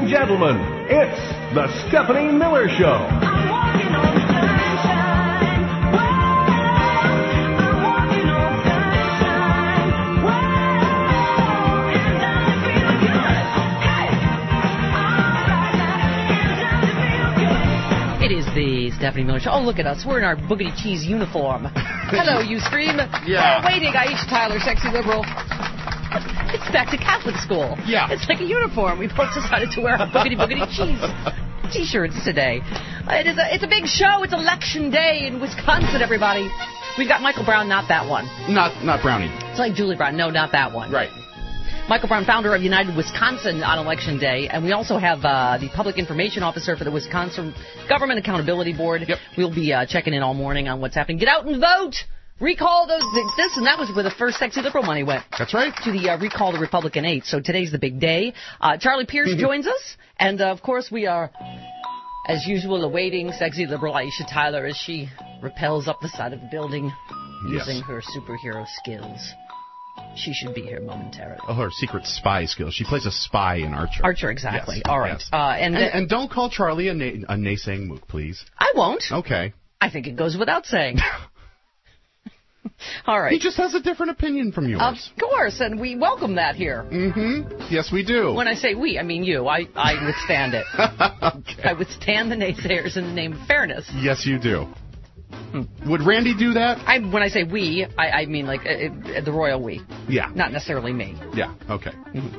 and gentlemen, it's the Stephanie Miller Show. I'm walking on sunshine. Whoa, I'm walking on sunshine. Whoa, and I feel good. Hey, alright now, and I feel good. It is the Stephanie Miller Show. Oh, look at us. We're in our boogity cheese uniform. Hello, you scream. Yeah. Oh, waiting, Aisha Tyler, sexy liberal. It's back to Catholic school. Yeah. It's like a uniform. We both decided to wear our boogity cheese T-shirts today. It's a big show. It's election day in Wisconsin, everybody. We've got Michael Brown, not that one. Not Brownie. It's like Julie Brown. No, not that one. Right. Michael Brown, founder of United Wisconsin on Election Day. And we also have the Public Information Officer for the Wisconsin Government Accountability Board. Yep. We'll be checking in all morning on what's happening. Get out and vote! Recall this, and that was where the first sexy liberal money went. That's right. To the Recall the Republican 8. So today's the big day. Charlie Pierce joins us. And, of course, we are, as usual, awaiting sexy liberal Aisha Tyler as she rappels up the side of the building using her superhero skills. She should be here momentarily. Oh, her secret spy skills. She plays a spy in Archer. Archer, exactly. Yes, All right. yes. And don't call Charlie a naysaying mook, please. I won't. Okay. I think it goes without saying. All right. He just has a different opinion from yours. Of course, and we welcome that here. Mm-hmm. Yes, we do. When I say we, I mean you. I withstand it. Okay. I withstand the naysayers in the name of fairness. Yes, you do. Would Randy do that? When I say we, I mean like the royal we. Yeah. Not necessarily me. Yeah, okay.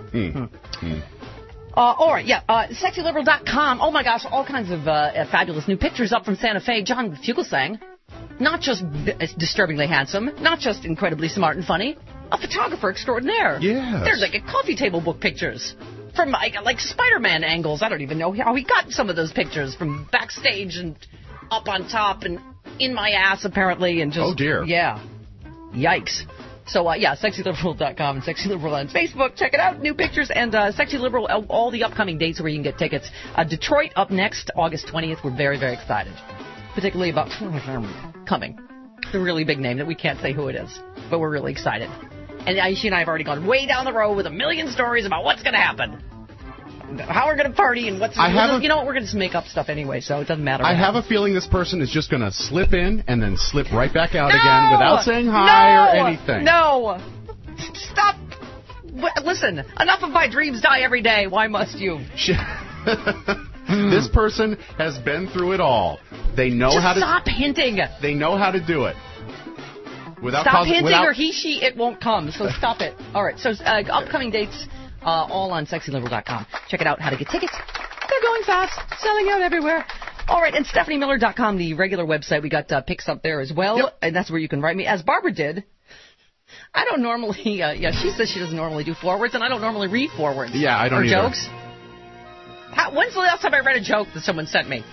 All right, yeah. SexyLiberal.com. Oh, my gosh, all kinds of fabulous new pictures up from Santa Fe. John Fugelsang, not just disturbingly handsome, not just incredibly smart and funny, a photographer extraordinaire. Yes. There's like coffee table book pictures from like Spider-Man angles. I don't even know how he got some of those pictures from backstage and up on top and in my ass, apparently. And just, oh, dear. Yeah. Yikes. So, SexyLiberal.com and Sexy Liberal on Facebook. Check it out. New pictures and Sexy Liberal, all the upcoming dates where you can get tickets. Detroit up next, August 20th. We're very, very excited. Particularly about coming. The really big name that we can't say who it is. But we're really excited. And Aisha and I have already gone way down the road with a million stories about what's going to happen. How we're going to party and you know what, we're going to just make up stuff anyway, so it doesn't matter. I have a feeling this person is just going to slip in and then slip right back out again without saying hi or anything. No! Stop! Listen, enough of my dreams die every day. Why must you? This person has been through it all. They know just how to... stop hinting. They know how to do it. Stop hinting or he, she, it won't come, so stop it. All right, so upcoming dates... all on SexyLiberal.com. Check it out, how to get tickets. They're going fast, selling out everywhere. All right, and StephanieMiller.com, the regular website. We got pics up there as well, yep. And that's where you can write me, as Barbara did. I don't normally, she says she doesn't normally do forwards, and I don't normally read forwards. Yeah, I don't either. Or jokes. When's the last time I read a joke that someone sent me?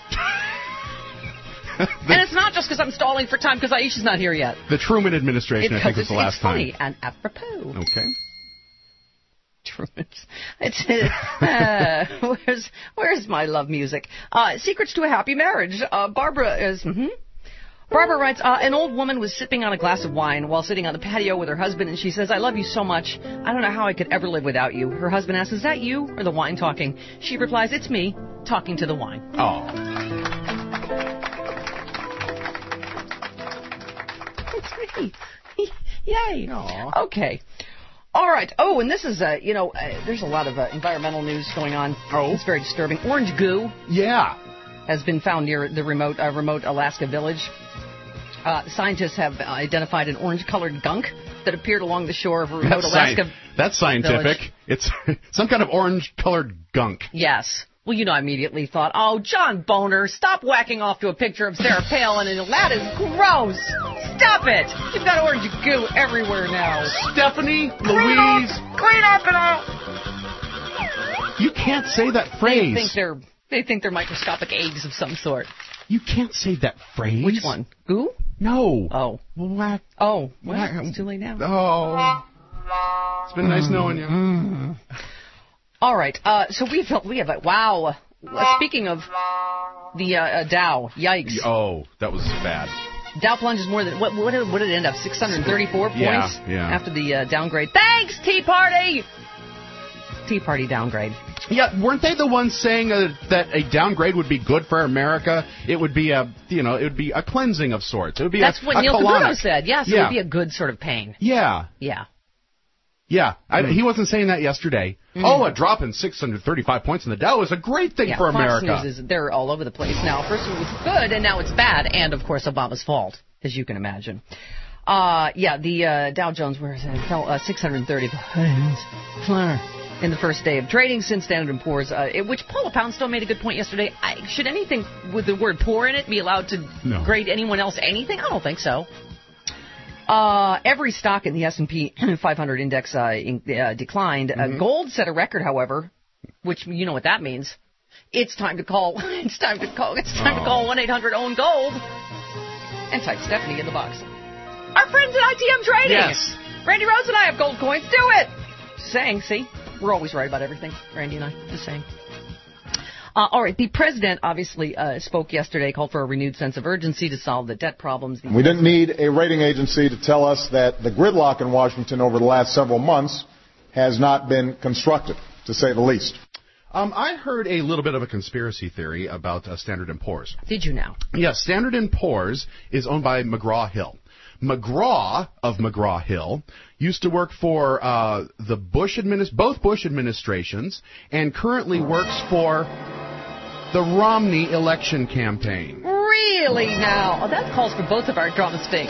And it's not just because I'm stalling for time, because Aisha's not here yet. The Truman administration, I think, was the last time. It's funny and apropos. Okay. Where's my love music? Secrets to a Happy Marriage. Barbara writes, an old woman was sipping on a glass of wine while sitting on the patio with her husband, and she says, I love you so much. I don't know how I could ever live without you. Her husband asks, is that you or the wine talking? She replies, it's me talking to the wine. Oh. It's me. Yay. Aww. Okay. All right. Oh, and this is, there's a lot of environmental news going on. Oh. It's very disturbing. Orange goo. Yeah. Has been found near the remote Alaska village. Scientists have identified an orange-colored gunk that appeared along the shore of a remote Alaska That's scientific. village. It's some kind of orange-colored gunk. Yes. Well, I immediately thought, oh, John Boner, stop whacking off to a picture of Sarah Palin, and that is gross. Stop it. You've got orange goo everywhere now. Stephanie Louise. Clean up and out. You can't say that phrase. They think they're microscopic eggs of some sort. You can't say that phrase. Which one? Goo? No. Oh. Whack. Oh. Well, it's too late now. Oh. It's been nice knowing you. All right. So we have wow. Speaking of the Dow, yikes. Oh, that was bad. Dow plunges more than what did it end up? 634 points yeah. after the downgrade. Thanks, Tea Party. Tea Party downgrade. Yeah, weren't they the ones saying that a downgrade would be good for America? It would be it would be a cleansing of sorts. It would be That's what Neil colonic. Cavuto said. Yes, it Yeah. would be a good sort of pain. Yeah. Yeah. Yeah, he wasn't saying that yesterday. Oh, a drop in 635 points in the Dow is a great thing for America. Fox News they're all over the place now. First it was good, and now it's bad, and of course Obama's fault, as you can imagine. The Dow Jones fell 630 points in the first day of trading since Standard & Poor's, which Paula Poundstone made a good point yesterday. Should anything with the word poor in it be allowed to grade anyone else anything? I don't think so. Every stock in the S&P 500 index declined. Gold set a record, however, which you know what that means. It's time to call. It's time to call 1-800-OWN-GOLD and type Stephanie in the box. Our friends at ITM Trading. Yes. Randy Rhodes and I have gold coins. Do it. Just saying. See, we're always right about everything. Randy and I. Just saying. All right. The president obviously spoke yesterday, called for a renewed sense of urgency to solve the debt problems. We didn't need a rating agency to tell us that the gridlock in Washington over the last several months has not been constructive, to say the least. I heard a little bit of a conspiracy theory about Standard & Poor's. Did you now? Yes, Standard & Poor's is owned by McGraw-Hill. McGraw of McGraw-Hill used to work for both Bush administrations and currently works for the Romney election campaign. Really now? Oh, that calls for both of our drama stings.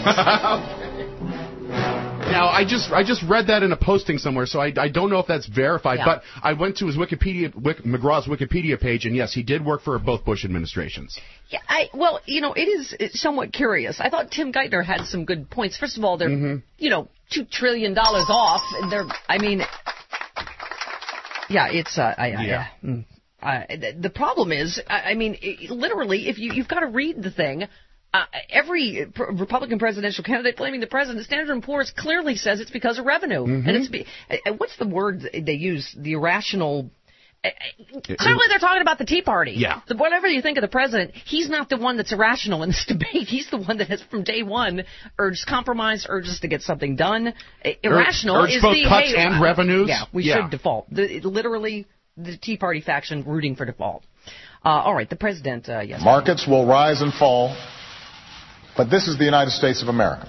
Now, I just read that in a posting somewhere, so I don't know if that's verified, but I went to his McGraw's Wikipedia page, and yes, he did work for both Bush administrations. Yeah, it is somewhat curious. I thought Tim Geithner had some good points. First of all, they're, $2 trillion off. The problem is, literally, if you've got to read the thing, every Republican presidential candidate blaming the president, Standard & Poor's clearly says it's because of revenue. And it's what's the word they use? The irrational. Clearly, they're talking about the Tea Party. Yeah. Whatever you think of the president, he's not the one that's irrational in this debate. He's the one that has, from day one, urged compromise, urges to get something done. Irrational is both cuts and revenues. Yeah, we should default. Literally, the Tea Party faction rooting for default. All right, the president. Yes. Markets will rise and fall, but this is the United States of America.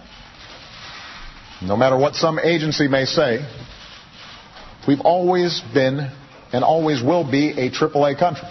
No matter what some agency may say, we've always been and always will be a AAA country.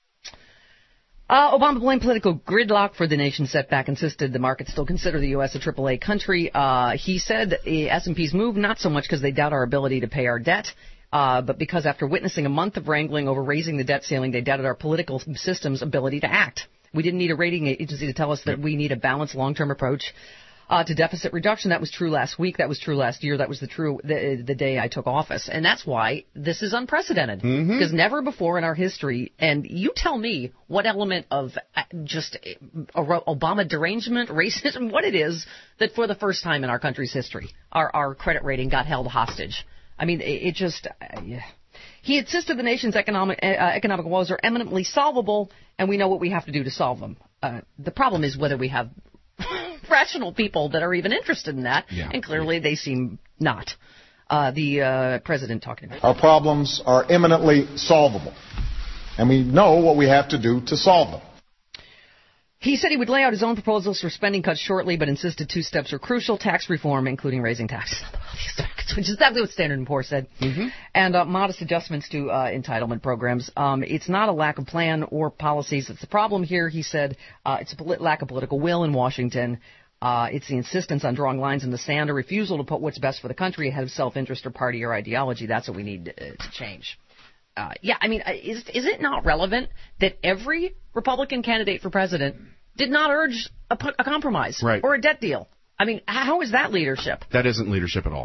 Obama blamed political gridlock for the nation's setback, insisted the markets still consider the U.S. a AAA country. He said S&P's move not so much because they doubt our ability to pay our debt, but because after witnessing a month of wrangling over raising the debt ceiling, they doubted our political system's ability to act. We didn't need a rating agency to tell us that we need a balanced long-term approach to deficit reduction. That was true last week. That was true last year. That was the day I took office. And that's why this is unprecedented. Because never before in our history, and you tell me what element of just Obama derangement, racism, what it is that for the first time in our country's history, our credit rating got held hostage. I mean, it just... He insisted the nation's economic woes are eminently solvable, and we know what we have to do to solve them. The problem is whether we have rational people that are even interested in that, and clearly they seem not. The president talking about Our problems are eminently solvable, and we know what we have to do to solve them. He said he would lay out his own proposals for spending cuts shortly, but insisted two steps are crucial: tax reform, including raising taxes, which is exactly what Standard & Poor's said, and modest adjustments to entitlement programs. It's not a lack of plan or policies that's the problem here, he said. It's a lack of political will in Washington. It's the insistence on drawing lines in the sand, a refusal to put what's best for the country ahead of self-interest or party or ideology. That's what we need to change. Is it not relevant that every Republican candidate for president did not urge a compromise or a debt deal? I mean, how is that leadership? That isn't leadership at all.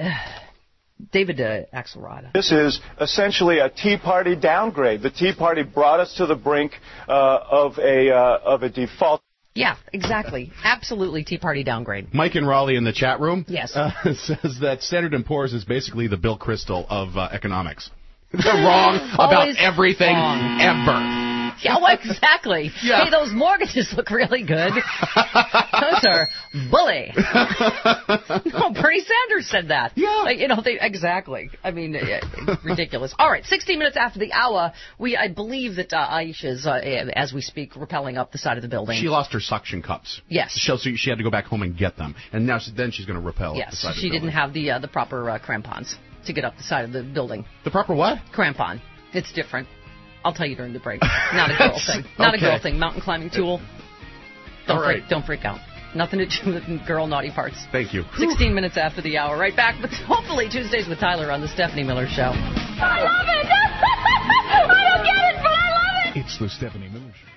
David Axelrod. This is essentially a Tea Party downgrade. The Tea Party brought us to the brink of a default. Yeah, exactly. Absolutely Tea Party downgrade. Mike in Raleigh in the chat room says that Standard & Poor's is basically the Bill Kristol of economics. They're wrong about everything ever. Yeah, well, exactly. Yeah. Hey, those mortgages look really good. Those are bully. No, Bernie Sanders said that. Yeah. Like, exactly. I mean, ridiculous. All right, 16 minutes after the hour, I believe that Aisha's, as we speak, rappelling up the side of the building. She lost her suction cups. Yes. So she had to go back home and get them. And now then she's going to rappel up the Yes, side of the she building. didn't have the proper crampons to get up the side of the building. The proper what? Crampon. It's different. I'll tell you during the break. Not a girl thing. Not a girl Okay. thing. Mountain climbing tool. All right. Don't freak out. Nothing to do with girl naughty parts. Thank you. 16 minutes after the hour. Right back with hopefully Tuesdays with Tyler on the Stephanie Miller Show. I love it! I don't get it, but I love it! It's the Stephanie Miller Show.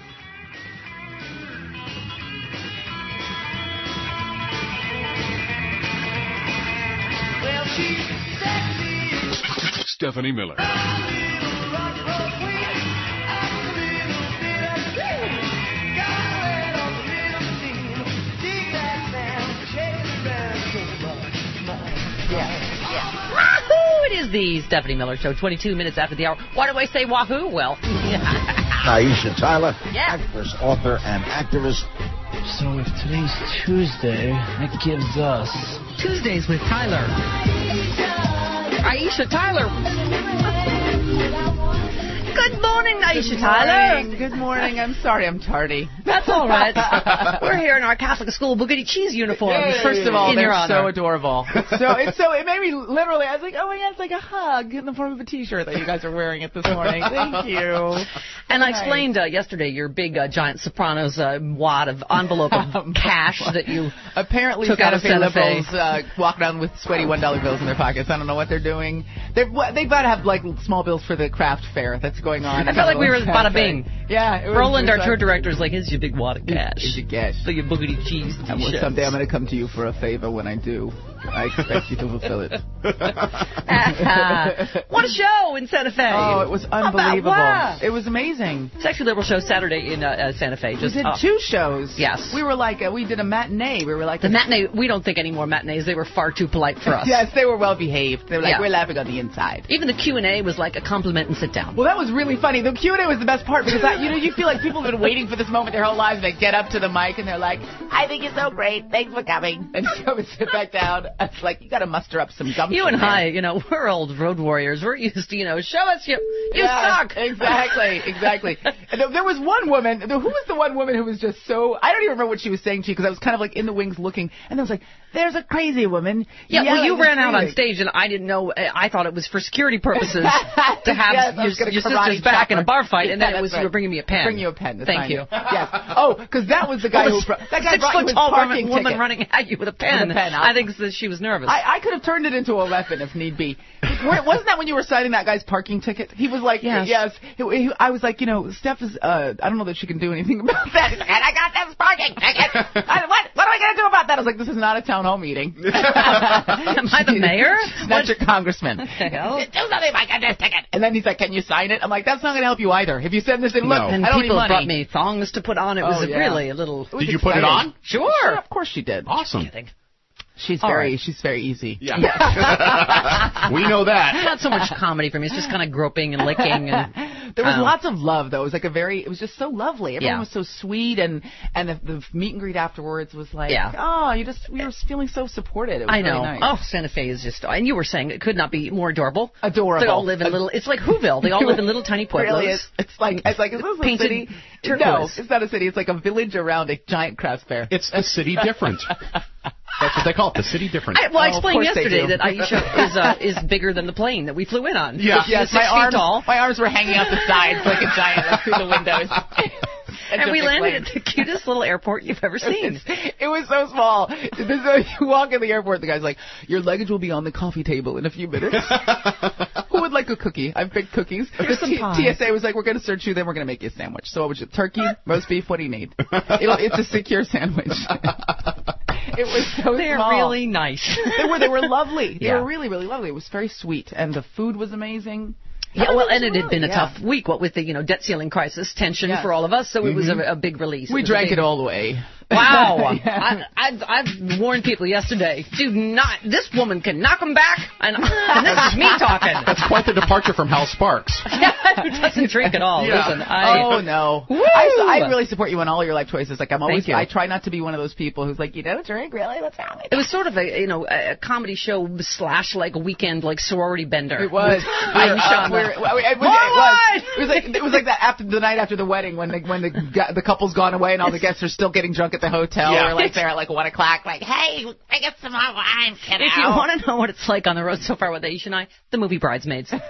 Well, she's sexy. Stephanie Miller. Wahoo! It is the Stephanie Miller Show. 22 minutes after the hour. Why do I say wahoo? Well, Aisha Tyler, Yeah. actress, author, and activist. So if today's Tuesday, that gives us... Tuesdays with Tyler. Aisha Tyler. Good morning, Aisha Tyler. Good morning. I'm sorry I'm tardy. That's all right. We're here in our Catholic school boogity cheese uniforms. First of all, in your they're honor. so adorable. It made me literally, I was like, oh my God, it's like a hug in the form of a T-shirt that you guys are wearing it this morning. Thank you. And I explained yesterday your big giant Sopranos wad of envelope of cash that you Apparently took out of Santa Fe Santa Fe. liberals walk around with sweaty $1 bills in their pockets. I don't know what they're doing. They've got to have like small bills for the craft fair that's going on. I felt like we were at Santa Bada Fe. Bing. Yeah. It was, Roland, it our was tour like- director, is like, here's your big wad of cash. Here's your cash. So your boogity cheese And well, t-shirts. someday I'm going to come to you for a favor when I do. I expect you to fulfill it. What a show in Santa Fe. Oh, it was unbelievable. Wow. It was amazing. Sexy Liberal Show Saturday in Santa Fe. We Just did 2 shows. Yes. We were like, we did a matinee. We were like... The matinee, we don't think any more matinees. They were far too polite for us. Yes, they were well behaved. They were like, Yeah. we're laughing on the inside. Even the Q&A was like a compliment and sit down. Well, that was really funny. The Q&A was the best part because, you feel like people have been waiting for this moment their whole lives. They get up to the mic and they're like, I think it's so great. Thanks for coming. And so we sit back down. It's like, you got to muster up some gumption. You and there. I, we're old road warriors. We're used to, show us you Yeah, suck. Exactly. And there was one woman. Who was the one woman who was just so? I don't even remember what she was saying to you because I was kind of like in the wings looking, and I was like, "There's a crazy woman." Yeah, well, yelling you and ran out on screaming. stage, and I didn't know. I thought it was for security purposes to have Yes, I was your gonna sister's karate back chop in a her. bar fight, and then Yeah, it was that's you were right. bringing me a pen. Bring you a pen. to Thank sign you. it. Yes. Oh, because that was the guy who brought, that guy brought you his tall parking woman ticket. running at you with a pen. With a pen. I think that she was nervous. I could have turned it into a weapon if need be. Wasn't that when you were signing that guy's parking ticket? He was like, Yes. I was like, Steph is, I don't know that she can do anything about that. And I got this parking ticket. What am I going to do about that? I was like, this is not a town hall meeting. Am I the mayor? Not your congressman. What the hell? Do something about this ticket. And then he's like, can you sign it? I'm like, that's not going to help you either. If you send this in, look, No. And I don't need people money. brought me thongs to put on. It was Oh, yeah. really a little. It was Did you put it exciting. on? Sure. Of course she did. Awesome. Kidding. She's All very right. easy. Yeah. We know that. Not so much comedy for me. It's just kind of groping and licking. And, There was Oh. lots of love, though. It was like it was just so lovely. Everyone Yeah. was so sweet, and the meet and greet afterwards was like, Yeah. we were feeling so supported. It was I know. Really nice. Oh, Santa Fe is just. And you were saying it could not be more adorable. Adorable. They all live in little. It's like Whoville. They all live in little tiny It pueblos. really is. It's like, is this a Painted city? turquoise. No, it's not a city. It's like a village around a giant craft fair. It's the city different. That's what they call it, the city different. I Oh, of explained course they yesterday do. that Aisha is bigger than the plane that we flew in on. Yeah. Yes, 6 my feet tall. arms were hanging out the sides like a giant through the windows. And we landed at the cutest little airport you've ever seen. It was so small. You walk in the airport, the guy's like, your luggage will be on the coffee table in a few minutes. Who would like a cookie? I've baked cookies. Here's some pie. TSA was like, we're going to search you, then we're going to make you a sandwich. So what would you, turkey, roast beef, what do you need? It's a secure sandwich. It was so They're small. really nice. They were lovely. They Yeah. were really, really lovely. It was very sweet. And the food was amazing. Yeah, well, and it had been a Yeah. tough week, what with the debt ceiling crisis, tension Yes. for all of us, so it was a big release. We was a drank big- it all away. Wow. Yeah. I've warned people yesterday, do not, this woman can knock them back, and this is me talking. That's quite the departure from Hal Sparks. He doesn't drink at all. Yeah. Listen, Oh, no. Woo! I really support you on all your life choices. Like, Thank you. I try not to be one of those people who's like, you don't drink, really? What's wrong with It was sort of a comedy show / like a weekend like sorority bender. It was. It was like that after the night after the wedding when the couple's gone away and all the guests are still getting drunk at the hotel. Yeah. Or like they're at like 1 o'clock, like, hey, I get some more wine, kiddo. If you want to know what it's like on the road so far with Aisha and I, the movie Bridesmaids. We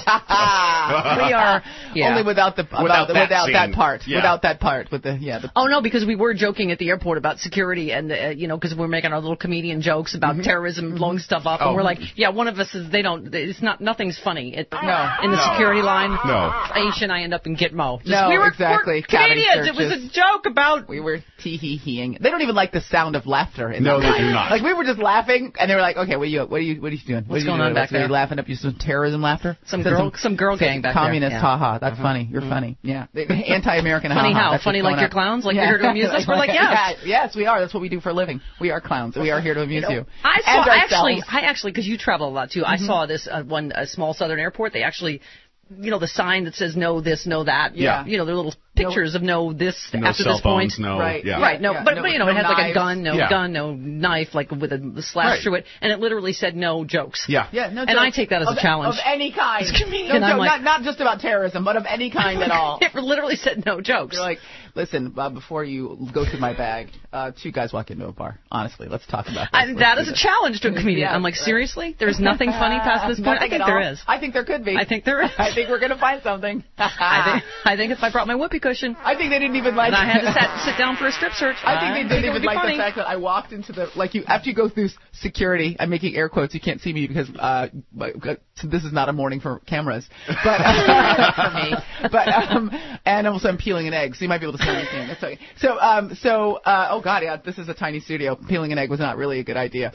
are only without that part. Yeah. Without that part with the Oh no, because we were joking at the airport about security and because we're making our little comedian jokes about terrorism, blowing stuff up, and we're like, yeah, one of us is nothing's funny. In the security line. No. Aisha and I end up in Gitmo. Exactly. We're comedians. It was a joke about. We were tee-hee-heeing. They don't even like the sound of laughter in No, that they line. do not. Like, we were just laughing, and they were like, okay, what are you doing? What's going on back there? Are you laughing up some terrorism laughter? Some girl gang back communist, there. haha, that's funny. You're funny. Yeah. Anti-American, haha. Funny how? That's Funny what's like going your on. clowns? Like you're here to amuse us? We're like, yes. Yes, we are. That's what we do for a living. We are clowns. We are here to amuse you. I And saw, ourselves. actually, because you travel a lot too, I saw this a small southern airport. They actually, the sign that says no this, no that. Yeah. Their little pictures of no this No after cell this point. phones, no. Right. Yeah. Right, no, Yeah, but no it has like a knives. gun, no Yeah. gun, no knife, like with a slash Right. through it, and it literally said no jokes. Yeah. Yeah, no And jokes. I take that as a challenge. Of any kind. And No I'm joke, like- not just about terrorism, but of any kind at all. It literally said no jokes. You're like, listen, before you go through my bag, 2 guys walk into a bar. Honestly, let's talk about this. That is a challenge to a comedian. Yeah, I'm like, right. seriously? There's nothing funny past this point? I Nothing think at there all. is. I think there could be. I think there is. I think we're going to find something. I think if I brought my whoopee cushion I think they didn't even like and I had to sit down for a strip search, I think they didn't it would even be like funny. the fact that I walked into after you go through security. I'm making air quotes. You can't see me because this is not a morning for cameras. But for me. But and also I'm peeling an egg, so you might be able to see anything. That's okay. So oh god, yeah, this is a tiny studio. Peeling an egg was not really a good idea.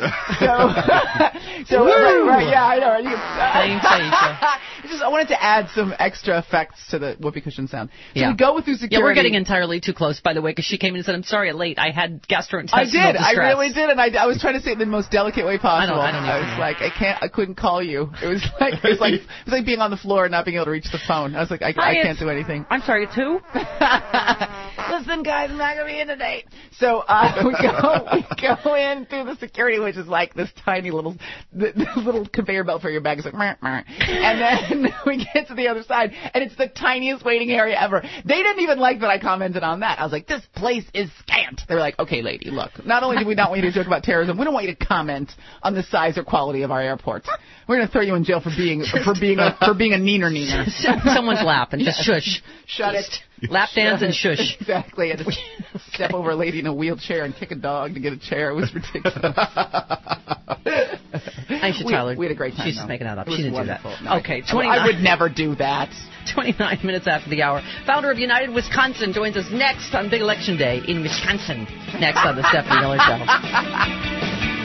So right, yeah, I know. Thanks, Aisha. I wanted to add some extra effects to the whoopee cushion sound. So Yeah. we go through security. Yeah, we're getting entirely too close, by the way, because she came in and said, I'm sorry, I'm late. I had gastrointestinal I did. distress. I really did, and I was trying to say it in the most delicate way possible. I don't even was know. like, I couldn't call you. It was like being on the floor and not being able to reach the phone. I was like, I can't do anything. I'm sorry, it's who? Listen, guys, I'm not gonna be in today. So we go in through the security, which is like this tiny little conveyor belt for your bag. It's like, meh, meh. And then we get to the other side, and it's the tiniest waiting area ever. They didn't even like that I commented on that. I was like, this place is scant. They were like, okay, lady, look. Not only do we not want you to joke about terrorism, we don't want you to comment on the size or quality of our airport. We're gonna throw you in jail for being a neener. Someone's lap and just shush. Shut it. Lap dance and shush. Exactly. I had to step over a lady in a wheelchair and kick a dog to get a chair. It was ridiculous. Aisha Tyler. We had a great time. She's just making that up. It was She didn't wonderful. do that. No, Okay, I would never do that. 29 minutes after the hour. Founder of United Wisconsin joins us next on Big Election Day in Wisconsin. Next on the Stephanie Miller Show.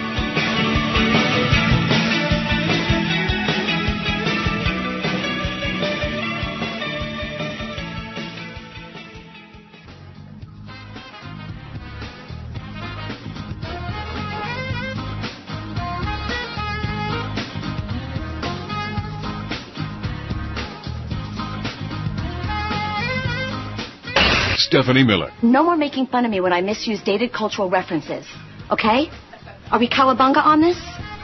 Stephanie Miller. No more making fun of me when I misuse dated cultural references. Okay? Are we cowabunga on this?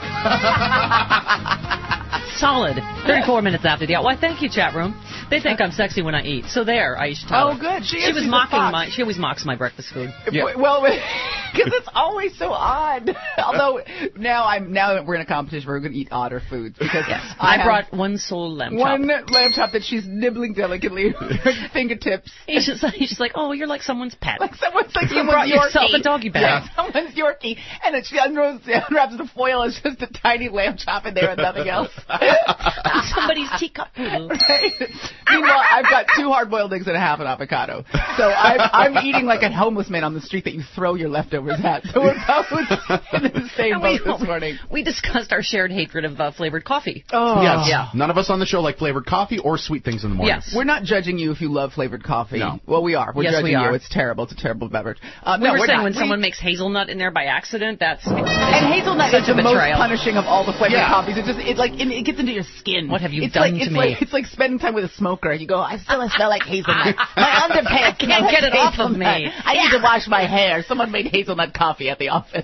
Solid. 34 minminutes after the hour. Why, thank you, chat room. They think I'm sexy when I eat. So there, Aisha Tyler. Oh, good. She was mocking she always mocks my breakfast food. Yeah. Well, because it's always so odd. Although now we're in a competition where we're going to eat odder foods because I brought one sole lamb chop. One lamb chop that she's nibbling delicately with her fingertips. He's just like, oh, you're like someone's pet. Like someone's you brought yourself a doggy bag. Yeah. Someone's Yorkie, and then she unwraps the foil. It's just a tiny lamb chop in there and nothing else. Somebody's teacup. Right? Meanwhile, I've got 2 hard-boiled eggs and a half an avocado. So I'm eating like a homeless man on the street that you throw your leftovers leftovers at. So we're both in the same boat this morning. We discussed our shared hatred of flavored coffee. Oh. Yes. Yeah. None of us on the show like flavored coffee or sweet things in the morning. Yes. We're not judging you if you love flavored coffee. No. Well, we are. We're Yes, judging we are. you. It's terrible. It's a terrible beverage. We were we're saying not. when someone makes hazelnut in there by accident, that's And hazelnut such is a the most betrayal. punishing of all the flavored Yeah. coffees. It gets into your skin. What have you it's done like, to it's me? Like, it's like spending time with a smoker. You go, I still smell like hazelnut. My underpants can't smell like get it off of hazelnut. me. I need to wash my hair. Someone made hazelnut coffee at the office.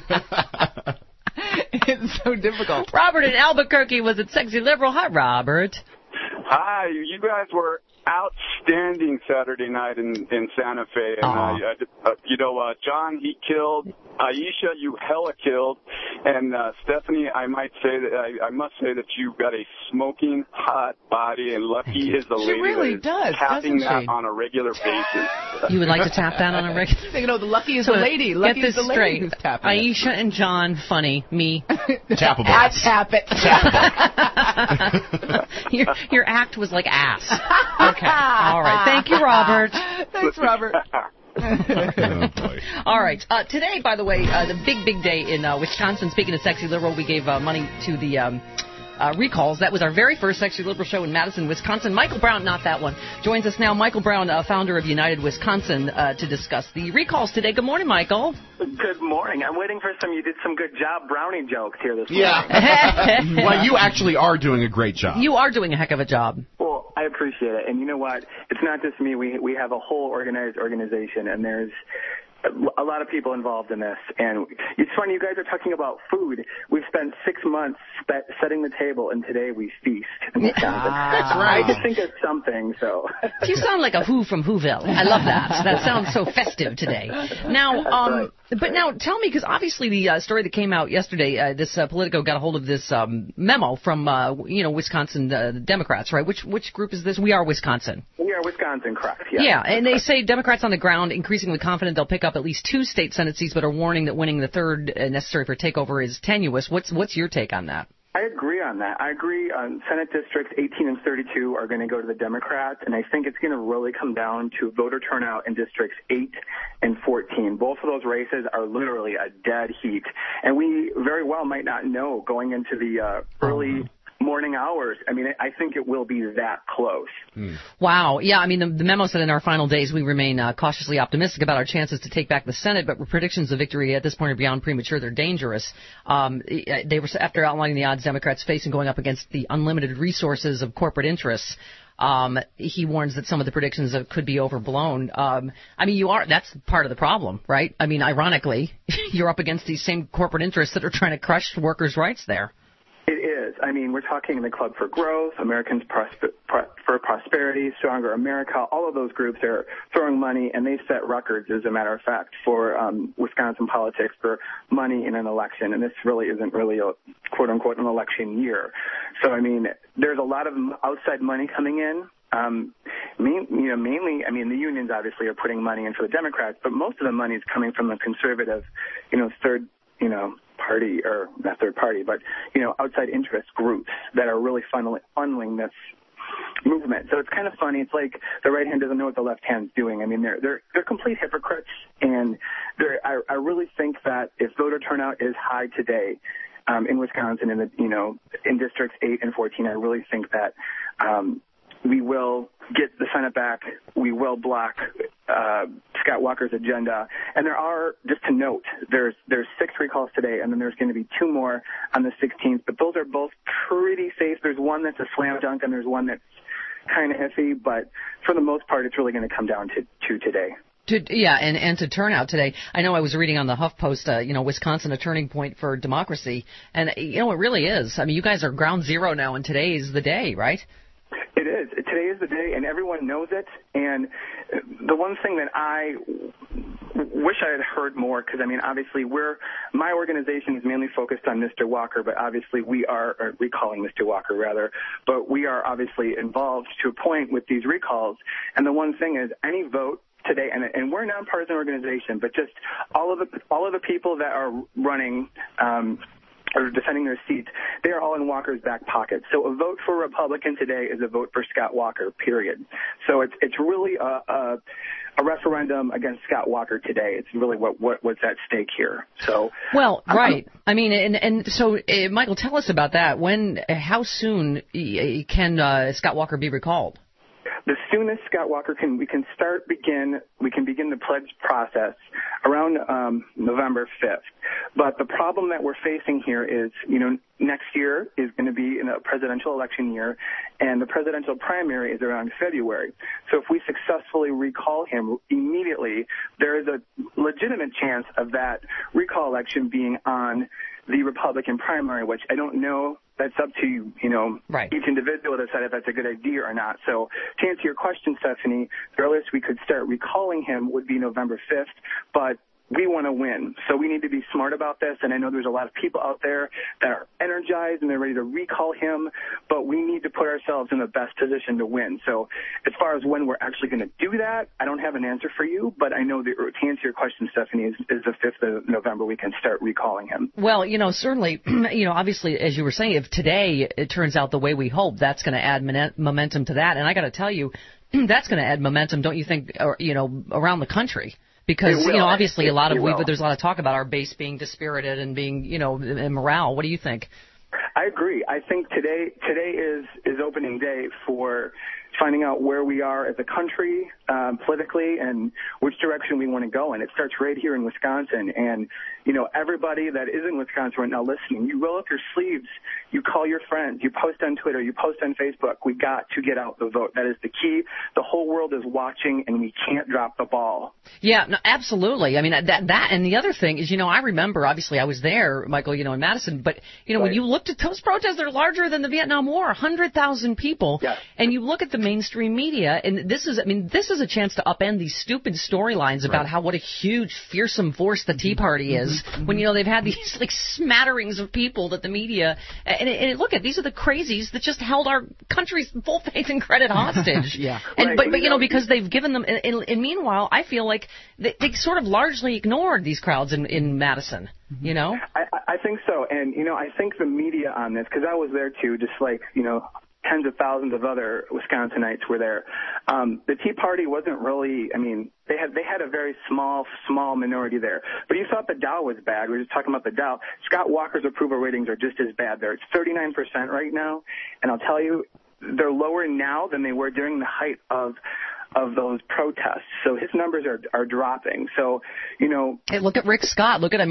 It's so difficult. Robert in Albuquerque was at Sexy Liberal. Hi, Robert. Hi, you guys were outstanding Saturday night in Santa Fe. And, John, he killed. Aisha, you hella killed. And Stephanie, I must say that you've got a smoking hot body, and Lucky is the She lady really that is does, tapping doesn't that she? on a regular basis. You would like to tap that on a regular... You know, the Lucky is So the lady. get Lucky this is the lady straight. who's tapping it. Aisha and John, funny. Me. Tappable. I tap it. Your act was like ass. Okay. All right. Thank you, Robert. Thanks, Robert. Oh, boy. All right. Today, by the way, the big day in Wisconsin. Speaking of Sexy Liberal, we gave money to the recalls. That was our very first Sexy Liberal show in Madison, Wisconsin. Michael Brown, not that one, joins us now. Michael Brown, founder of United Wisconsin, to discuss the recalls today. Good morning, Michael. Good morning. I'm waiting for you did some good job brownie jokes here this morning. Yeah. Well, you actually are doing a great job. You are doing a heck of a job. Well, I appreciate it. And you know what? It's not just me. We have a whole organized organization, and there's a lot of people involved in this. And it's funny, you guys are talking about food. We've spent 6 months setting the table, and today we feast. That's right. I just think it's something, so. You sound like a Who from Whoville. I love that. That sounds so festive today. Now, but now tell me, because obviously the story that came out yesterday, this Politico got a hold of this memo from, Wisconsin Democrats, right? Which group is this? We Are Wisconsin. We Are Wisconsin, correct. Yeah. Yeah, and they say Democrats on the ground increasingly confident they'll pick up at least 2 state Senate seats, but are warning that winning the third necessary for takeover is tenuous. What's your take on that? I agree on that. I agree on Senate districts 18 and 32 are going to go to the Democrats, and I think it's going to really come down to voter turnout in districts 8 and 14. Both of those races are literally a dead heat, and we very well might not know going into the early morning hours. I mean, I think it will be that close. Wow. Yeah, I mean, the memo said in our final days we remain cautiously optimistic about our chances to take back the Senate, but predictions of victory at this point are beyond premature. They're dangerous. They were, after outlining the odds Democrats face and going up against the unlimited resources of corporate interests, he warns that some of the predictions could be overblown. I mean, that's part of the problem, right? I mean, ironically, you're up against these same corporate interests that are trying to crush workers' rights there. It is. I mean, we're talking the Club for Growth, Americans for Prosperity, Stronger America. All of those groups are throwing money, and they set records, as a matter of fact, for Wisconsin politics for money in an election. And this really isn't really a quote-unquote an election year. So, I mean, there's a lot of outside money coming in. Mainly, I mean, the unions obviously are putting money in for the Democrats, but most of the money is coming from the conservative, third party, or not third party, but, outside interest groups that are really funneling this movement. So it's kind of funny. It's like the right hand doesn't know what the left hand's doing. I mean, they're complete hypocrites, and I really think that if voter turnout is high today, in Wisconsin, in districts 8 and 14, I really think that, we will get the Senate back. We will block Scott Walker's agenda. And there are, just to note, there's 6 recalls today, and then there's going to be 2 more on the 16th. But those are both pretty safe. There's one that's a slam dunk, and there's one that's kind of iffy. But for the most part, it's really going to come down to today. And to turnout today. I know I was reading on the HuffPost, Wisconsin, a turning point for democracy. And, it really is. I mean, you guys are ground zero now, and today is the day, right? It is. Today is the day, and everyone knows it. And the one thing that I wish I had heard more, because, I mean, obviously my organization is mainly focused on Mr. Walker, but obviously we are recalling Mr. Walker, rather. But we are obviously involved to a point with these recalls. And the one thing is any vote today, and we're a nonpartisan organization, but just all of the people that are running or defending their seats, they are all in Walker's back pocket. So a vote for Republican today is a vote for Scott Walker, period. So it's really a referendum against Scott Walker today. It's really what's at stake here. So well, right. I mean, and so Michael, tell us about that. How soon can Scott Walker be recalled? The soonest Scott Walker we can begin the pledge process around November 5th. But the problem that we're facing here is, next year is going to be in a presidential election year, and the presidential primary is around February. So if we successfully recall him immediately, there is a legitimate chance of that recall election being on the Republican primary, which I don't know. That's up to each individual to decide if that's a good idea or not. So to answer your question, Stephanie, the earliest we could start recalling him would be November 5th, but we want to win. So we need to be smart about this, and I know there's a lot of people out there that are energized and they're ready to recall him, but we need to put ourselves in the best position to win. So as far as when we're actually going to do that, I don't have an answer for you, but I know to answer your question, Stephanie, is the 5th of November we can start recalling him. Well, certainly, obviously, as you were saying, if today it turns out the way we hope, that's going to add momentum to that. And I got to tell you, that's going to add momentum, don't you think, around the country? Because, obviously there's a lot of talk about our base being dispirited and being, morale. What do you think? I agree. I think today is opening day for finding out where we are as a country politically and which direction we want to go in. It starts right here in Wisconsin. And, everybody that is in Wisconsin right now listening, you roll up your sleeves, you call your friends, you post on Twitter, you post on Facebook. We got to get out the vote. That is the key. The whole world is watching, and we can't drop the ball. Yeah, no, absolutely. I mean, that and the other thing is, I remember, obviously, I was there, Michael, in Madison, but, when you looked at those protests, they're larger than the Vietnam War, 100,000 people. Yeah. And you look at the mainstream media, and this is a chance to upend these stupid storylines about what a huge, fearsome force the Tea Party is, when, they've had these, smatterings of people that the media, and look at, these are the crazies that just held our country's full faith and credit hostage. And, but because they've given them, and meanwhile, I feel like they sort of largely ignored these crowds in Madison, I think so, and, I think the media on this, because I was there too, just tens of thousands of other Wisconsinites were there. The Tea Party wasn't really, they had a very small minority there. But you thought the Dow was bad. We were just talking about the Dow. Scott Walker's approval ratings are just as bad there. It's 39% right now. And I'll tell you, they're lower now than they were during the height of those protests. So his numbers are dropping. So, Hey, look at Rick Scott. Look at,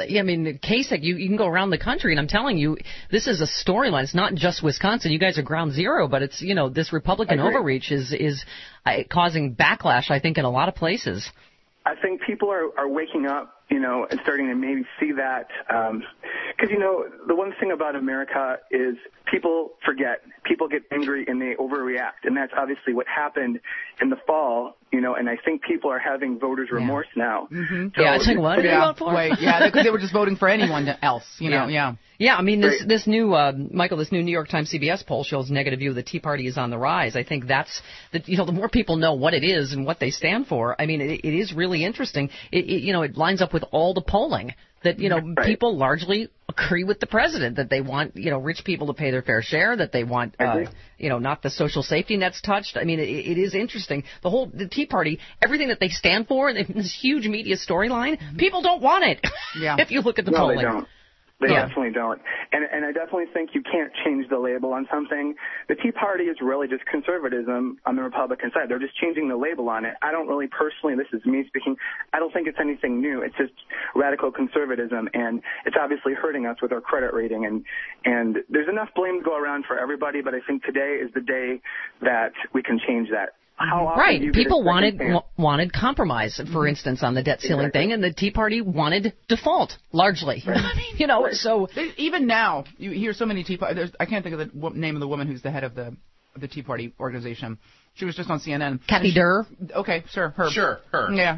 Kasich, you can go around the country, and I'm telling you, this is a storyline. It's not just Wisconsin. You guys are ground zero, but it's, this Republican overreach is causing backlash, I think, in a lot of places. I think people are waking up, and starting to maybe see that. Because, the one thing about America is people forget. People get angry and they overreact. And that's obviously what happened in the fall, and I think people are having voters' remorse now. Mm-hmm. So, I think what? Because they were just voting for anyone else, Yeah, this new, Michael, this new New York Times CBS poll shows negative view of the Tea Party is on the rise. I think that's, the more people know what it is and what they stand for, it is really interesting. It lines up with all the polling that, people largely agree with the president, that they want, rich people to pay their fair share, that they want, not the social safety nets touched. It is interesting. The Tea Party, everything that they stand for, this huge media storyline, people don't want it. Yeah. If you look at the polling. They don't. They definitely don't. And I definitely think you can't change the label on something. The Tea Party is really just conservatism on the Republican side. They're just changing the label on it. I don't really personally, this is me speaking, I don't think it's anything new. It's just radical conservatism, and it's obviously hurting us with our credit rating. And there's enough blame to go around for everybody, but I think today is the day that we can change that. Right. People wanted compromise, for instance, on the debt ceiling thing, and the Tea Party wanted default, largely. Right. So even now, you hear so many Tea Party. I can't think of the name of the woman who's the head of the Tea Party organization. She was just on CNN. Kathy Durr. Okay, sure, her. Sure, her. Yeah, her.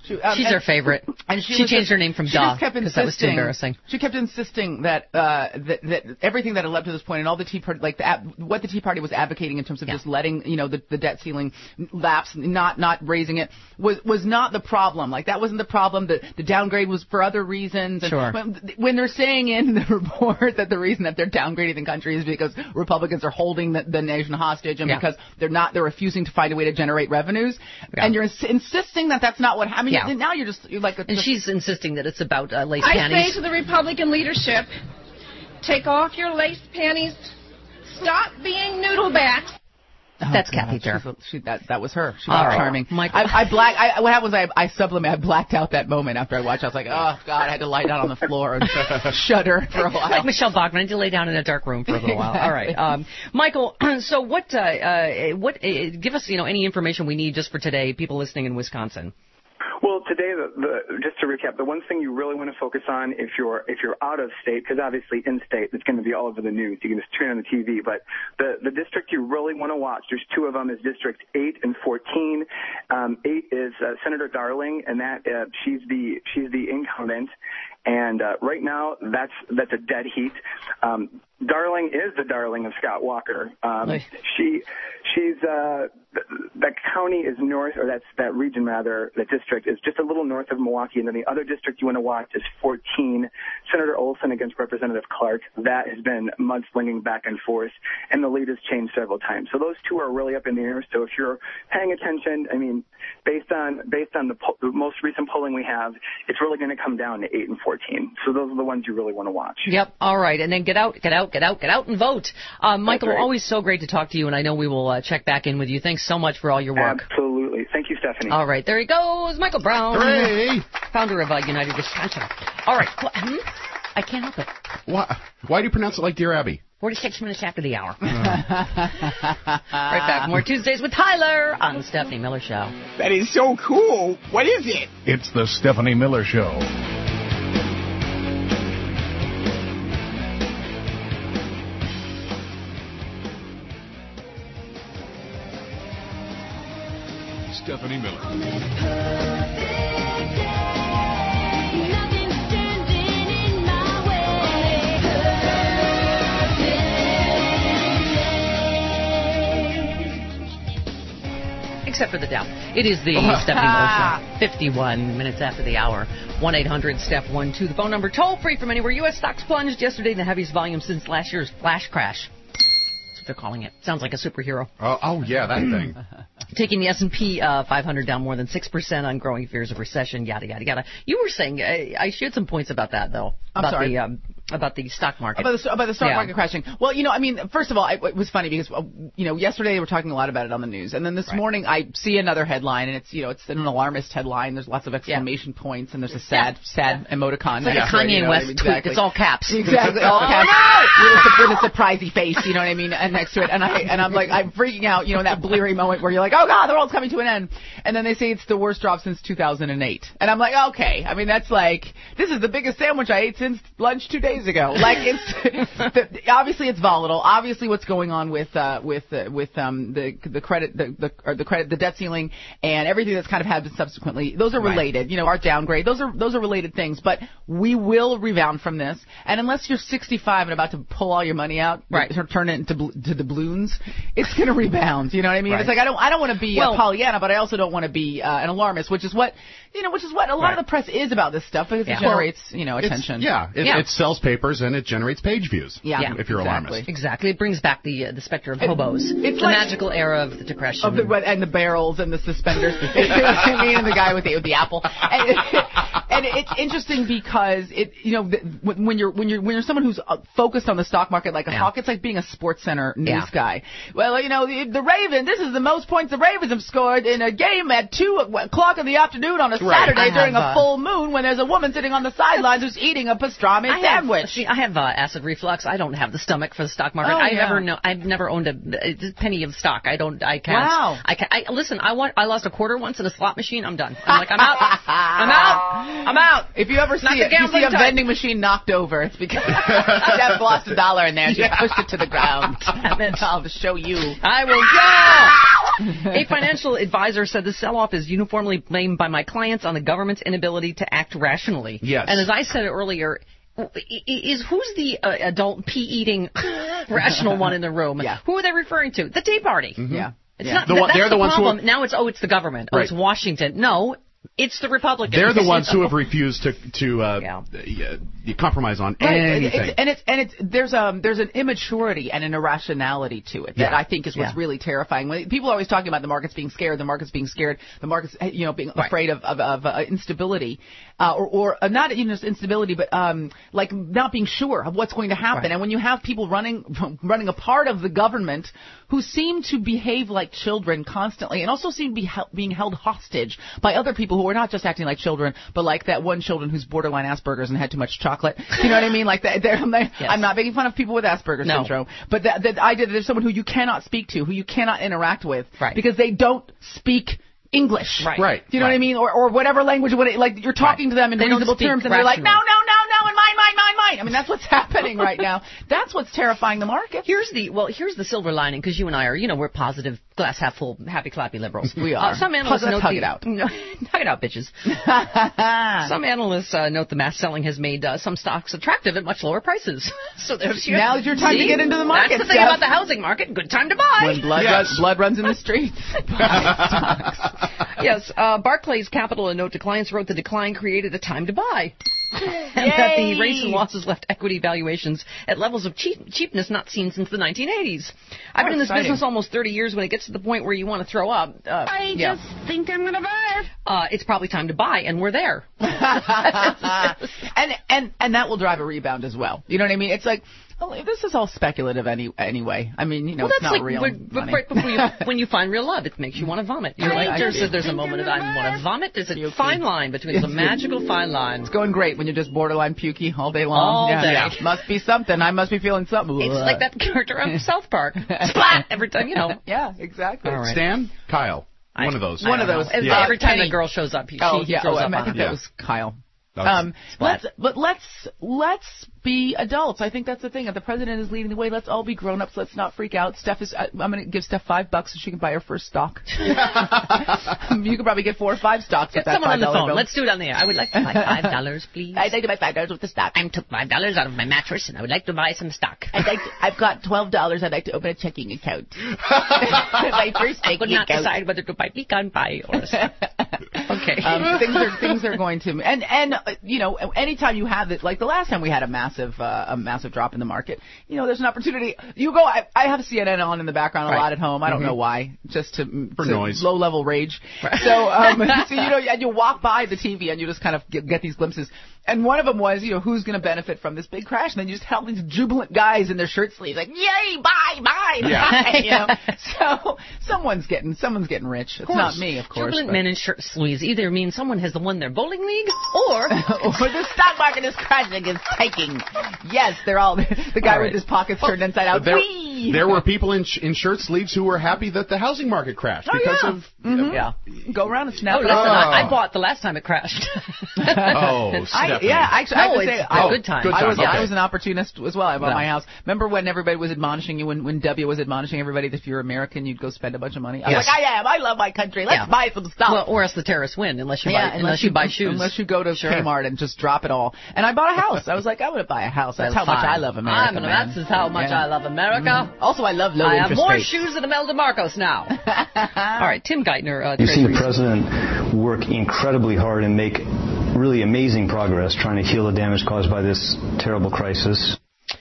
She's her favorite. And she changed her name from Duh because that was too embarrassing. She kept insisting that that everything that had led to this point and all the Tea Party, like what the Tea Party was advocating in terms of just letting the debt ceiling lapse, not raising it, was not the problem. Like that wasn't the problem. The downgrade was for other reasons. And sure. When they're saying in the report that the reason that they're downgrading the country is because Republicans are holding the nation hostage and because they're refusing to find a way to generate revenues, and you're insisting that that's not what happened. Now you're like. And she's insisting that it's about lace panties. I say to the Republican leadership, take off your lace panties, stop being noodlebacks. That's Kathy Turr. That was her. She was charming. What happened was I sublimated. I blacked out that moment after I watched. I was like, oh God, I had to lie down on the floor and shudder for a while. Like Michelle Bachmann, I had to lay down in a dark room for a little while. All right, Michael. So what? Give us any information we need just for today. People listening in Wisconsin. Well, today, just to recap, the one thing you really want to focus on if you're out of state, because obviously in state it's going to be all over the news. You can just turn on the TV. But the district you really want to watch, there's two of them, is District 8 and 14. 8 is Senator Darling, and she's the incumbent. And right now, that's a dead heat. Darling is the darling of Scott Walker. She's that county is north, or that region rather, that district is just a little north of Milwaukee, and then the other district you want to watch is 14, Senator Olson against Representative Clark. That has been mudslinging back and forth, and the lead has changed several times. So those two are really up in the air. So if you're paying attention, I mean, based on the most recent polling we have, it's really going to come down to 8 and 14. So those are the ones you really want to watch. Yep. All right. And then get out and vote. Michael, right. Always so great to talk to you, and I know we will check back in with you. Thanks so much for all your work. Absolutely. Thank you, Stephanie. All right. There he goes, Michael Brown. Hooray! Founder of United Wisconsin. All right. I can't help it. Why do you pronounce it like Dear Abby? 46 minutes after the hour. Right back. More Tuesdays with Tyler on the Stephanie Miller Show. That is so cool. What is it? It's the Stephanie Miller Show. Stephanie Miller. Except for the doubt. It is the Stephanie Miller Show. 51 minutes after the hour. 1-800-STEPH-12. The phone number toll free from anywhere. U.S. stocks plunged yesterday in the heaviest volume since last year's flash crash. That's what they're calling it. Sounds like a superhero. Oh yeah, that thing. Taking the S&P 500 down more than 6% on growing fears of recession, yada, yada, yada. You were saying, I shared some points about that, though. About the stock market. About the stock market crashing. Well, first of all, it was funny because, yesterday they were talking a lot about it on the news. And then this morning I see another headline, and it's an alarmist headline. There's lots of exclamation points, and there's a sad emoticon. It's like a Kanye West tweet. It's all caps. Exactly. All caps. With a surprisey face, you know what I mean? And next to it. And I'm like, I'm freaking out, in that bleary moment where you're like, oh God, the world's coming to an end. And then they say it's the worst drop since 2008. And I'm like, okay. I mean, that's like, this is the biggest sandwich I ate since lunch 2 days ago. Like obviously it's volatile. Obviously what's going on with the credit, the debt ceiling and everything that's kind of happened subsequently. Those are related. Our downgrade. Those are related things. But we will rebound from this. And unless you're 65 and about to pull all your money out, turn it into doubloons, it's going to rebound. You know what I mean? Right. It's like I don't want to be a Pollyanna, but I also don't want to be an alarmist, which is what a lot of the press is about this stuff because it generates attention. It sells papers and it generates page views. Yeah, if you're alarmist. Exactly. It brings back the specter of hobos. It's the magical era of the Depression. And the barrels and the suspenders. You know what I mean? And the guy with the apple. And it's interesting because when you're someone who's focused on the stock market like a hawk, it's like being a Sports Center news guy. Well, the Ravens. This is the most points the Ravens have scored in a game at 2:00 in the afternoon on a Saturday during a full moon when there's a woman sitting on the sidelines who's eating a pastrami sandwich. I have acid reflux. I don't have the stomach for the stock market. I've never owned a penny of stock. I can't. Wow. Listen, I lost a quarter once in a slot machine. I'm done. I'm like, I'm out. If you ever see a vending machine knocked over, it's because Steph lost $1 in there. She pushed it to the ground. And then I'll show you. I will go. A financial advisor said the sell-off is uniformly blamed by my clients on the government's inability to act rationally. Yes. And as I said earlier, who's the adult pea-eating rational one in the room? Yeah. Who are they referring to? The Tea Party. Mm-hmm. Yeah. It's Yeah. not. That's the ones who problem. are- Now it's the government. Oh, Right. it's Washington. No, it's the Republicans. They're the ones who have refused to compromise on anything. There's an immaturity and an irrationality to it that I think is what's really terrifying. When people are always talking about the markets being scared, the markets being being afraid of instability, or not even just instability, but like not being sure of what's going to happen. Right. And when you have people running a part of the government who seem to behave like children constantly, and also seem to be being held hostage by other people who are not just acting like children, but like that one children who's borderline Asperger's and had too much chocolate. You know what I mean? Like that. I'm not making fun of people with Asperger's syndrome, but there's someone who you cannot speak to, who you cannot interact with, because they don't speak English. Right. Do you know what I mean? Or whatever language, like you're talking to them in reasonable terms, and they're like, no, and mine. I mean, that's what's happening right now. That's what's terrifying the market. Here's the silver lining, because you and I are, we're positive, glass half full, happy clappy liberals. We are. Some analysts Let's hug it out. Hug it out, bitches. Some analysts note the mass selling has made some stocks attractive at much lower prices. So there's now's your time to get into the market. That's the thing about the housing market. Good time to buy. When blood runs in the streets. Yes, Barclays Capital, a note to clients, wrote the decline created a time to buy. And that the race and losses left equity valuations at levels of cheapness not seen since the 1980s. I've been in this business almost 30 years. When it gets to the point where you want to throw up, I just think I'm going to buy it. It's probably time to buy, and we're there. and that will drive a rebound as well. You know what I mean? It's like, this is all speculative anyway. I mean, it's not real. But right before when you find real love, it makes you want to vomit. You're like, there's a moment of I want to vomit. There's a fine line between the magical fine line. It's going great when you're just borderline pukey all day long. All day. Yeah. Must be something. I must be feeling something. It's like that character on South Park. Splat! Every time, Yeah, exactly. All right. Stan? Kyle. One of those. One of those. Yeah. Every time the girl shows up, he throws up I think that was Kyle. Let's be adults. I think that's the thing. If the president is leading the way, let's all be grown-ups. Let's not freak out. I'm going to give Steph $5 so she can buy her first stock. You can probably get 4 or 5 stocks with that someone on the phone. bill. Let's do it on the air. I would like to buy $5, please. I'd like to buy $5 with the stock. I took $5 out of my mattress, and I would like to buy some stock. I've got $12. I'd like to open a checking account. My first I could not decide whether to buy pecan pie or a stock. Okay. Things are going to, and anytime you have it, like the last time we had a massive drop in the market, there's an opportunity. You go. I have CNN on in the background a lot at home. I don't know why, just for noise, low level rage. Right. So and you walk by the TV and you just kind of get these glimpses. And one of them was, who's going to benefit from this big crash? And then you just held these jubilant guys in their shirt sleeves, like, yay, buy. Yeah. So someone's getting rich. It's not me, of course. Jubilant men in shirt sleeves either mean someone has won their bowling league, or the stock market is crashing, is tanking. Yes, they're all the guy with his pockets turned inside out. There were people in shirt sleeves who were happy that the housing market crashed because of Go around and snap. Listen, I bought the last time it crashed. Actually, I would say good time. I was an opportunist as well. I bought my house. Remember when everybody was admonishing you, when W was admonishing everybody that if you're American, you'd go spend a bunch of money? I was like, I am. I love my country. Let's buy some stuff. Well, or else the terrorists win, unless you buy shoes. Unless you go to Kmart and just drop it all. And I bought a house. I was like, I'm going to buy a house. That's how much I love America. That's how much I love America. Also, I love low interest rates. I have more shoes than Imelda Marcos now. All right, Tim Geithner. You've seen the president work incredibly hard and make really amazing progress trying to heal the damage caused by this terrible crisis.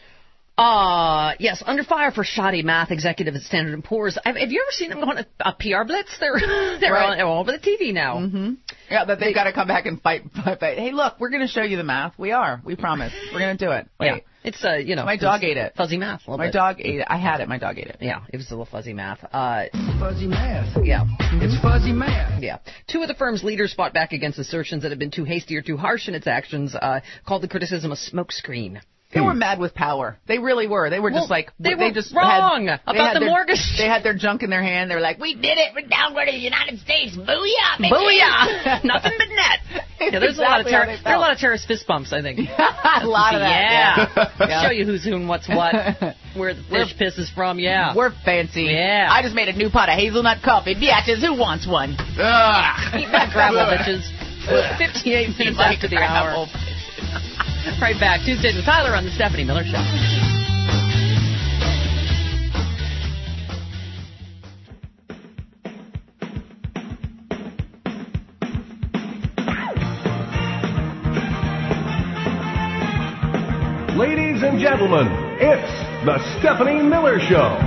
Yes, under fire for shoddy math executive at Standard & Poor's. Have you ever seen them go on a PR blitz? They're all over the TV now. Mm-hmm. Yeah, that they've got to come back and fight. Hey, look, we're going to show you the math. We promise. We're going to do it. Wait. Yeah. It's, my dog ate it. Fuzzy math. My dog ate it. I had it. My dog ate it. Yeah, it was a little fuzzy math. Fuzzy math. Yeah. It's fuzzy math. Yeah. 2 of the firm's leaders fought back against assertions that had been too hasty or too harsh in its actions, called the criticism a smokescreen. They were mad with power. They really were. They were just like... They just wrong about the mortgage. They had their junk in their hand. They were like, we did it. We're downward to the United States. Booyah, baby. Booyah. Nothing but net. Yeah, there's a lot of terrorist fist bumps, I think. A lot of that. Yeah. Show you who's who and what's what. where the fish piss is from, yeah. We're fancy. Yeah. I just made a new pot of hazelnut coffee. Biatches, who wants one? Eat that gravel, bitches. 58 minutes after the hour. Right back. Tuesdays with Tyler on the Stephanie Miller Show. Ladies and gentlemen, it's the Stephanie Miller Show.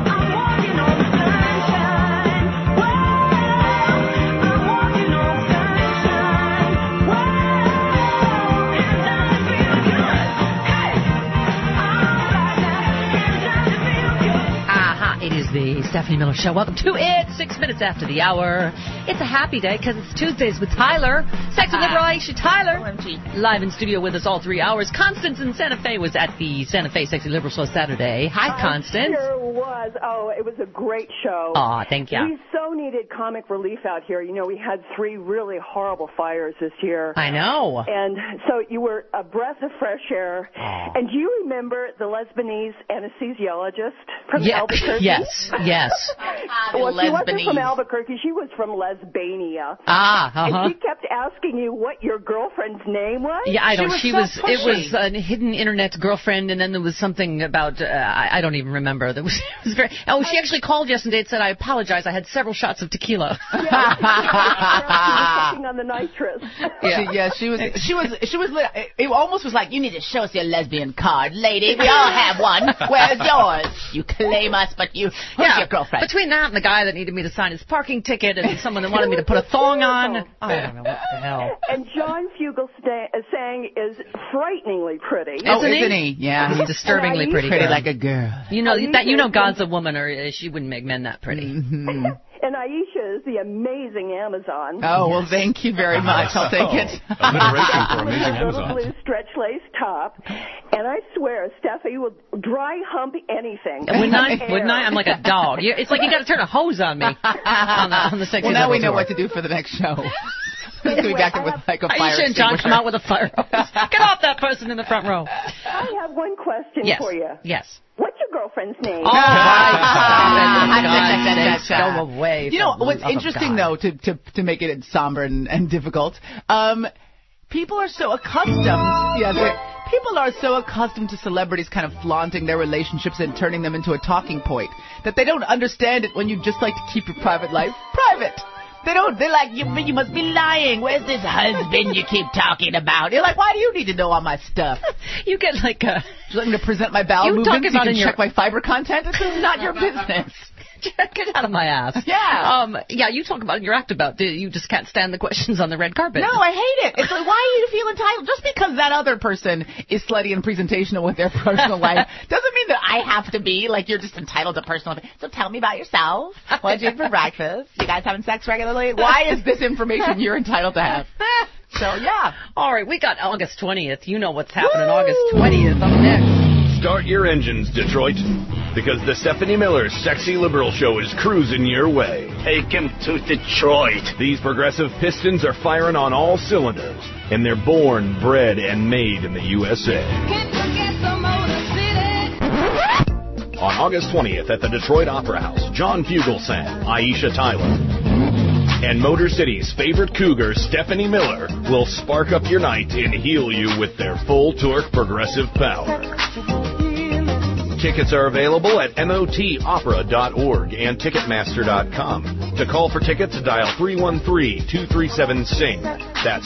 It is the Stephanie Miller Show. Welcome to it. 6 minutes after the hour. It's a happy day because it's Tuesdays with Tyler. Sex and Liberal Aisha Tyler. Live in studio with us all 3 hours. Constance in Santa Fe was at the Santa Fe Sexy Liberal Show Saturday. Hi, Constance. It sure was. Oh, it was a great show. Aw, thank you. We so needed comic relief out here. You know, we had 3 really horrible fires this year. I know. And so you were a breath of fresh air. Aww. And do you remember the Lebanese anesthesiologist from Albuquerque? Yes. Well, she wasn't from Albuquerque. She was from Lesbania. And she kept asking you what your girlfriend's name was. Yeah, I don't. It was a hidden internet girlfriend, and then there was something about I don't even remember. There was, it was very. Oh, she actually called yesterday and said, "I apologize. I had several shots of tequila." She was sucking on the nitrous. She was. It almost was like, you need to show us your lesbian card, lady. We all have one. Where's yours? You claim us, but you. Who's your girlfriend? Between that and the guy that needed me to sign his parking ticket and someone that wanted me to put a thong on, I don't know what the hell. And John Fugelsang is frighteningly pretty. Isn't he? Yeah, he's disturbingly pretty. Pretty like a girl. You know that. You know God's a woman, or she wouldn't make men that pretty. Mm-hmm. And Aisha is the amazing Amazon. Oh, well, thank you very much. I'll take it. Alliteration for amazing Amazon. Blue stretch lace top. And I swear, Steffi will dry hump anything. Wouldn't I? I'm like a dog. It's like you got to turn a hose on me on the Sexy Well, now we know tour. what to do for the next show. Anyway, back with like a fire Aisha and John come out with a fire hose. Get off that person in the front row. I have one question for you. Yes. What's your girlfriend's name? Go away. You know what's interesting though, to make it somber and difficult. People are so accustomed. People are so accustomed to celebrities kind of flaunting their relationships and turning them into a talking point that they don't understand it when you just like to keep your private life private. They don't. They're like, you must be lying. Where's this husband you keep talking about? You're like, why do you need to know all my stuff? You get like a... Would you like me to present my bowel movements so you can check my fiber content? This is not your business. Get out of my ass. Yeah. You talk about, you're act about, you just can't stand the questions on the red carpet. No, I hate it. It's like, why do you feel entitled? Just because that other person is slutty and presentational with their personal life doesn't mean that I have to be. Like, you're just entitled to personal life. So tell me about yourself. What did you eat for breakfast? You guys having sex regularly? Why is this information you're entitled to have? So, yeah. All right, we got August 20th. You know what's happening August 20th. Up next. Start your engines, Detroit, because the Stephanie Miller Sexy Liberal Show is cruising your way. Take him to Detroit. These progressive pistons are firing on all cylinders, and they're born, bred, and made in the USA. On August 20th at the Detroit Opera House, John Fugelsang, Aisha Tyler, and Motor City's favorite cougar, Stephanie Miller, will spark up your night and heal you with their full torque progressive power. Tickets are available at motopera.org and Ticketmaster.com. To call for tickets, dial 313-237-SING. That's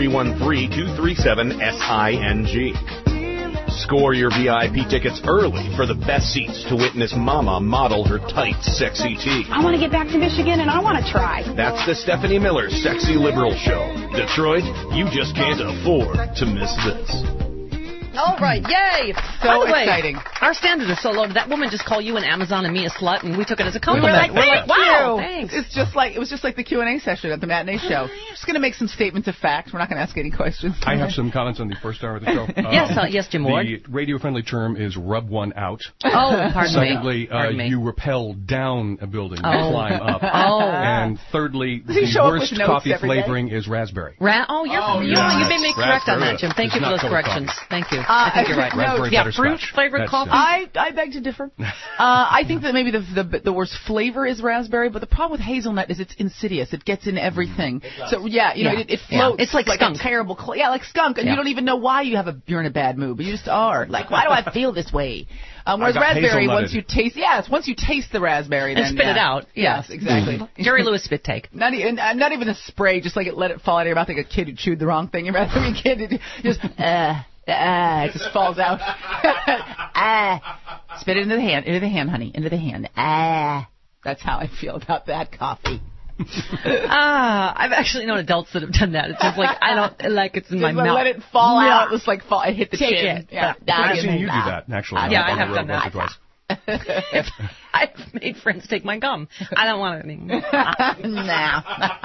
313-237-SING. Score your VIP tickets early for the best seats to witness Mama model her tight, sexy tee. I want to get back to Michigan and I want to try. That's the Stephanie Miller Sexy Liberal Show. Detroit, you just can't afford to miss this. All right, yay! So By the way, exciting. Our standards are so low. Did that woman just call you an Amazon and me a slut, and we took it as a compliment. We're like, wow, thanks. It was just like the Q&A session at the matinee show. Just going to make some statements of fact. We're not going to ask any questions. I have some comments on the first hour of the show. Yes, Jim Ward. The radio-friendly term is rub one out. Oh, pardon Secondly, me. you rappel down a building, you climb up. Oh. And thirdly, Does he the show up worst with notes flavoring every day? is raspberry. You made me correct on that, Jim. Thank you for those corrections. Thank you. I think you're right. Raspberry fruit flavored coffee. I beg to differ. I think that maybe the worst flavor is raspberry, but the problem with hazelnut is it's insidious. It gets in everything. So it floats. It's like skunk. A terrible, like skunk, and you don't even know why you're in a bad mood, but you just are. Like, why do I feel this way? Whereas raspberry, once you taste the raspberry, then and spit it out. Yes, exactly. Jerry Lewis spit take. Not even a spray, just like let it fall out of your mouth like a kid who chewed the wrong thing. You'd rather be a kid who just it just falls out. Spit it into the hand, honey, into the hand. That's how I feel about that coffee. I've actually known adults that have done that. It's just like, I don't like it's in my mouth. Let it fall out. It's like it hit the Take chin. it. Yeah. I've seen you do that, actually. Yeah, I have done that. I've made friends take my gum. I don't want it anymore. No.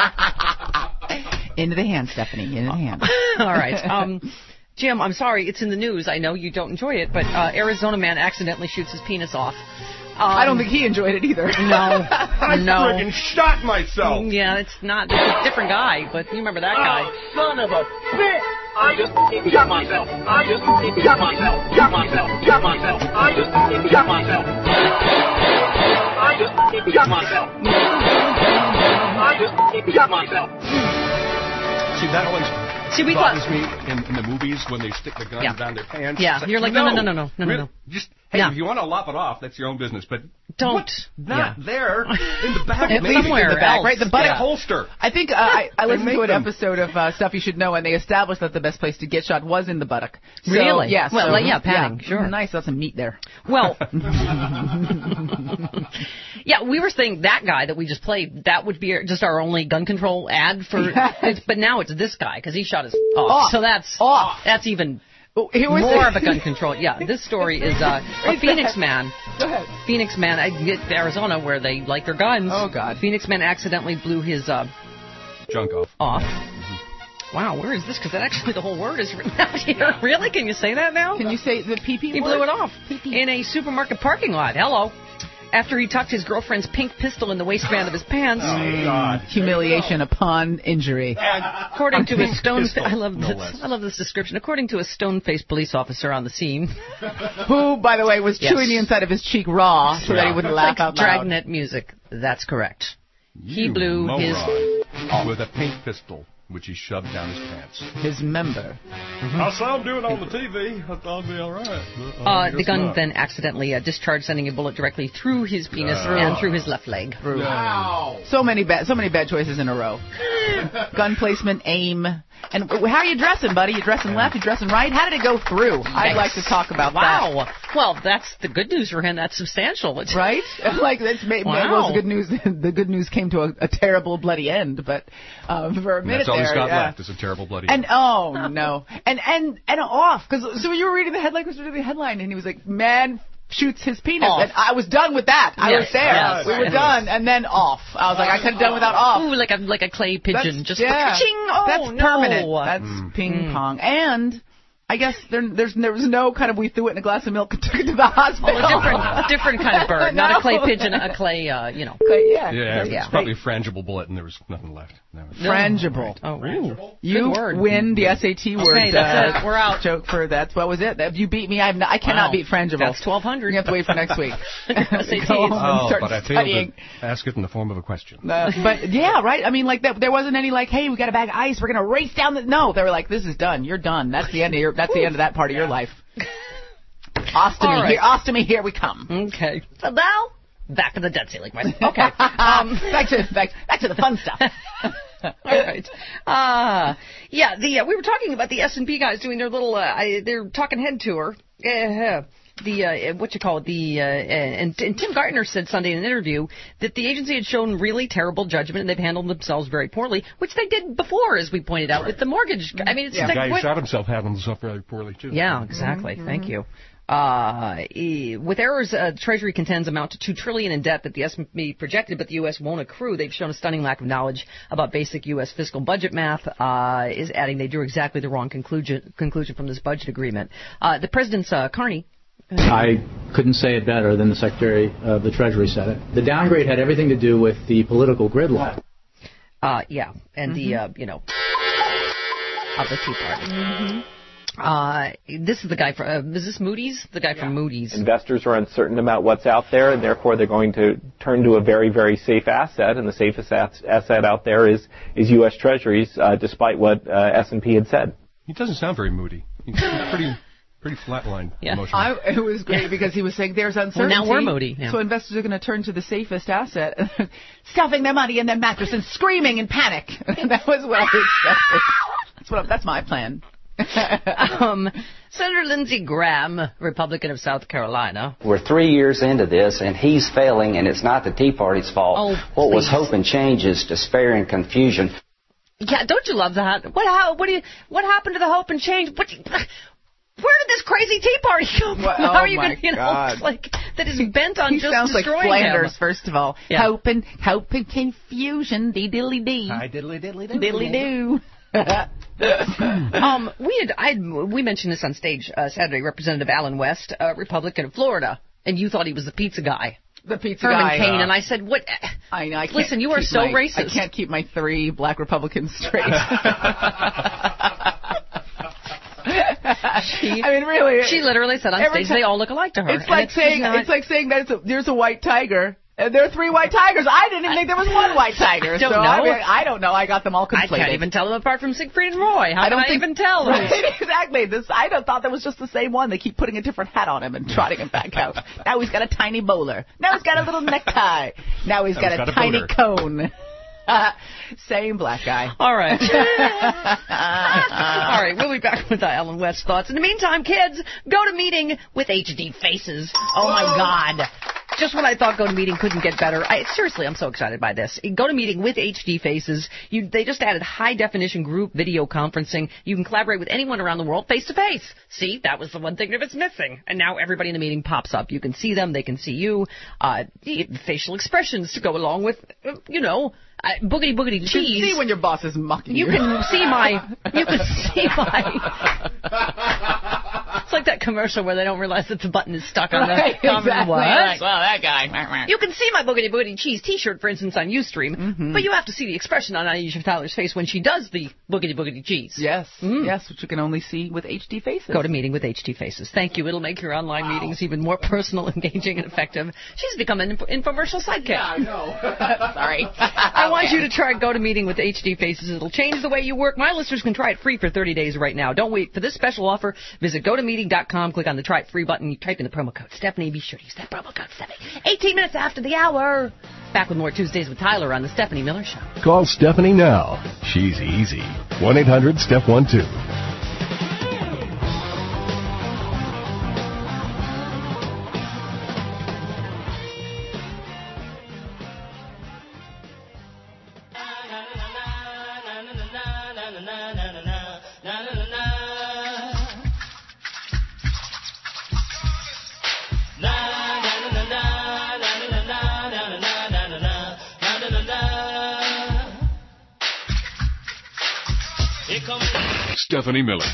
Into the hand, Stephanie. Into the hand. All right. Jim, I'm sorry. It's in the news. I know you don't enjoy it, but Arizona man accidentally shoots his penis off. I don't think he enjoyed it either. No. I friggin' shot myself. Yeah, it's a different guy, but you remember that guy. Oh, son of a bitch! I just shot myself. I just shot myself. Shot myself. Shot myself. I just shot myself. I just shot myself. I just shot myself. See, that always bothers me in the movies when they stick the gun down their pants. Yeah, you're like, no. Just, hey, if you want to lop it off, that's your own business, but don't. Not there in the back. Somewhere in the back, right? The butt holster. I think I listened to an episode of Stuff You Should Know, and they established that the best place to get shot was in the buttock. So, really? Yes. Well, padding. Sure. Nice. That's some meat there. Well, yeah, we were saying that guy that we just played, that would be just our only gun control ad for. But now it's this guy because he shot his off. So that's off. That's even. More of a gun control. Yeah, this story is a Phoenix man. Go ahead. Phoenix man, Arizona, where they like their guns. Oh, God. Phoenix man accidentally blew his junk off. Wow, where is this? Because actually the whole word is written out here. Really? Can you say that now? Can you say the PP He word? blew it off in a supermarket parking lot. Hello. After he tucked his girlfriend's pink pistol in the waistband of his pants. Oh, God. Humiliation upon injury. According to a I love this description. According to a stone-faced police officer on the scene. Who, by the way, was chewing the inside of his cheek raw so that he wouldn't laugh out loud. Dragnet music. That's correct. He blew his... with a pink pistol, which he shoved down his pants. His member. I saw him do it on the TV. I thought it'd be all right. The gun then accidentally discharged, sending a bullet directly through his penis and through his left leg. Wow! So many bad choices in a row. Gun placement, aim, and how are you dressing, buddy? You dressing left? You dressing right? How did it go through? I'd like to talk about that. Wow. Well, that's the good news for him. That's substantial. Right? Like that's well, the good news. The good news came to a terrible, bloody end. But for a minute that's all he's got left is a terrible, bloody end. And oh no, and off because so you were reading the headline, and he was like, man shoots his penis, and I was done with that. I was there. Yes, we were done, and then off. I was like, I could have done without off. Ooh, like a clay pigeon, just ching. Oh, that's permanent. That's ping pong, and I guess there was no kind of we threw it in a glass of milk and took it to the hospital. A different kind of bird, not a clay pigeon, a clay, Clay, it's probably a frangible bullet, and there was nothing left. Frangible. Oh, frangible. You win the SAT word. Okay, that's it. We're out. Joke for that. What was it? If you beat me, I cannot beat frangible. That's 1,200. You have to wait for next week. But I failed to ask it in the form of a question. But yeah, right. I mean, like that. There wasn't any like, hey, we got a bag of ice. We're gonna race down the. No, they were like, this is done. You're done. That's the end of That's the end of that part of your life. Ostomy, here we come. Okay. So now, back to the debt ceiling. Right? Okay. Back to the fun stuff. All right. We were talking about the S&P guys doing their little, their talking head tour. And Tim Gartner said Sunday in an interview that the agency had shown really terrible judgment and they've handled themselves very poorly, which they did before, as we pointed out, with the mortgage. I mean, it's the guy who shot himself handled himself very poorly, too. Yeah, exactly. Mm-hmm. Thank you. With errors, Treasury contends amount to $2 trillion in debt that the S&P projected, but the U.S. won't accrue. They've shown a stunning lack of knowledge about basic U.S. fiscal budget math. Is adding they drew exactly the wrong conclusion from this budget agreement. The president's Carney. I couldn't say it better than the Secretary of the Treasury said it. The downgrade had everything to do with the political gridlock. And the of the Tea Party. This is the guy from, is this Moody's? The guy from Moody's. Investors are uncertain about what's out there, and therefore they're going to turn to a very, very safe asset, and the safest asset out there is U.S. Treasuries, despite what S&P had said. He doesn't sound very moody. He's pretty flatlined emotionally. It was great because he was saying there's uncertainty. Well, now we're moody. Yeah. So investors are going to turn to the safest asset, stuffing their money in their mattress and screaming in panic. That was what I expected. That's my plan. Senator Lindsey Graham, Republican of South Carolina. We're 3 years into this, and he's failing, and it's not the Tea Party's fault. What was hope and change is despair and confusion. Yeah, don't you love that? What happened to the hope and change? Where did this crazy Tea Party come from? How are you going to, that is bent on just sounds destroying like Flanders, him. First of all. Yeah. Hope and confusion, dee-diddly-dee. Hi, diddly-diddly-doo. Diddly-doo. We mentioned this on stage Saturday. Representative Alan West, Republican of Florida, and you thought he was the pizza guy. The pizza Herman guy. Cain, and I said, "What? I know. Listen, you are so racist. I can't keep my 3 black Republicans straight." Really. She literally said on stage, "They all look alike to her." It's like saying that there's a white tiger. And there are 3 white tigers. I didn't even think there was 1 white tiger. I don't know. I got them all conflated. I can't even tell them apart from Siegfried and Roy. How can I even tell? Right, exactly. I thought that was just the same one. They keep putting a different hat on him and trotting him back out. Now he's got a tiny bowler. Now he's got a little necktie. Now he's got a tiny cone. Same black guy. All right. All right, we'll be back with Alan West's thoughts. In the meantime, kids, go to meeting with HD Faces. Oh, my God. Just when I thought GoToMeeting couldn't get better. Seriously, I'm so excited by this. GoToMeeting with HD Faces. They just added high-definition group video conferencing. You can collaborate with anyone around the world face-to-face. See, that was the one thing that was missing. And now everybody in the meeting pops up. You can see them. They can see you. Facial expressions to go along with, boogity cheese. You can see when your boss is mocking you. You can see my. It's like that commercial where they don't realize that the button is stuck on the exactly. What? Like, well, that guy. You can see my boogity cheese T-shirt, for instance, on Ustream, but you have to see the expression on Aisha Tyler's face when she does the boogity cheese. Yes, yes, which you can only see with HD Faces. Go to meeting with HD Faces. Thank you. It'll make your online meetings even more personal, engaging, and effective. She's become an infomercial sidekick. Yeah, I know. Sorry. I want you to try Go to Meeting with HD Faces. It'll change the way you work. My listeners can try it free for 30 days right now. Don't wait for this special offer. Visit GoToMeeting.com. Click on the Try It Free button. You type in the promo code Stephanie. Be sure to use that promo code Stephanie. 18 minutes after the hour. Back with more Tuesdays with Tyler on the Stephanie Miller Show. Call Stephanie now. She's easy. 1-800-STEP-12. Stephanie Miller.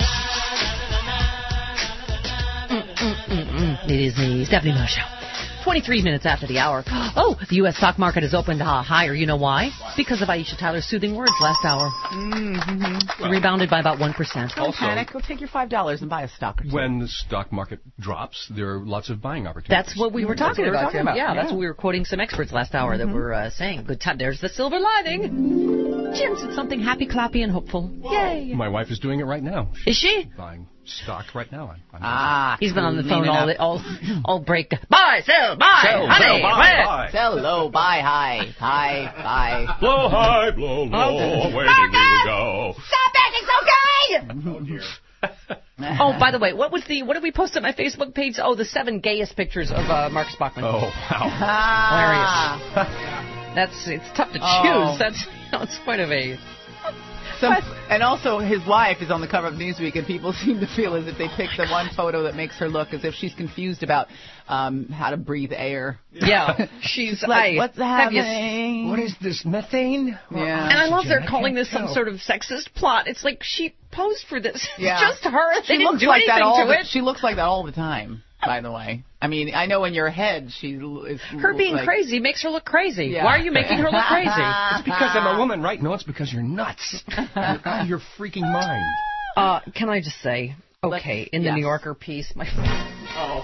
It is the Stephanie Miller Show. 23 minutes after the hour. Oh, the U.S. stock market has opened higher. You know why? Because of Aisha Tyler's soothing words last hour. Well, rebounded by about 1%. Don't panic. Go take your $5 and buy a stock or two. When the stock market drops, there are lots of buying opportunities. That's what we were talking about. Yeah, that's what we were quoting some experts last hour that were saying. Good time. There's the silver lining. Jim said something happy, clappy, and hopeful. Yay. My wife is doing it right now. Is she? Buying stock right now. He's been on the phone all break. Buy, sell, buy, sell, honey, sell, buy. Sell low, buy high. High, buy. Blow high, blow low, where do we go? Stop it, it's okay! Oh, by the way, what did we post on my Facebook page? Oh, the 7 gayest pictures of Mark Spockman. Oh, wow. Hilarious. It's tough to choose. It's quite of a... And also, his wife is on the cover of Newsweek, and people seem to feel as if they picked the one photo that makes her look as if she's confused about how to breathe air. Yeah, she's like, what's happening? What is this, methane? Yeah. And I love they're calling this some sort of sexist plot. It's like she posed for this. Yeah. It's just her. They didn't do anything to it. She looks like that all the time. By the way, I mean, I know in your head she is. Her being crazy makes her look crazy. Yeah. Why are you making her look crazy? It's because I'm a woman, right? No, it's because you're nuts. You're out of your freaking mind. Can I just say, okay, in the New Yorker piece, my... Oh.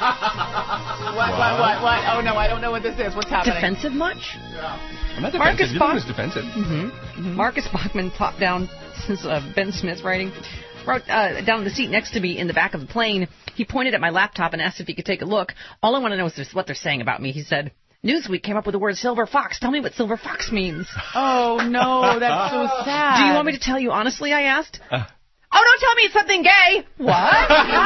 What? Oh, no, I don't know what this is. What's happening? Defensive much? Yeah. I'm not defensive. Marcus defensive. Marcus Bachman plopped down, since Ben Smith's writing, wrote down in the seat next to me in the back of the plane. He pointed at my laptop and asked if he could take a look. All I want to know is what they're saying about me. He said, Newsweek came up with the word silver fox. Tell me what silver fox means. Oh, no, that's so sad. Do you want me to tell you honestly, I asked? Oh, don't tell me it's something gay. What?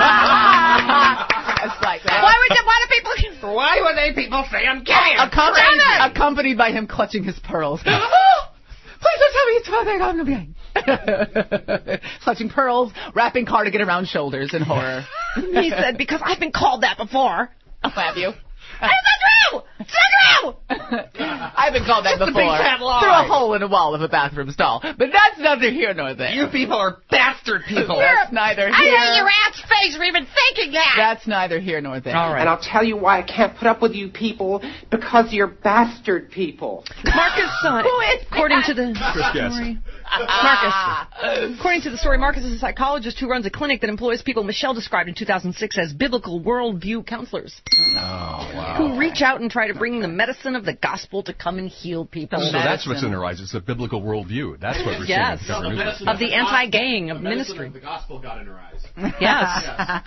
It's like that. Why would people say I'm gay? Accompanied by him clutching his pearls. Please don't tell me it's something I'm gay. Clutching pearls, wrapping cardigan around shoulders in horror. He said, because I've been called that before. Oh, have you? It's not true! It's not true! I've been called that before. Through a hole in the wall of a bathroom stall. But that's neither here nor there. You people are bastard people. That's neither here. I know your ass face for even thinking that. That's neither here nor there. All right. And I'll tell you why I can't put up with you people, because you're bastard people. Marcus, according to the story, according to the story, Marcus is a psychologist who runs a clinic that employs people Michelle described in 2006 as biblical worldview counselors. Oh, wow. Who reach out and try to bring the medicine of the gospel to come and heal people. So that's what's in her eyes. It's a biblical worldview. That's what we're seeing. Yes. Of the anti-gaying of ministry. The gospel got in her eyes. Yes.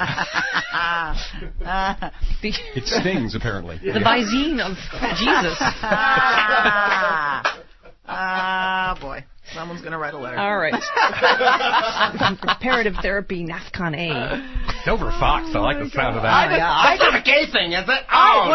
It stings, apparently. The Visine of Jesus. Boy. Someone's going to write a letter. All right. Comparative therapy, NAFCON A. Silver Fox, I like the sound of that. That's not a gay thing, is it? What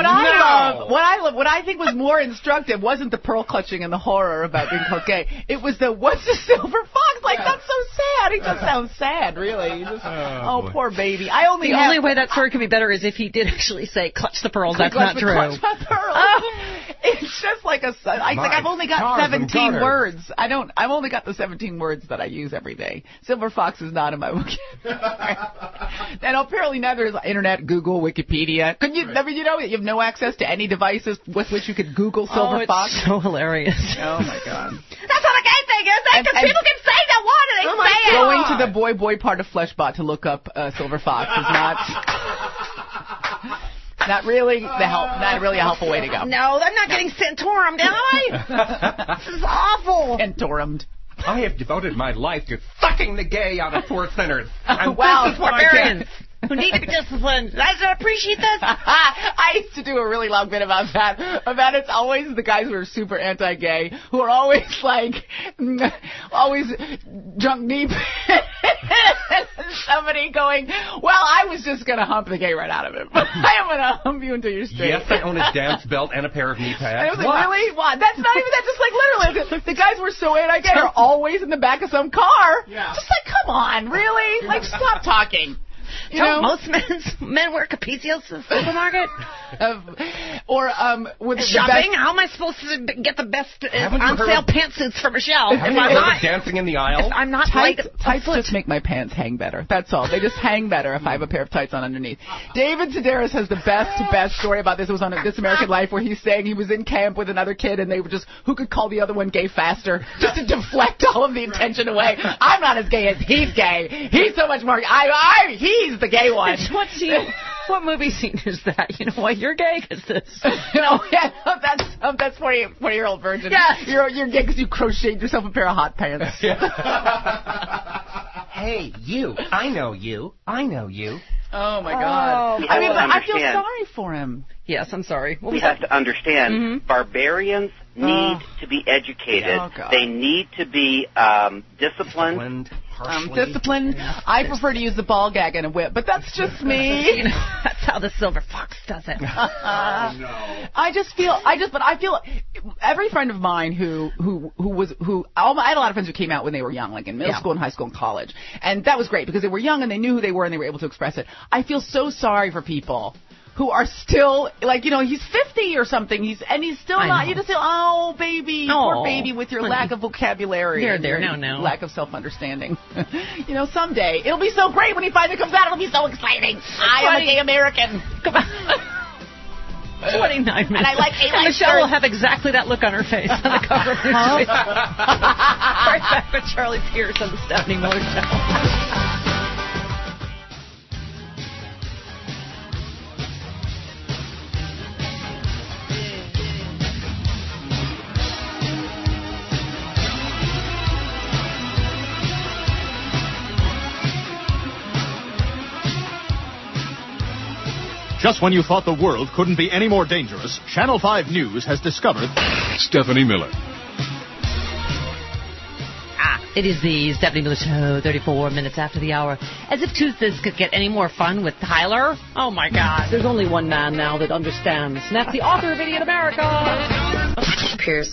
I think was more instructive wasn't the pearl clutching and the horror about being called gay. It was what's the silver fox? Like, that's so sad. He just sounds sad, really. Poor baby. The only way that story could be better is if he did actually say, clutch the pearls. That's not true. Clutch my pearls. It's just like I've only got 17 words. I've only got the 17 words that I use every day. Silver fox is not in my vocabulary. And apparently neither is internet, Google, Wikipedia. Couldn't you? I mean, you have no access to any devices with which you could Google silver fox. It's so hilarious. Oh my God. That's not a gay thing, is it? Because people can say that one and they say it. Going to the boy part of Fleshbot to look up silver fox is not. Not really a helpful way to go. No, I'm not getting Santorum, am I? This is awful. Santorumed. I have devoted my life to sucking the gay out of poor sinners. And this is what barbarians who need to be disciplined. I don't appreciate this. I used to do a really long bit about that. About it's always the guys who are super anti-gay, who are always always drunk deep. Somebody going, well, I was just going to hump the gay right out of him. I am going to hump you until you're straight. Yes, I own a dance belt and a pair of knee pads. And I was like, really? What? That's not even that. Just like literally, the guys were so anti-gay are always in the back of some car. Yeah. Just like, come on, really? Like, stop talking. Don't most men wear Capicios in the supermarket? With shopping? How am I supposed to get the best on-sale pantsuits for Michelle? Haven't you heard of dancing in the aisle? If I'm not tights just make my pants hang better. That's all. They just hang better if I have a pair of tights on underneath. David Sedaris has the best story about this. It was on This American Life where he's saying he was in camp with another kid and they were just, who could call the other one gay faster? Just to deflect all of the attention away. I'm not as gay as he's gay. He's so much more. He's the gay one. What movie scene is that? You know why you're gay? Because this. That's 40-year-old virgin. Yeah. You're gay because you crocheted yourself a pair of hot pants. Hey, you. I know you. I know you. Oh, my God. But I feel sorry for him. Yes, I'm sorry. We have to understand, barbarians need to be educated. Oh, God. They need to be disciplined. Disciplined. I prefer to use the ball gag and a whip, but that's just me. That's how the silver fox does it. I feel every friend of mine who I had a lot of friends who came out when they were young, like in middle school and high school and college, and that was great because they were young and they knew who they were and they were able to express it. I feel so sorry for people who are still, he's 50 or something, he's still not, you just feel, oh, baby, poor baby with your lack of vocabulary. No. Lack of self-understanding. Someday, it'll be so great when he finally comes out, it'll be so exciting. I am a gay American. 29 minutes. And I like A-line Michelle will have exactly that look on her face on the cover of Newsweek. Right back with Charlie Pierce on the Stephanie Miller Show. Just when you thought the world couldn't be any more dangerous, Channel 5 News has discovered Stephanie Miller. It is the Stephanie Miller Show, 34 minutes after the hour. As if Tuesdays could get any more fun with Tyler. Oh, my God. There's only one man now that understands, and that's the author of Idiot America. Pierce.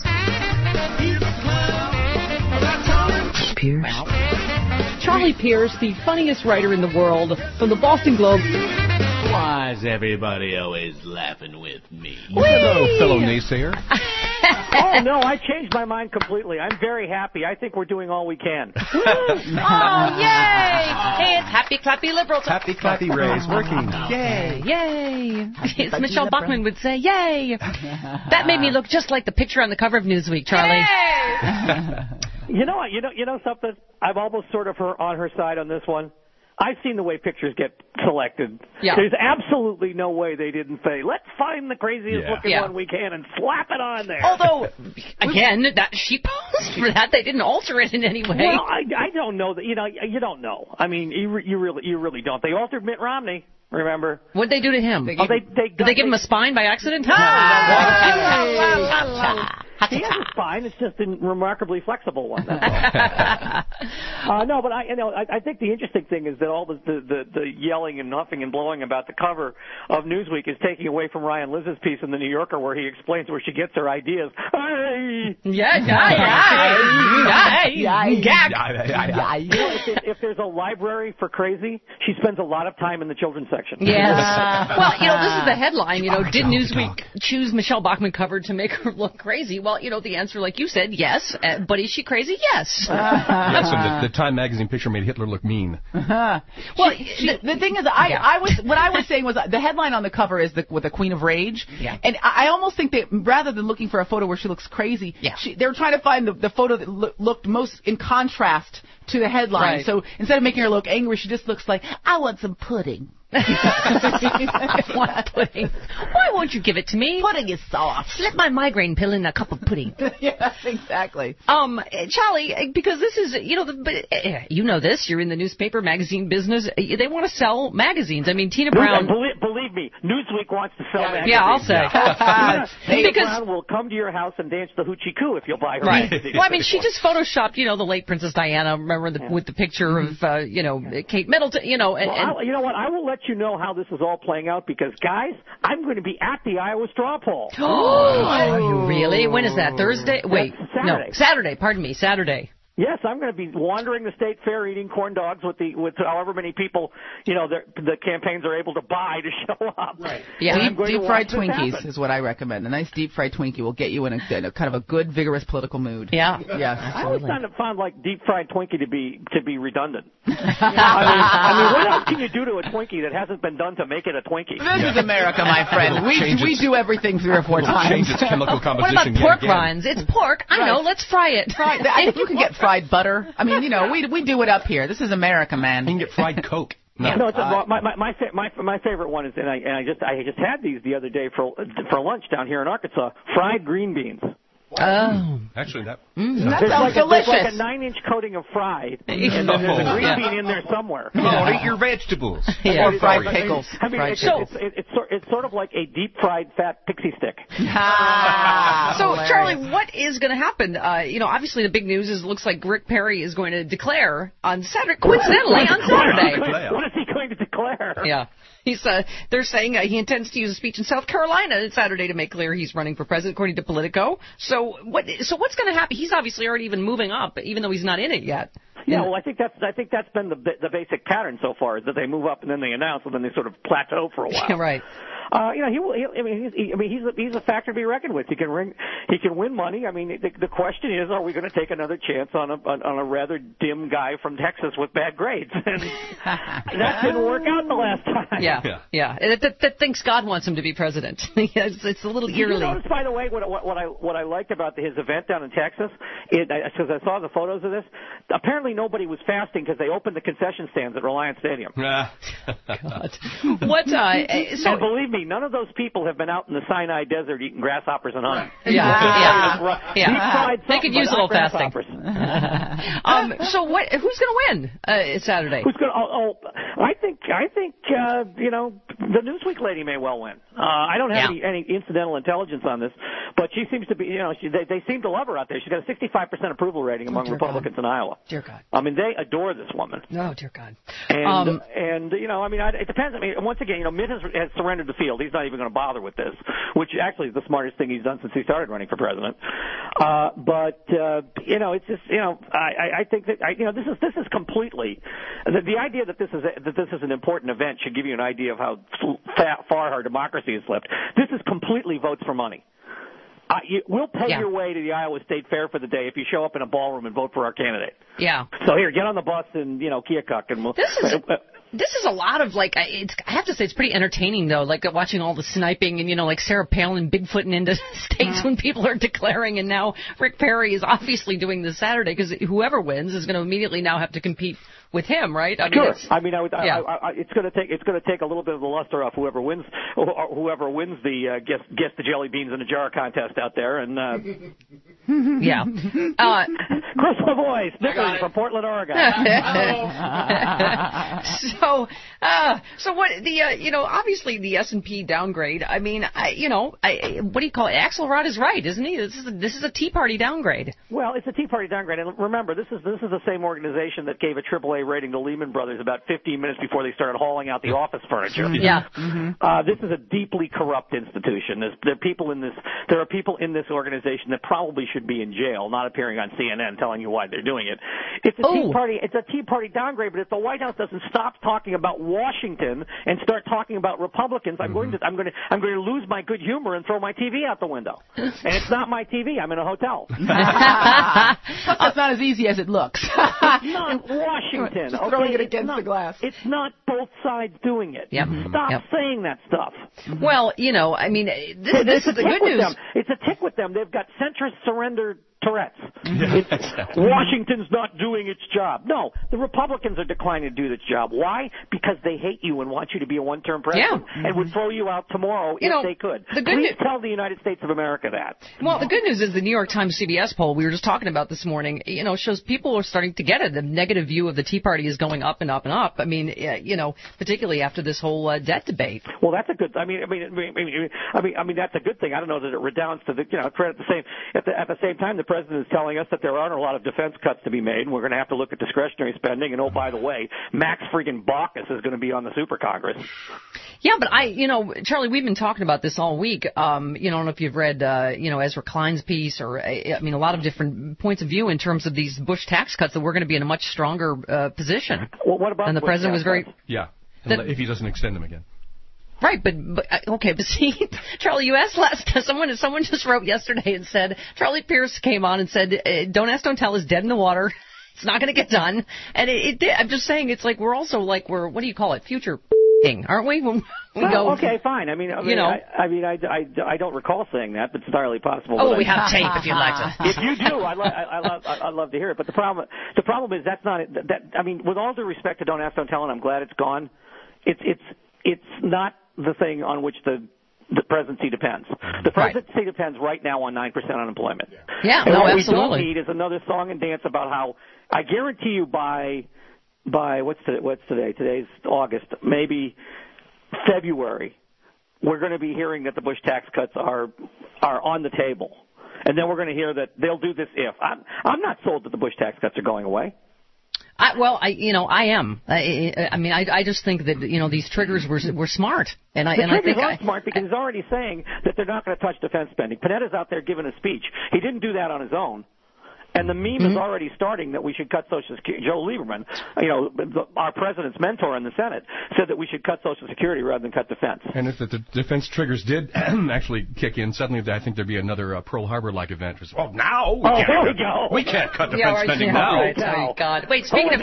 Pierce. Wow. Charlie Pierce, the funniest writer in the world, from the Boston Globe. Why is everybody always laughing with me? Hello, fellow naysayer. Oh, no, I changed my mind completely. I'm very happy. I think we're doing all we can. Oh, yay! Hey, it's Happy Clappy Liberals. Happy Clappy Ray's working. Yay! Yay! As Michelle Bachmann would say, yay! That made me look just like the picture on the cover of Newsweek, Charlie. You know what? You know something? I'm almost sort of on her side on this one. I've seen the way pictures get selected. Yeah. There's absolutely no way they didn't say, let's find the craziest looking one we can and slap it on there. Although, again, that she posed for that. They didn't alter it in any way. Well, I don't know that. You don't know. I mean, you really don't. They altered Mitt Romney. Remember? What'd they do to him? Did they give him a spine by accident? He has a spine. It's just a remarkably flexible one. That's all. No, but I think the interesting thing is that all the yelling and huffing and blowing about the cover of Newsweek is taking away from Ryan Liz's piece in the New Yorker, where he explains where she gets her ideas. If there's a library for crazy, she spends a lot of time in the children's section. Yes. Well, this is the headline. Did Newsweek choose Michelle Bachmann cover to make her look crazy? Well, the answer, like you said, yes. But is she crazy? Yes. The Time magazine picture made Hitler look mean. Well, the thing is, what I was saying was the headline on the cover is with the Queen of Rage. Yeah. And I almost think that rather than looking for a photo where she looks crazy, they were trying to find the photo that looked most in contrast to the headline. Right. So instead of making her look angry, she just looks like, I want some pudding. Want pudding? Why won't you give it to me? Pudding is soft. Slip my migraine pill in a cup of pudding. Yeah, exactly. Charlie, because this is, you know this. You're in the newspaper magazine business. They want to sell magazines. I mean, Tina Brown. Believe me, Newsweek wants to sell magazines. Yeah, I'll say. Tina Brown will come to your house and dance the hoochie coo if you'll buy her. Right. Well, I mean, she just photoshopped, the late Princess Diana. Remember with the picture of, Kate Middleton. You know what? I will let you know how this is all playing out because, guys, I'm going to be at the Iowa straw poll. Oh, are you really? When is that? Thursday? Wait, Saturday. No, Saturday. Pardon me, Saturday. Yes, I'm going to be wandering the state fair eating corn dogs with however many people, the campaigns are able to buy to show up. Right. Yeah, deep fried Twinkies is what I recommend. A nice deep fried Twinkie will get you in a kind of a good, vigorous political mood. Yeah. Yeah. I always found like deep fried Twinkie to be redundant. I mean, what else can you do to a Twinkie that hasn't been done to make it a Twinkie? This is America, my friend. We do everything 3 or 4 times. Change its chemical composition. What about pork rinds? It's pork. I know. Let's fry it. I think you can get fried butter. I mean, we do it up here. This is America, man. You can get fried Coke. No, my favorite one is, and I just had these the other day for lunch down here in Arkansas. Fried green beans. Oh. Actually, that sounds delicious. There's like a 9-inch coating of fried, and then there's a green bean in there somewhere. Come on, eat your vegetables. Or fried pickles. I mean, it's sort of like a deep-fried fat pixie stick. So, Charlie, what is going to happen? Obviously the big news is it looks like Rick Perry is going to declare on Saturday, coincidentally on Saturday. What is he going to declare? Yeah. They're saying he intends to use a speech in South Carolina on Saturday to make clear he's running for president, according to Politico. So what's going to happen? He's obviously already even moving up, even though he's not in it yet. Yeah, well, I think that's been the basic pattern so far, is that they move up and then they announce and then they sort of plateau for a while. Right. He's a factor to be reckoned with. He can win money. I mean, the question is, are we going to take another chance on a rather dim guy from Texas with bad grades? And that didn't work out the last time. Yeah. That thinks God wants him to be president. It's a little eerily. Did you notice, by the way, what I liked about his event down in Texas? Because I saw the photos of this. Apparently, nobody was fasting because they opened the concession stands at Reliance Stadium. God. What? And believe me, none of those people have been out in the Sinai Desert eating grasshoppers and honey. Yeah. They could use a little fasting. So what? Who's going to win Saturday? Who's going to? I think the Newsweek lady may well win. I don't have any incidental intelligence on this, but she seems to be. They seem to love her out there. She's got a 65% approval rating among Republicans in Iowa. Dear God. I mean, they adore this woman. Oh, dear God. And it depends. I mean, once again, Mitt has surrendered the field. He's not even going to bother with this, which actually is the smartest thing he's done since he started running for president. It's just, I think that this is completely the idea that this is an important event should give you an idea of how far our democracy has slipped. This is completely votes for money. We'll pay your way to the Iowa State Fair for the day if you show up in a ballroom and vote for our candidate. Yeah. So here, get on the bus in Keokuk and we'll. This is a lot of, like, I have to say it's pretty entertaining, though, like watching all the sniping and, like Sarah Palin bigfooting into states when people are declaring, and now Rick Perry is obviously doing this Saturday because whoever wins is going to immediately now have to compete with him, right? I mean, it's going to take a little bit of the luster off whoever wins the guess the jelly beans in a jar contest out there, and Chris Lavoie, Snickers from Portland, Oregon. So what obviously the S&P downgrade. I mean, what do you call it? Axelrod is right, isn't he? This is a Tea Party downgrade. Well, it's a Tea Party downgrade, and remember, this is the same organization that gave a AAA rating to Lehman Brothers about 15 minutes before they started hauling out the office furniture. Yeah. This is a deeply corrupt institution. There are people in this organization that probably should be in jail, not appearing on CNN telling you why they're doing it. It's a Tea Party. It's a Tea Party downgrade. But if the White House doesn't stop talking about Washington and start talking about Republicans, I'm going to lose my good humor and throw my TV out the window. And it's not my TV. I'm in a hotel. It's not as easy as it looks. It's not Washington. Just throwing it against the glass. It's not both sides doing it. Yep. Stop saying that stuff. Well, I mean, this is the good news. It's a tick with them. They've got centrist surrender Tourette's. Washington's not doing its job. No, the Republicans are declining to do its job. Why? Because they hate you and want you to be a one-term president and would throw you out tomorrow if they could. Please tell the United States of America that. Well, the good news is the New York Times CBS poll we were just talking about this morning, shows people are starting to get it. The negative view of the Tea Party is going up and up and up. I mean, particularly after this whole debt debate. Well, that's a good. I mean, that's a good thing. I don't know that it redounds to the. At the same time, the president is telling us that there aren't a lot of defense cuts to be made, and we're going to have to look at discretionary spending. And by the way, Max friggin' Baucus is going to be on the Super Congress. Yeah, but Charlie, we've been talking about this all week. I don't know if you've read, Ezra Klein's piece or, a lot of different points of view in terms of these Bush tax cuts that we're going to be in a much stronger position. Well, what about? And the president was very. Yeah, if he doesn't extend them again. Right, but see, Charlie, you asked someone just wrote yesterday and said, Charlie Pierce came on and said, Don't Ask, Don't Tell is dead in the water. It's not going to get done. And it did. I'm just saying, it's like we're also like what do you call it? Future aren't we? When we go. Okay, fine. I don't recall saying that, but it's entirely possible. Oh, we have tape if you'd like to. If you do, I'd love to hear it. But the problem is that's not it. With all due respect to Don't Ask, Don't Tell, and I'm glad it's gone. It's not the thing on which the presidency depends. The presidency depends right now on 9% unemployment. Yeah, and what absolutely. we don't need is another song and dance about how I guarantee you by what's today? Today's August, maybe February, we're going to be hearing that the Bush tax cuts are on the table. And then we're going to hear that they'll do this if. I'm not sold that the Bush tax cuts are going away. I am. I just think that these triggers were smart, and I think are smart because he's already saying that they're not going to touch defense spending. Panetta's out there giving a speech. He didn't do that on his own. And the meme is already starting that we should cut Social Security. Joe Lieberman, our president's mentor in the Senate, said that we should cut Social Security rather than cut defense. And if the defense triggers did actually kick in, suddenly I think there'd be another Pearl Harbor-like event. Now we can't cut defense spending now. Right. Oh, God. Wait, speaking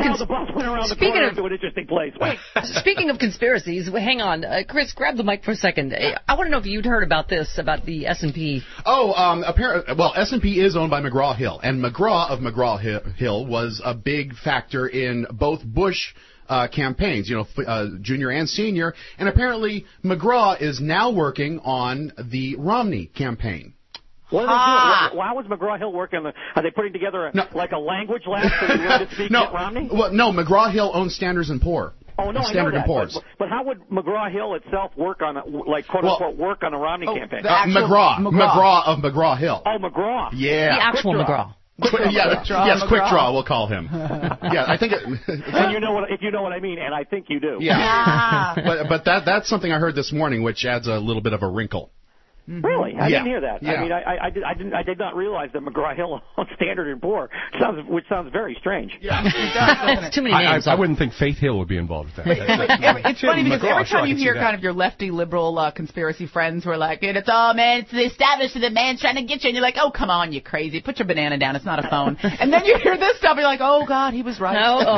of conspiracies, hang on. Chris, grab the mic for a second. I want to know if you'd heard about this, about the S&P. Apparently, well, S&P is owned by McGraw-Hill, and McGraw of McGraw-Hill was a big factor in both Bush campaigns, junior and senior, and apparently McGraw is now working on the Romney campaign. What are they doing? How was McGraw-Hill working? Are they putting together a language lab so you learn to speak at Romney? Well, no, McGraw-Hill owns Standard & Poor's. Oh, no, Standard I know that. Poor's. But how would McGraw-Hill itself work on, quote-unquote, work on a Romney campaign? McGraw of McGraw-Hill. Oh, McGraw. Yeah. The actual McGraw. Quick Draw, we'll call him. Yeah, I think and if you know what I mean, and I think you do. Yeah. but that's something I heard this morning, which adds a little bit of a wrinkle. Really? I didn't hear that. Yeah. I mean, I did not realize that McGraw-Hill owns Standard & Poor's, which sounds very strange. Yeah, it does. Too many names. I wouldn't think Faith Hill would be involved with that. It's funny because every time you hear kind of your lefty liberal conspiracy friends who are like, it's the establishment, the man's trying to get you, and you're like, oh, come on, you crazy. Put your banana down. It's not a phone. And then you hear this stuff, and you're like, oh, God, he was right.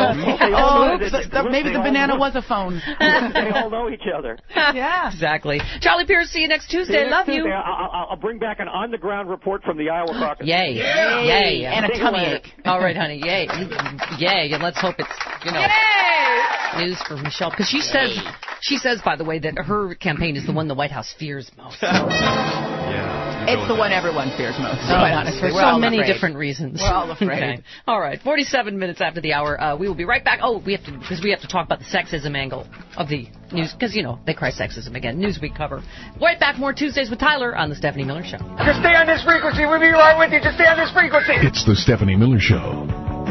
Maybe the banana was a phone. They all know each other. Yeah. Exactly. Charlie Pierce, see you next Tuesday. Love you. I'll bring back an on-the-ground report from the Iowa caucus. Yay. Yay. And a tummy ache. All right, honey. Yay. Yay. And let's hope it's, news for Michelle. Because she says, by the way, that her campaign is the one the White House fears most. It's the one everyone fears most, quite honestly. For so many different reasons. We're all afraid. Okay. All right, 47 minutes after the hour. We will be right back. Because we have to talk about the sexism angle of the news. Because, they cry sexism again. Newsweek cover. Right back, more Tuesdays with Tyler on The Stephanie Miller Show. Just stay on this frequency. We'll be right with you. Just stay on this frequency. It's The Stephanie Miller Show.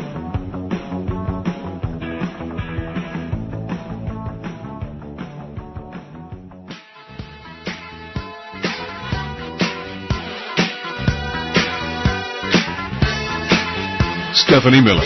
Stephanie Miller.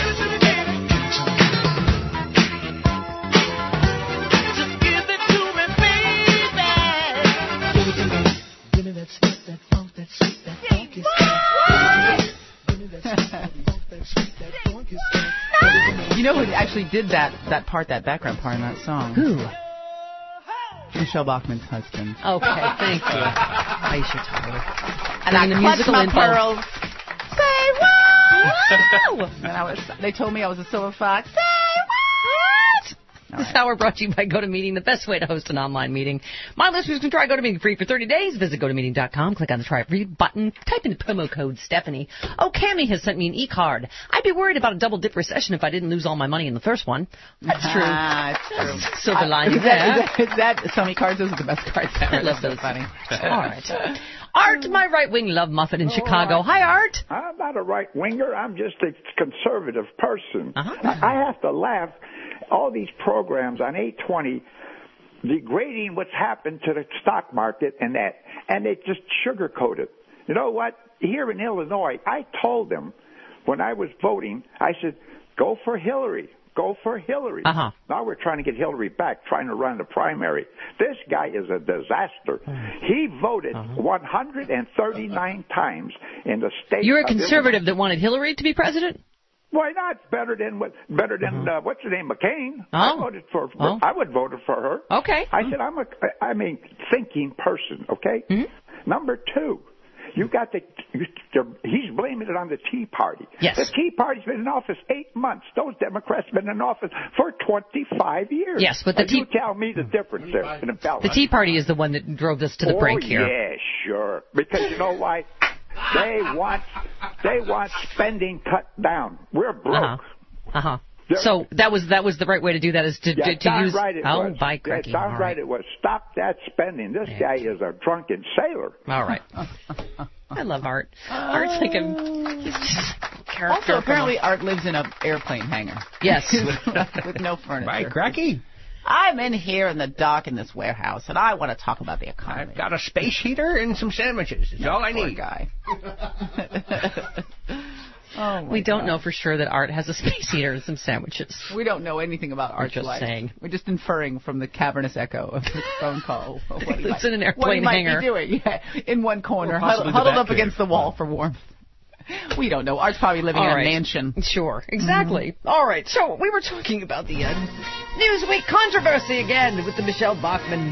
You know who actually did that background part in that song? Who? Michelle Bachmann's husband. Okay, thank you. Aisha Tyler. And I clutched my pearls. Say what? And they told me I was a silver fox. Say what? This hour brought to you by GoToMeeting, the best way to host an online meeting. My listeners can try GoToMeeting free for 30 days. Visit GoToMeeting.com, click on the Try It Free button, type in the promo code Stephanie. Oh, Cammie has sent me an e-card. I'd be worried about a double dip recession if I didn't lose all my money in the first one. That's true. It's true. Silver lining there. Is that so many cards? Those are the best cards ever. I love those. So funny. All right. Art, my right-wing love muffin in Chicago. Hi, Art. I'm not a right-winger. I'm just a conservative person. I have to laugh. All these programs on 820 degrading what's happened to the stock market and they just sugarcoat it. You know what? Here in Illinois, I told them when I was voting, I said, go for Hillary. Go for Hillary. Now we're trying to get Hillary back, trying to run the primary. This guy is a disaster. He voted 139 times in the state. You're a conservative that wanted Hillary to be president? Why not? Better than what's her name, McCain. I voted for. I would vote for her. Okay. I said I'm a thinking person. Okay. Number two, you got he's blaming it on the Tea Party. Yes. The Tea Party's been in office 8 months. Those Democrats have been in office for 25 years. Yes, but you tell me the difference there in the ballot. The Tea Party is the one that drove this to the brink here. Yeah, sure. Because you know why? They want spending cut down. We're broke. So that was the right way to do that, is to use. Right it was. By cricky. Yeah, right it was. Stop that spending. This guy is a drunken sailor. All right. I love Art. Art's like he's just a character. Also, apparently Art lives in an airplane hangar. Yes. With no furniture. Right, Cracky? I'm in here in the dock in this warehouse, and I want to talk about the economy. I've got a space heater and some sandwiches. It's all I need. Guy. We don't know for sure that Art has a space heater and some sandwiches. We don't know anything about Art's life. Saying. We're just inferring from the cavernous echo of his phone call. It's in an airplane What hangar. he might be doing, in one corner, huddled up against the wall for warmth. We don't know. Art's probably living in a mansion. Sure, exactly. Mm-hmm. All right, so we were talking about the Newsweek controversy again with the Michelle Bachmann.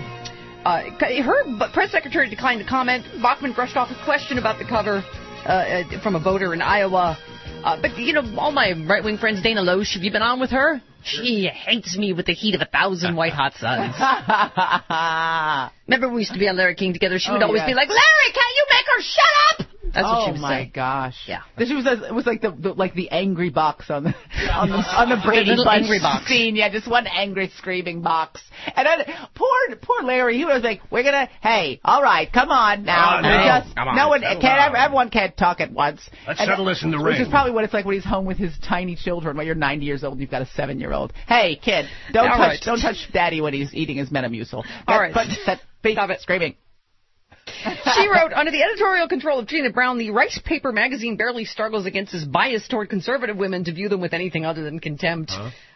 Her press secretary declined to comment. Bachmann brushed off a question about the cover from a voter in Iowa. But, all my right-wing friends, Dana Loesch, have you been on with her? She hates me with the heat of 1,000 white-hot suns. Remember we used to be on Larry King together? She would always be like, Larry, can't you make her shut up? That's what she was saying. Oh, my gosh. Yeah. It was like the angry box on the Brady Bunch scene. Yeah, just one angry, screaming box. And then poor Larry, he was like, hey, all right, come on now. Everyone can't talk at once. Let's settle this in the ring. Which is probably what it's like when he's home with his tiny children. When you're 90 years old and you've got a 7-year-old. Hey, kid, don't touch Daddy when he's eating his Metamucil. All right. Stop it, screaming. She wrote, under the editorial control of Gina Brown, the Rice Paper magazine barely struggles against its bias toward conservative women to view them with anything other than contempt.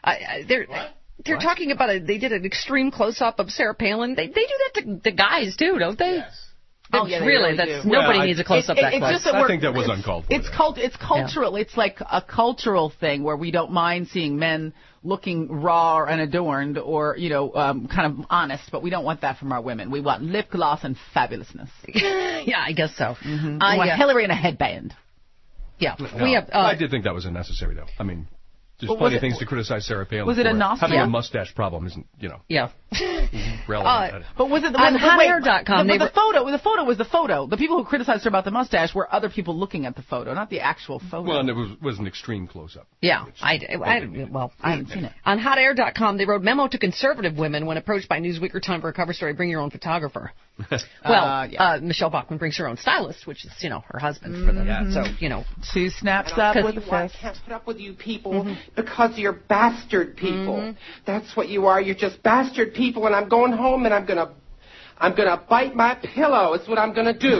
They're talking about they did an extreme close-up of Sarah Palin. They do that to guys, too, don't they? Yes. Nobody needs a close-up that close. I think that was uncalled for. It's cultural. Yeah. It's like a cultural thing where we don't mind seeing men looking raw and adorned or, kind of honest, but we don't want that from our women. We want lip gloss and fabulousness. Yeah, I guess so. Mm-hmm. We want Hillary in a headband. Yeah. No, I did think that was unnecessary, though. I mean, there's plenty of things to criticize Sarah Palin was it for. Enough? Having a mustache problem isn't, Yeah. relevant. But was it on hotair.com? The photo was the photo. The people who criticized her about the mustache were other people looking at the photo, not the actual photo. Well, and it was an extreme close-up. Yeah. I haven't seen it. On hotair.com, they wrote, memo to conservative women when approached by Newsweek or Time for a cover story, bring your own photographer. Michelle Bachmann brings her own stylist, which is, her husband for them. So, She snaps up with the I can't put up with you people because you're bastard people. That's what you are. You're just bastard people, and I'm going home and I'm gonna bite my pillow. It's what I'm gonna do.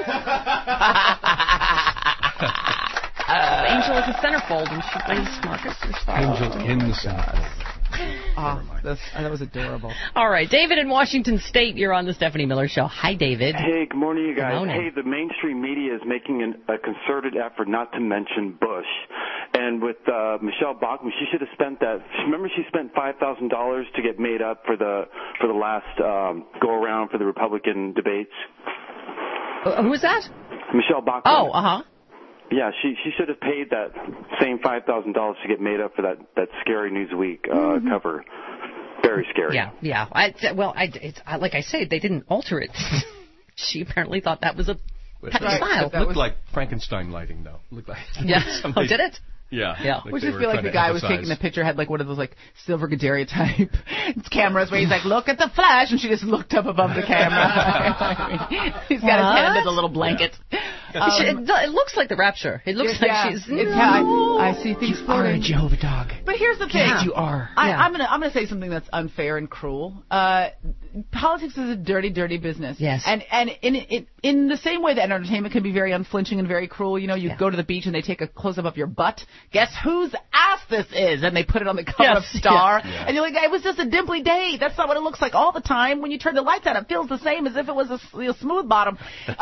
Angel is a centerfold, and she plays Marcus or Star. Angel in the centerfold. That was adorable. All right, David in Washington State, you're on the Stephanie Miller Show. Hi, David. Hey, good morning, you guys. Morning. Hey, the mainstream media is making a concerted effort not to mention Bush. And with Michelle Bachmann, she should have spent that. Remember, she spent $5,000 to get made up for the last go around for the Republican debates. Who was that? Michelle Bachmann. Oh, uh-huh. Yeah, she should have paid that same $5,000 to get made up for that scary Newsweek cover. Very scary. Yeah. Like I say, they didn't alter it. She apparently thought that was a style. It looked like Frankenstein lighting, though. It looked like Oh, did it? Yeah. Like which I feel like the guy was taking the picture had like one of those like silver daguerreotype cameras where he's like, look at the flash, and she just looked up above the camera. He's got his hand in a little blanket. It looks like the Rapture. It looks like she's. I see things you are a Jehovah dog. But here's the thing. Yes, you are. I'm gonna say something that's unfair and cruel. Politics is a dirty, dirty business. Yes. And in the same way that entertainment can be very unflinching and very cruel, you go to the beach and they take a close up of your butt. Guess whose ass this is? And they put it on the cover of Star. Yeah. And you're like, it was just a dimply day. That's not what it looks like all the time. When you turn the lights on, it feels the same as if it was a smooth bottom.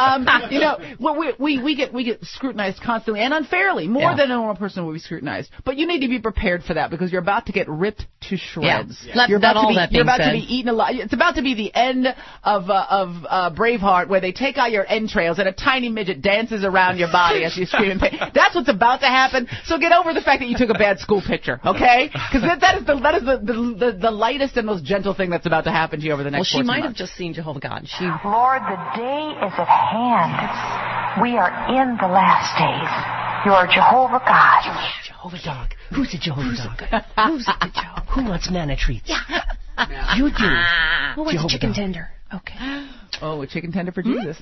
We get scrutinized constantly and unfairly, more than a normal person would be scrutinized. But you need to be prepared for that because you're about to get ripped to shreds. Yeah. You're about to be eaten alive. It's about to be the end of Braveheart, where they take out your entrails and a tiny midget dances around your body as you scream in pain. That's what's about to happen. So get over the fact that you took a bad school picture, okay? Because that is the lightest and most gentle thing that's about to happen to you over the next 14 months. Well, she might have just seen Jehovah God. Lord, the day is at hand. We are in the last days. You are Jehovah God. Jehovah dog. Who's a Jehovah dog? Who's a Jehovah? Who wants manna treats? Yeah. You do. Who wants a chicken tender? Okay. Oh, a chicken tender for Jesus.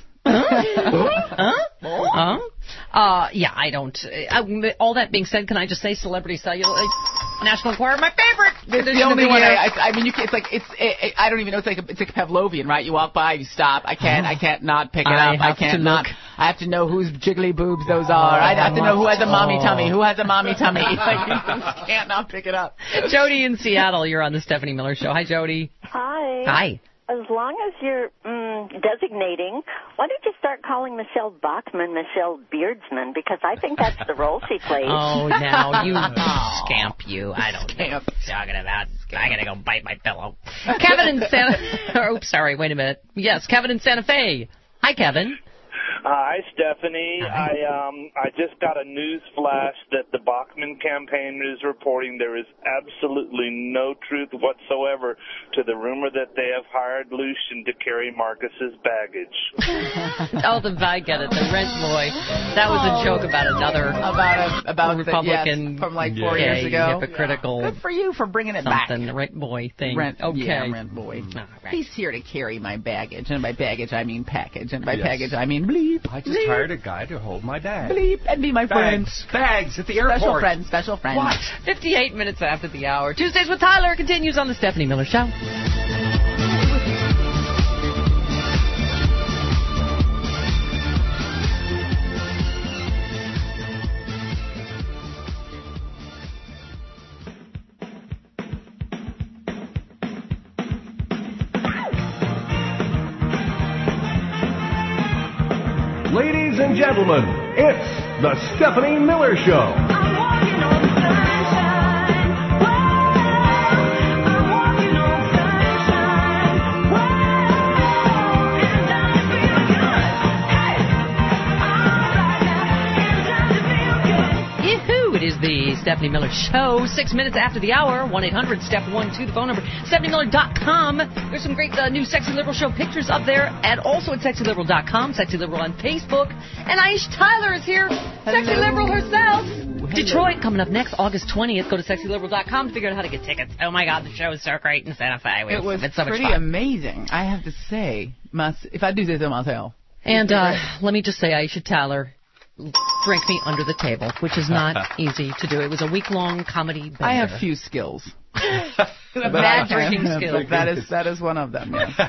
I don't. All that being said, can I just say Celebrity Cellulite, National Enquirer, my favorite. the only one. I mean, it's like I don't even know. It's like Pavlovian, right? You walk by, you stop. I can't not pick it up. I have to know whose jiggly boobs those are. I have to know who has a mommy tummy. Who has a mommy tummy? Like, you just can't not pick it up. Jody in Seattle, you're on the Stephanie Miller Show. Hi, Jody. Hi. Hi. As long as you're designating, why don't you start calling Michelle Bachmann Michelle Beardsman? Because I think that's the role she plays. Oh, now you scamp you. I don't know what you're talking about. I gotta go bite my pillow. Kevin in Santa... Oops, sorry, wait a minute. Yes, Kevin in Santa Fe. Hi, Kevin. Hi, Stephanie. I just got a news flash that the Bachmann campaign is reporting there is absolutely no truth whatsoever to the rumor that they have hired Lucian to carry Marcus's baggage. I get it. The rent boy. That was a joke about another about Republican from like 4 years ago. Hypocritical. Good for you for bringing it back. The rent boy thing. Rent boy. Right. He's here to carry my baggage, and by baggage I mean package, and by package I mean bleep. I just hired a guy to hold my bag. Bleep and be my friend. Bags at the airport. Special friend. What? 58 minutes after the hour. Tuesdays with Tyler continues on the Stephanie Miller Show. Ladies and gentlemen, it's the Stephanie Miller Show. It is the Stephanie Miller Show. 6 minutes after the hour. 1-800-STEP-12, the phone number. StephanieMiller.com. There's some great new Sexy Liberal Show pictures up there. And also at SexyLiberal.com. Sexy Liberal on Facebook. And Aisha Tyler is here. Sexy Liberal herself. Hello. Detroit coming up next, August 20th. Go to SexyLiberal.com to figure out how to get tickets. Oh, my God. The show is so great in Santa Fe. It was so pretty amazing, I have to say. If I do this myself. And let me just say, Aisha Tyler drank me under the table, which is not easy to do. It was a week-long comedy bender. I have few skills. Bad drinking skills. That is one of them. Yes.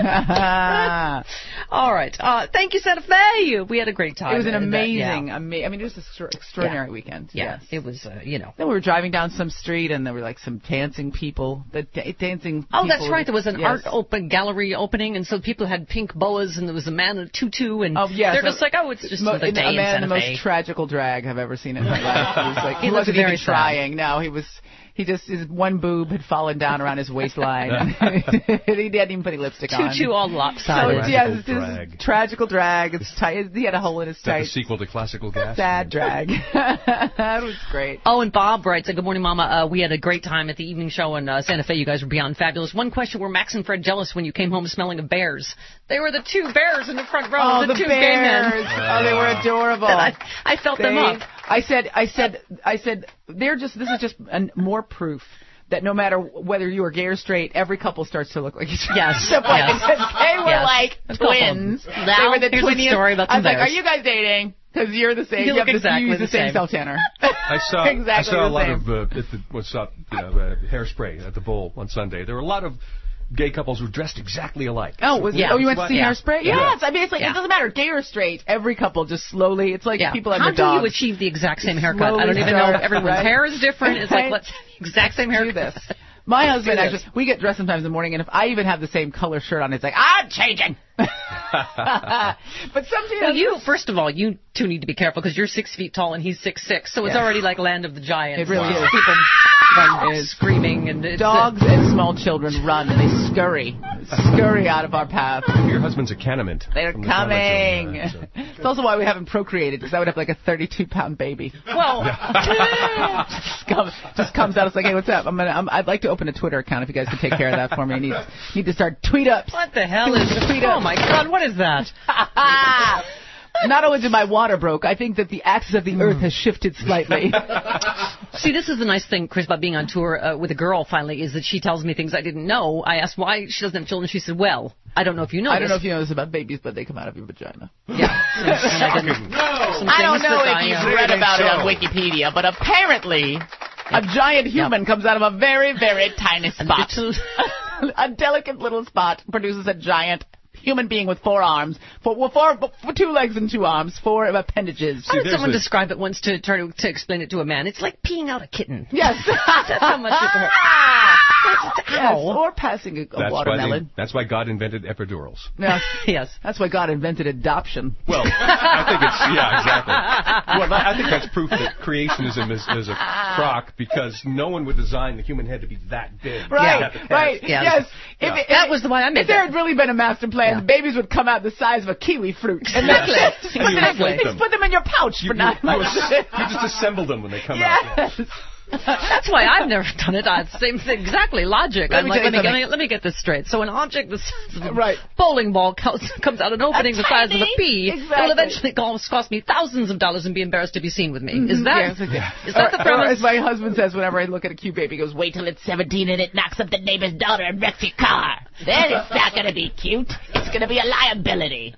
All right. Thank you, Santa Fe. We had a great time. It was an amazing. I mean, it was an extraordinary weekend. Yeah. Yes. It was. Then we were driving down some street, and there were like some dancing people. Dancing. Oh, that's right. There was an art gallery opening, and so people had pink boas, and there was a man in a tutu, and they're just like, it's just the day in Santa Fe. A man in the most tragical drag I've ever seen in my life. He was like, he wasn't even trying. No, he was. He just, his one boob had fallen down around his waistline. He didn't even put any lipstick on. Tutu all lopsided. So, it's his tragical drag. It's tight. He had a hole in his tights. Is that the sequel to Classical Gas? Sad drag. That was great. Oh, and Bob writes, good morning, Mama. We had a great time at the evening show in Santa Fe. You guys were beyond fabulous. One question, were Max and Fred jealous when you came home smelling of bears? They were the two bears in the front row. Oh, the two bears. Gay men. Oh, they were adorable. I felt them up. I said, this is just more proof that no matter whether you are gay or straight, every couple starts to look like each other. Yes. They were like twins. They were the twinniest. Story about I was like, bears. are you guys dating? Because you're the same. You look exactly use the same self-tanner. I saw a lot same. of Hairspray at the Bowl on Sunday. There were a lot of gay couples who dressed exactly alike. Oh, you went to see Hairspray? Yeah. Yes. I mean, it's like it doesn't matter, gay or straight. Every couple just slowly. It's like people and their dogs. How do you achieve the exact same haircut? I don't even know. Everyone's hair is different. It's like let's exact same haircut. Do this. My husband actually, we get dressed sometimes in the morning, and if I even have the same color shirt on, it's like I'm changing. But sometimes, first of all, you two need to be careful because you're 6 feet tall and he's 6'6", so it's already like Land of the Giants. It really is. People screaming and dogs and small children run and they scurry out of our path. Your husband's a Canament. They're coming. It's also why we haven't procreated because I would have like a 32-pound baby. Well, just comes out. It's like, hey, what's up? I'd like to open a Twitter account if you guys could take care of that for me. I need to start tweet ups. What the hell is tweet ups? Oh my God, what is that? Not only did my water broke, I think that the axis of the earth has shifted slightly. See, this is the nice thing, Chris, about being on tour with a girl, finally, is that she tells me things I didn't know. I asked why she doesn't have children. She said, well, I don't know if you know this. I don't know if you know this about babies, but they come out of your vagina. Yeah. I don't know if you've read about it on Wikipedia, but apparently A giant human comes out of a very, very tiny spot. A delicate little spot produces a giant human being with 4 arms, for 2 legs and 2 arms, 4 appendages. How did someone describe it once to try to explain it to a man? It's like peeing out a kitten. Yes. That's how much it hurts. Yes, or passing a watermelon. That's why God invented epidurals. Yes. Yes. That's why God invented adoption. Well, I think it's, exactly. Well, I think that's proof that creationism is a crock, because no one would design the human head to be that big. Right, yes. That was the one I made. If there had really been a master plan, the babies would come out the size of a kiwi fruit. Exactly. Put them in your pouch for 9 months. You just assemble them when they come out. That's why I've never done it. Same thing, exactly. Logic. Let me get this straight. So an object the size of a bowling ball comes out an opening the size of a pea. Exactly. It will eventually cost me thousands of dollars and be embarrassed to be seen with me. Is that the premise? As my husband says whenever I look at a cute baby, he goes, "Wait till it's 17 and it knocks up the neighbor's daughter and wrecks your car. Then it's not going to be cute. It's going to be a liability."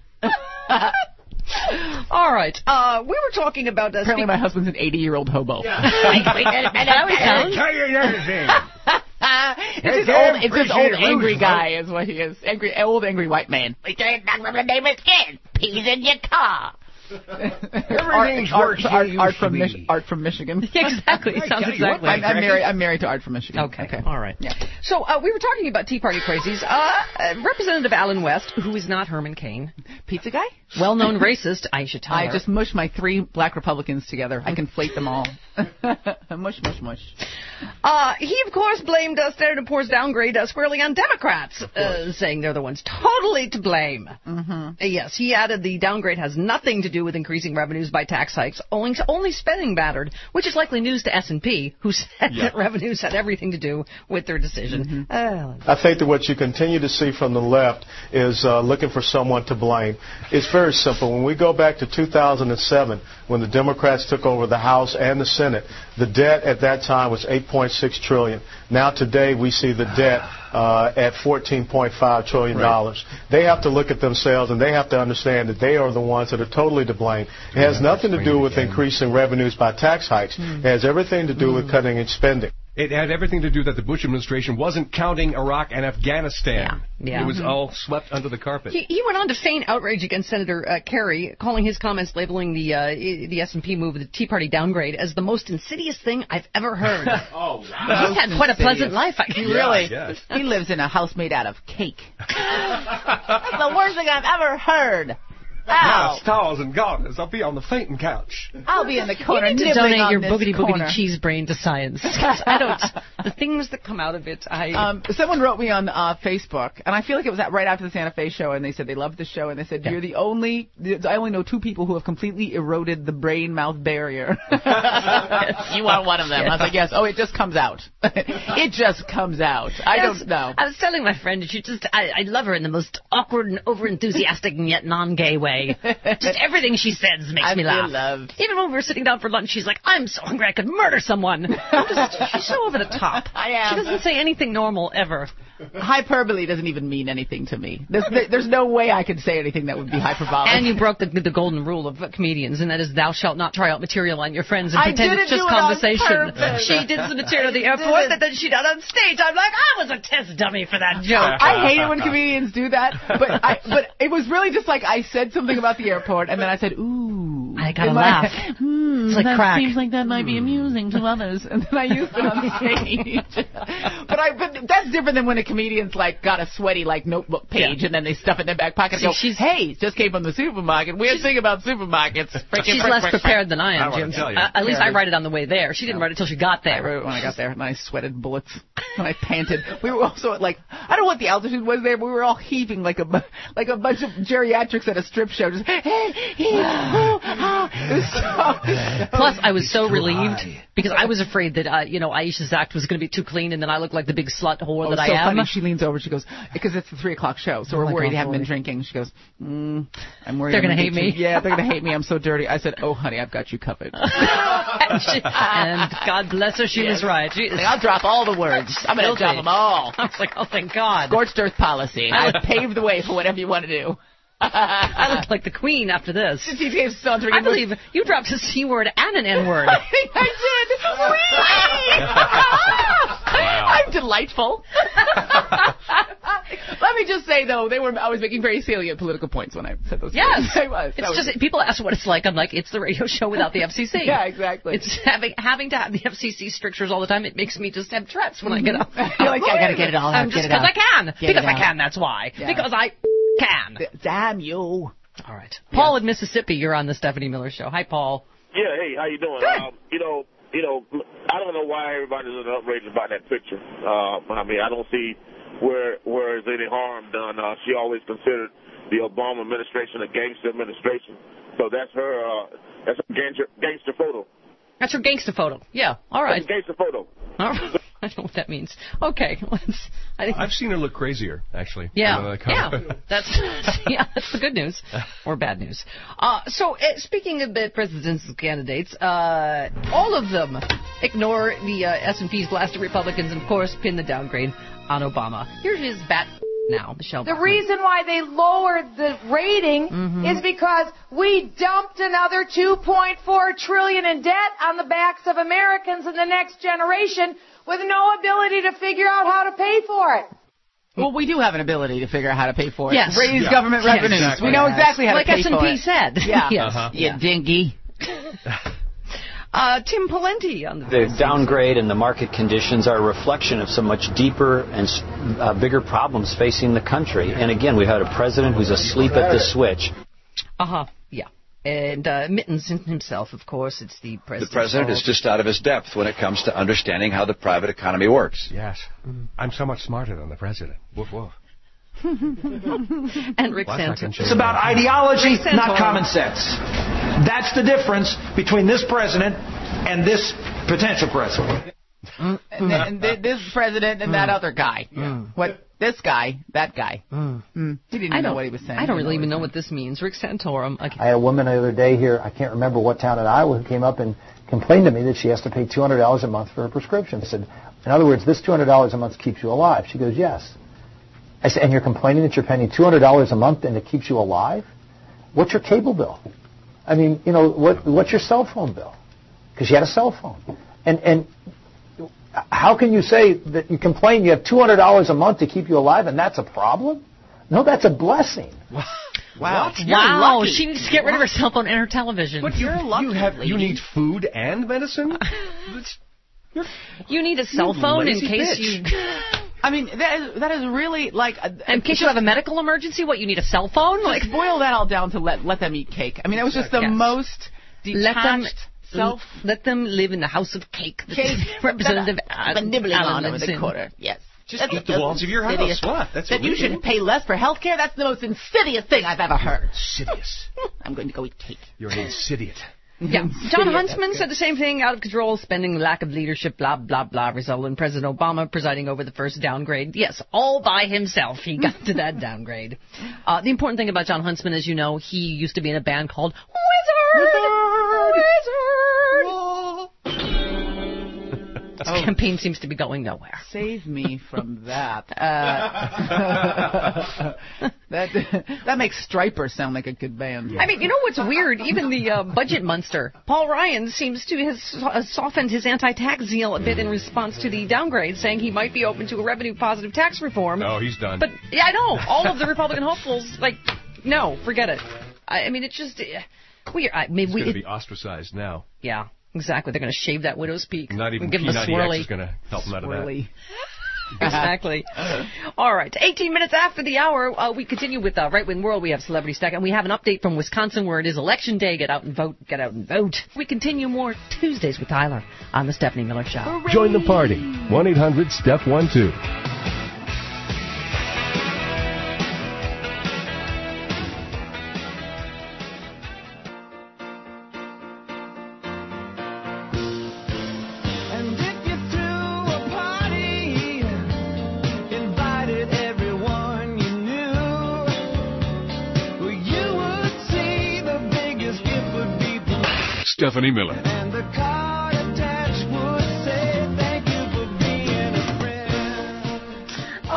All right. We were talking about... Apparently my husband's an 80-year-old hobo. Is that how he sounds? Tell you another thing. It's this old angry guy is what he is. Old angry white man. Wait till it knocks up the neighbor's kid. Peas in your car. Everything's Art from Michigan. Exactly. Sounds exactly. I'm married to Art from Michigan. Okay. All right. Yeah. So we were talking about Tea Party crazies. Representative Alan West, who is not Herman Cain, pizza guy, well-known racist Aisha Tyler. I just mushed my 3 black Republicans together. I conflate them all. Mush. He of course blamed Standard & Poor's downgrade squarely on Democrats, saying they're the ones totally to blame. Yes, he added the downgrade has nothing to do with increasing revenues by tax hikes, owing to only spending mattered, which is likely news to S&P, who said that revenues had everything to do with their decision. I think that what you continue to see from the left is looking for someone to blame. It's very simple. When we go back to 2007, when the Democrats took over the House and the Senate, the debt at that time was $8.6 trillion. Now today we see the debt at $14.5 trillion. Right. They have to look at themselves and they have to understand that they are the ones that are totally to blame. It has nothing to do with increasing revenues by tax hikes. It has everything to do with cutting and spending. It had everything to do that the Bush administration wasn't counting Iraq and Afghanistan. Yeah. It was all swept under the carpet. He went on to feign outrage against Senator Kerry, calling his comments labeling the S&P move, the Tea Party downgrade, as the most insidious thing I've ever heard. Wow. He's had quite a pleasant life. He lives in a house made out of cake. That's the worst thing I've ever heard. Now, stars and garters, I'll be on the fainting couch. I'll be in the corner. You need to donate your boogity cheese brain to science. The things that come out of it. Someone wrote me on Facebook, and I feel like it was right after the Santa Fe show, and they said they loved the show, and they said, I only know 2 people who have completely eroded the brain-mouth barrier. You are one of them. I was like, yes. Oh, it just comes out. It just comes out. I don't know. I was telling my friend, I love her in the most awkward and over-enthusiastic and yet non-gay way. Just everything she says makes me laugh. Even when we were sitting down for lunch, she's like, I'm so hungry I could murder someone. She's so over the top. I am. She doesn't say anything normal ever. Hyperbole doesn't even mean anything to me. There's no way I could say anything that would be hyperbolic. And you broke the golden rule of comedians, and that is thou shalt not try out material on your friends and pretend it's just conversation. She did some material at the airport that then she did on stage. I'm like, I was a test dummy for that joke. I hate it when comedians do that, but it was really just like I said something about the airport, and then I said, ooh. I gotta laugh. It's like that crack. Seems like that might be amusing to others, and then I used it on stage. But that's different than when a comedian's like got a sweaty like notebook page and then they stuff it in their back pocket and go, hey, just came from the supermarket. Weird thing about supermarkets. She's less prepared than I am, Jim. At least I write it on the way there. She didn't write it till she got there. I wrote it when I got there, and I sweated bullets. And I panted. We were also at I don't know what the altitude was there, but we were all heaving like a bunch of geriatrics at a strip show. Just, Plus, I was so relieved because I was afraid that Aisha's act was going to be too clean, and then I looked like the big slut whore that I am. Funny. She leans over. She goes, because it's the 3:00 show, so we're worried you haven't been drinking. She goes, I'm worried. They're going to hate me. Yeah, they're going to hate me. I'm so dirty. I said, oh, honey, I've got you covered. and God bless her, she was right. I'll drop all the words. I'm going to drop them all. I was like, oh, thank God. Scorched earth policy. I've paved the way for whatever you want to do. I look like the queen after this. I believe you dropped a C word and an N word. I did. I'm delightful. Let me just say, though, I was making very salient political points when I said those Yes. things. I was. It's just, people ask what it's like. I'm like, it's the radio show without the FCC. Yeah, exactly. It's having to have the FCC strictures all the time. It makes me just have Tourette's when I get up. You're like, I got to get it all out. I'm just because I can. Because I can, that's why. Yeah. Because I can. Damn you. All right. Paul in Mississippi, you're on the Stephanie Miller Show. Hi, Paul. Yeah, hey, how you doing? I don't know why everybody's outraged about that picture. I mean, I don't see where is any harm done. She always considered the Obama administration a gangster administration. So that's her gangster photo. That's her gangster photo. Yeah, all right. That's a gangster photo. All right. I don't know what that means. Okay, I've seen her look crazier, actually. Yeah, that's the good news, or bad news. So, speaking of the presidential candidates, all of them ignore the S&P's blasted Republicans and, of course, pin the downgrade on Obama. Here's his bat now, Michelle. The reason why they lowered the rating is because we dumped another $2.4 trillion in debt on the backs of Americans in the next generation with no ability to figure out how to pay for it. Well, we do have an ability to figure out how to pay for it. Yes. Raise government revenues. Exactly. We know exactly how to pay for it. Like S&P said. Yeah. Yes. You dingy. Tim Pawlenty on the downgrade and the market conditions are a reflection of some much deeper and bigger problems facing the country. And again, we had a president who's asleep at the switch. Yeah. And Mittens himself, of course, it's the president. The president is just out of his depth when it comes to understanding how the private economy works. Yes. I'm so much smarter than the president. Woof, woof. And Rick Santorum. It's about ideology, not common sense. That's the difference between this president and this potential president. And this president and that other guy. What? This guy, that guy. He didn't know what he was saying. I don't really even know what this means. Rick Santorum. Okay. I had a woman the other day here, I can't remember what town in Iowa, who came up and complained to me that she has to pay $200 a month for her prescription. I said, in other words, this $200 a month keeps you alive. She goes, yes. I said, and you're complaining that you're paying $200 a month and it keeps you alive? What's your cable bill? I mean, what's your cell phone bill? Because she had a cell phone. And how can you say that you complain you have $200 a month to keep you alive and that's a problem? No, that's a blessing. Wow. Wow. She needs to get rid of her cell phone and her television. But you're lucky. You need food and medicine? You need a cell phone in case you... I mean, that is really like... in case you have a medical emergency, what, you need a cell phone? Just boil that all down to let them eat cake. I mean, that was just the most detached... Let them live in the house of cake. Representative nibbling on over the corner. Yes. Just eat the walls of your house. What? That's that you should pay less for health care? That's the most insidious thing I've ever heard. Insidious. I'm going to go eat cake. You're an insidious. Yeah. John Huntsman said the same thing. Out of control spending, lack of leadership, blah, blah, blah, result in President Obama presiding over the first downgrade. Yes, all by himself he got to that downgrade. The important thing about John Huntsman, as you know, he used to be in a band called Wizard! His campaign seems to be going nowhere. Save me from that. That makes Stryper sound like a good band. I mean, you know what's weird? Even the budget monster, Paul Ryan, seems to have softened his anti-tax zeal a bit in response to the downgrade, saying he might be open to a revenue-positive tax reform. No, he's done. But, yeah, I know. All of the Republican hopefuls, no, forget it. I mean, it's just weird. He's going to be ostracized now. Yeah. Exactly. They're going to shave that widow's peak. Not even give him a P90X is going to help him out of that. Exactly. All right. 18 minutes after the hour, we continue with Right Wing World. We have Celebrity Stack, and we have an update from Wisconsin where it is Election Day. Get out and vote. Get out and vote. We continue more Tuesdays with Tyler on The Stephanie Miller Show. Hooray! Join the party. 1-800-STEP-12. Stephanie Miller.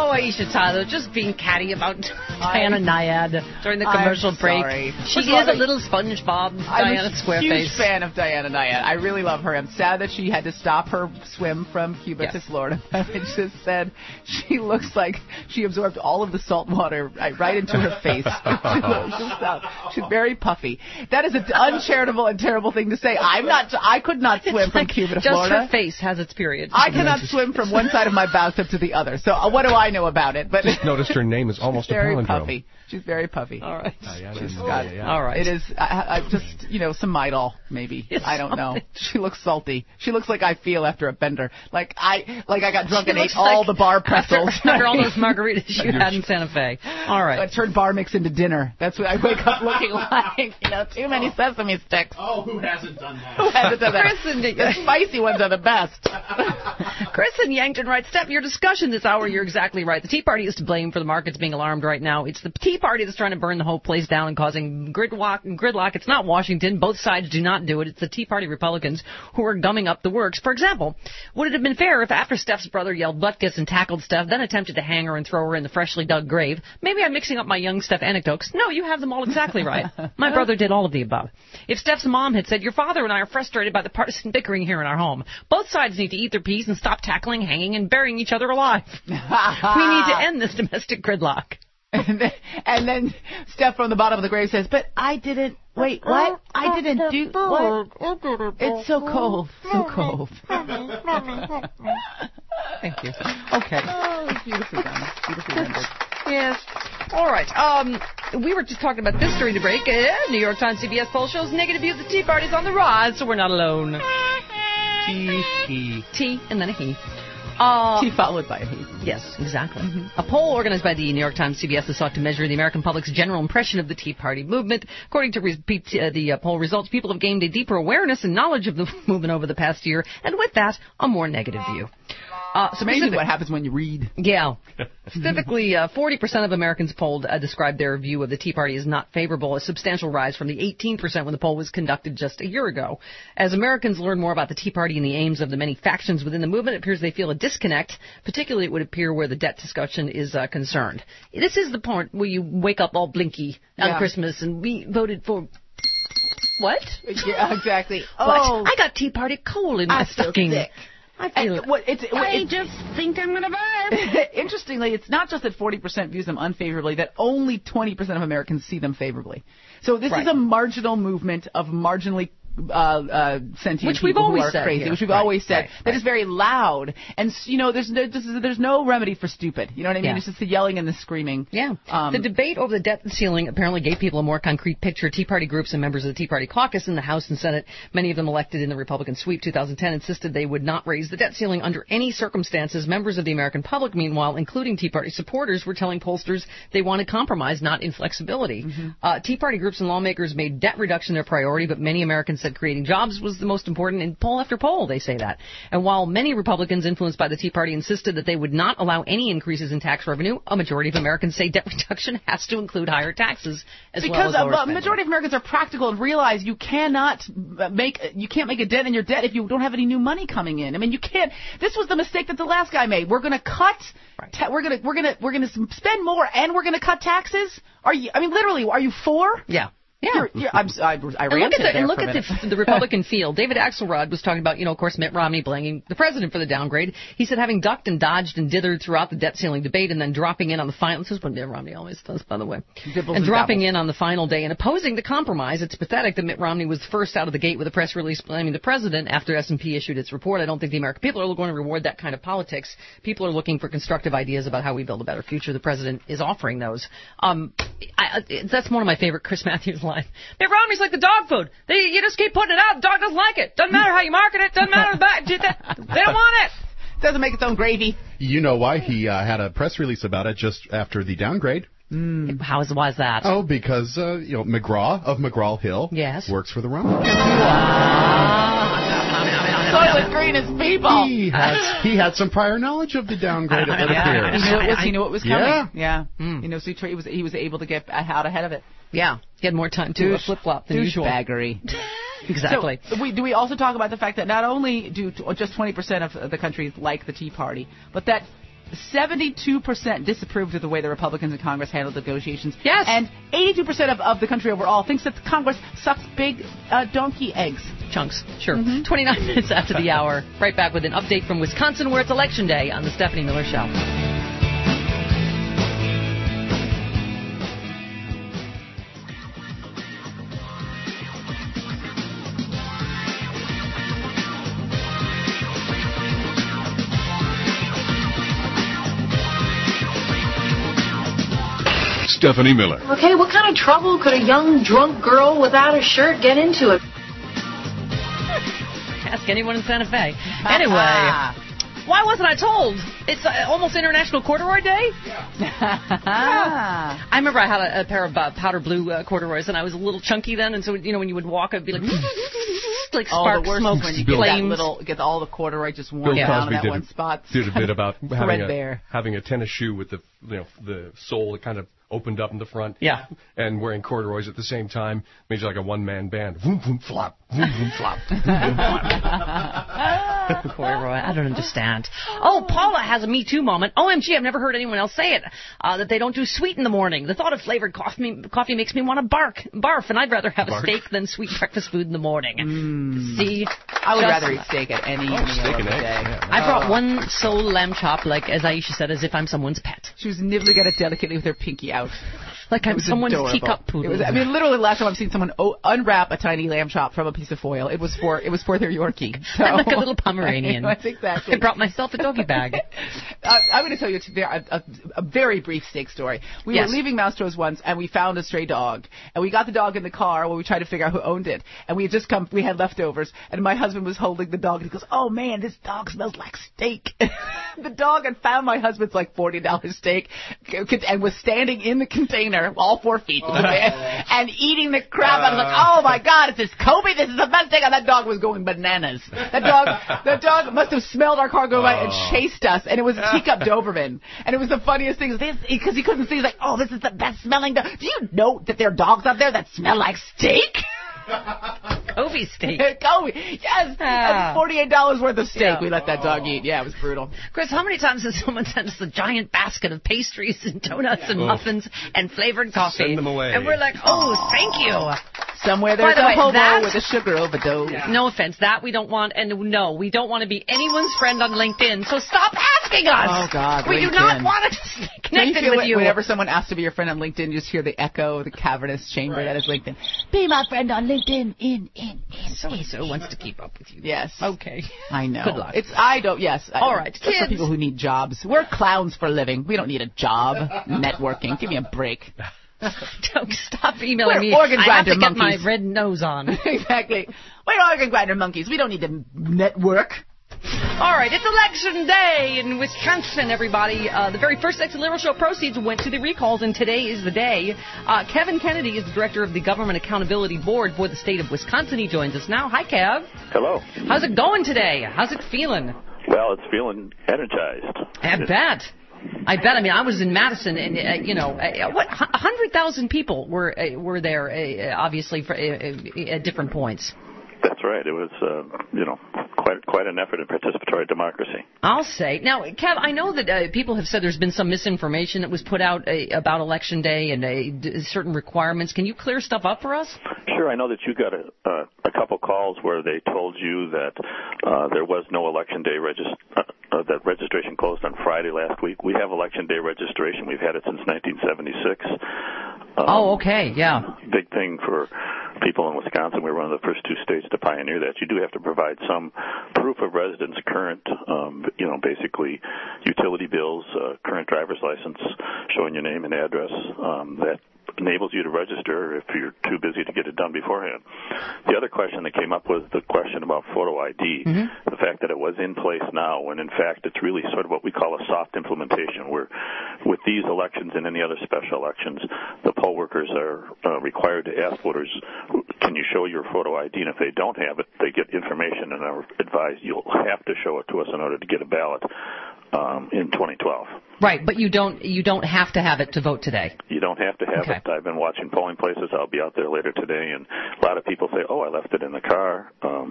Oh, Aisha Tyler, just being catty about Diana Nyad during the commercial break. Sorry. She is a little SpongeBob, Diana Squareface. I'm a huge fan of Diana Nyad. I really love her. I'm sad that she had to stop her swim from Cuba to Florida. I just said she looks like she absorbed all of the salt water right into her face. She's very puffy. That is an uncharitable and terrible thing to say. I could not swim from Cuba to Florida. Just her face has its period. I cannot swim from one side of my bathtub to the other. So what do I know about it? But just noticed her name is almost a palindrome. Puffy. She's very puffy. All right. All right. It is just some Midol maybe. I don't know. She looks salty. She looks like I feel after a bender. Like I got drunk and ate all the bar pretzels. After all those margaritas you had in Santa Fe. All right. I turned bar mix into dinner. That's what I wake up looking like. Too many sesame sticks. Oh, who hasn't done that? Who hasn't done that? The spicy ones are the best. Chris in Yankton writes, Steph, your discussion this hour, you're exactly right. The Tea Party is to blame for the markets being alarmed right now. It's the Tea Party that's trying to burn the whole place down and causing gridlock. It's not Washington. Both sides do not do it. It's the Tea Party Republicans who are gumming up the works. For example, would it have been fair if after Steph's brother yelled butkus and tackled Steph, then attempted to hang her and throw her in the freshly dug grave? Maybe I'm mixing up my young Steph anecdotes. No, you have them all exactly right. My brother did all of the above. If Steph's mom had said, your father and I are frustrated by the partisan bickering here in our home. Both sides need to eat their peas and stop tackling, hanging, and burying each other alive. We need to end this domestic gridlock. And then Steph from the bottom of the grave says, but I didn't, wait, what? I didn't do, what? It's so cold, so cold. Thank you. Okay. Oh, beautifully done. Beautifully rendered. Yes. All right. We were just talking about this during the break. New York Times CBS poll shows negative views of the Tea Party's on the rise, so we're not alone. T and then a he. T followed by a he. Yes, exactly. A poll organized by the New York Times CBS has sought to measure the American public's general impression of the Tea Party movement. According to the poll results, people have gained a deeper awareness and knowledge of the movement over the past year, and with that, a more negative view. It's amazing what happens when you read. Yeah. Specifically, 40% of Americans polled described their view of the Tea Party as not favorable, a substantial rise from the 18% when the poll was conducted just a year ago. As Americans learn more about the Tea Party and the aims of the many factions within the movement, it appears they feel a disconnect, particularly it would appear where the debt discussion is concerned. This is the point where you wake up all blinky on Christmas and we voted for... What? Yeah, exactly. Oh, I got Tea Party coal in my stocking. I just think I'm going to buy. Interestingly, it's not just that 40% views them unfavorably, that only 20% of Americans see them favorably. So this is a marginal movement of marginally sentient which people we've always who are said crazy, here. which we've always said. That is very loud, and there's no remedy for stupid. You know what I mean? Yeah. It's just the yelling and the screaming. Yeah. The debate over the debt ceiling apparently gave people a more concrete picture. Tea Party groups and members of the Tea Party caucus in the House and Senate, many of them elected in the Republican sweep 2010, insisted they would not raise the debt ceiling under any circumstances. Members of the American public, meanwhile, including Tea Party supporters, were telling pollsters they wanted compromise, not inflexibility. Tea Party groups and lawmakers made debt reduction their priority, but many Americans said creating jobs was the most important. In poll after poll, they say that. And while many Republicans influenced by the Tea Party insisted that they would not allow any increases in tax revenue, a majority of Americans say debt reduction has to include higher taxes as well as lower spending. Because a majority of Americans are practical and realize you can't make a dent in your debt if you don't have any new money coming in. I mean, you can't. This was the mistake that the last guy made. We're going to cut. We're going to spend more and we're going to cut taxes. Literally, are you for? Yeah. Yeah, I look at the Republican field. David Axelrod was talking about, of course, Mitt Romney blaming the president for the downgrade. He said having ducked and dodged and dithered throughout the debt ceiling debate and then dropping in on the final. This is what Mitt Romney always does, by the way. And dropping in on the final day and opposing the compromise. It's pathetic that Mitt Romney was first out of the gate with a press release blaming the president after S&P issued its report. I don't think the American people are going to reward that kind of politics. People are looking for constructive ideas about how we build a better future. The president is offering those. That's one of my favorite Chris Matthews lines. Mitt Romney's like the dog food. You just keep putting it out. The dog doesn't like it. Doesn't matter how you market it. Doesn't matter the back. They don't want it. Doesn't make its own gravy. You know why he had a press release about it just after the downgrade? Why is that? Oh, because McGraw of McGraw-Hill works for the Romneys. Soylent Green is people. He had some prior knowledge of the downgrade. It appears. He knew it was coming. Yeah. So he was able to get out ahead of it. Yeah, he had more time to flip-flop than usual. Douchebaggery. Exactly. So, do we also talk about the fact that not only do just 20% of the country like the Tea Party, but that 72% disapproved of the way the Republicans in Congress handled negotiations. Yes. And 82% of the country overall thinks that Congress sucks big donkey eggs. Chunks, sure. 29 minutes after the hour. Right back with an update from Wisconsin where it's Election Day on the Stephanie Miller Show. Stephanie Miller. Okay, what kind of trouble could a young drunk girl without a shirt get into? Ask anyone in Santa Fe. Anyway, why wasn't I told? It's almost International Corduroy Day. I remember I had a pair of powder blue corduroys, and I was a little chunky then, and so when you would walk, I'd be like spark, the worst smoke, when you flames. get all the corduroy just worn down in that one spot. Did a bit about Threadbare. having a tennis shoe with the sole that kind of opened up in the front. Yeah. And wearing corduroys at the same time made you like a one-man band. Vroom, vroom, flop. Vroom, vroom, flop. Corduroy, I don't understand. Oh, Paula has a Me Too moment. OMG, I've never heard anyone else say it. That they don't do sweet in the morning. The thought of flavored coffee makes me want to barf, and I'd rather have a steak than sweet breakfast food in the morning. See? I would rather eat steak at any meal of the day. Yeah. I brought one sole lamb chop, like, as Aisha said, as if I'm someone's pet. She was nibbling at it delicately with her pinky out. Like I'm someone's adorable. teacup poodle. Literally, last time I've seen someone unwrap a tiny lamb chop from a piece of foil, it was for their Yorkie. So. I'm like a little Pomeranian. Exactly. I brought myself a doggy bag. I'm going to tell you a very brief steak story. We were leaving Maustro's once, and we found a stray dog, and we got the dog in the car while we tried to figure out who owned it. And we had leftovers, and my husband was holding the dog, and he goes, "Oh man, this dog smells like steak." The dog had found my husband's like $40 steak, and was standing in the container, all 4 feet, and eating the crap. I was like, "Oh my God, is this Kobe? This is the best thing!" And that dog was going bananas. That dog must have smelled our car go by and chased us. And it was a teacup Doberman, and it was the funniest thing because he couldn't see. He's like, "Oh, this is the best smelling dog. Do you know that there are dogs out there that smell like steak?" Kobe steak. Kobe, yes. That's $48 worth of steak we let that dog eat. Yeah, it was brutal. Chris, how many times has someone sent us a giant basket of pastries and donuts and muffins and flavored coffee? Send them away. And we're like, oh, thank you. Somewhere there's a hobo with a sugar overdose. Yeah. No offense, that we don't want, and no, we don't want to be anyone's friend on LinkedIn, so stop asking us. Oh, God, we LinkedIn. do not want to stay connected with you. Whenever someone asks to be your friend on LinkedIn, you just hear the echo, the cavernous chamber that is LinkedIn. Be my friend on LinkedIn. So-and-so wants to keep up with you. Yes. Okay. I know. Good luck. All right, kids. That's for people who need jobs. We're clowns for a living. We don't need a job. Networking. Give me a break. Don't stop emailing me. Organ I have to grinder get my red nose on. Exactly. We're organ grinder monkeys. We don't need to network. All right, it's Election Day in Wisconsin, everybody. The very first Sexy Liberal Show proceeds went to the recalls, and today is the day. Kevin Kennedy is the director of the Government Accountability Board for the state of Wisconsin. He joins us now. Hi, Kev. Hello. How's it going today? How's it feeling? Well, it's feeling energized. I bet. I mean, I was in Madison, and 100,000 people were there, obviously, at different points. That's right. It was, quite an effort in participatory democracy. I'll say. Now, Kev, I know that people have said there's been some misinformation that was put out about Election Day and certain requirements. Can you clear stuff up for us? Sure. I know that you got a couple calls where they told you that there was no Election Day that registration closed on Friday last week. We have Election Day registration. We've had it since 1976. Okay, yeah. Big thing for people in Wisconsin. We were one of the first 2 states to pioneer that. You do have to provide some proof of residence, current, basically utility bills, current driver's license, showing your name and address. That enables you to register if you're too busy to get it done beforehand. The other question that came up was the question about photo ID, the fact that it was in place now, when in fact it's really sort of what we call a soft implementation, where with these elections and any other special elections, the poll workers are required to ask voters, can you show your photo ID? And if they don't have it, they get information and are advised you'll have to show it to us in order to get a ballot in 2012. Right, but you don't have to have it to vote today. You don't have to have it. I've been watching polling places. I'll be out there later today, and a lot of people say, "Oh, I left it in the car."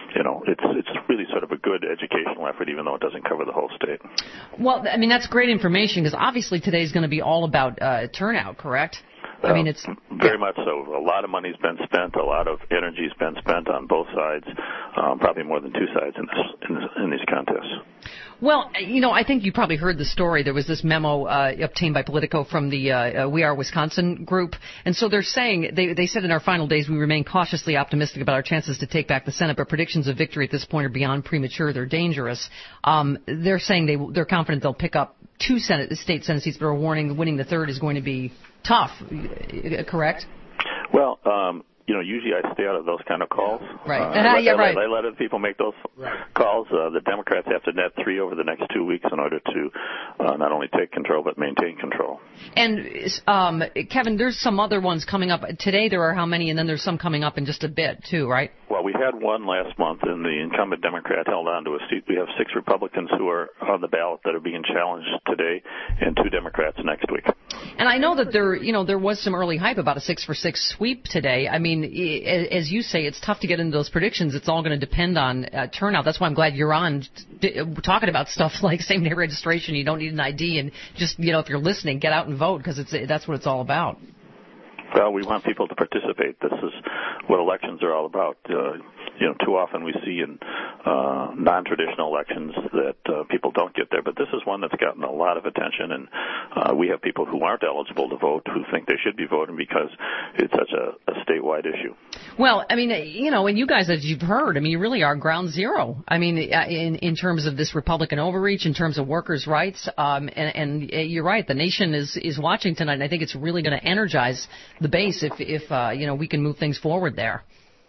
it's really sort of a good educational effort, even though it doesn't cover the whole state. Well, I mean, that's great information because obviously today is going to be all about turnout, correct? I mean, it's very much so. A lot of money's been spent. A lot of energy's been spent on both sides. Probably more than two sides in these contests. Well, I think you probably heard the story. There was this memo obtained by Politico from the We Are Wisconsin group, and so they're saying they said in our final days we remain cautiously optimistic about our chances to take back the Senate, but predictions of victory at this point are beyond premature. They're dangerous. They're saying they're confident they'll pick up 2 state Senate seats, but are warning winning the third is going to be tough. Correct? Well, usually I stay out of those kind of calls. Right. I right. let other people make those calls. The Democrats have to net 3 over the next 2 weeks in order to not only take control but maintain control. And Kevin, there's some other ones coming up today. There are how many? And then there's some coming up in just a bit too, right? Well, we had one last month, and the incumbent Democrat held on to a seat. We have 6 Republicans who are on the ballot that are being challenged today, and 2 Democrats next week. And I know that there was some early hype about a 6-for-6 sweep today. I mean, as you say, it's tough to get into those predictions. It's all going to depend on turnout. That's why I'm glad you're on talking about stuff like same-day registration. You don't need an ID, and just if you're listening, get out and vote because that's what it's all about. Well, we want people to participate. This is what elections are all about. Too often we see in non-traditional elections that people don't get there, but this is one that's gotten a lot of attention, and we have people who aren't eligible to vote who think they should be voting because it's such a statewide issue. Well, I mean, and you guys, as you've heard, I mean, you really are ground zero. I mean, in terms of this Republican overreach, in terms of workers' rights, and you're right, the nation is watching tonight, and I think it's really going to energize the base if we can move things forward there.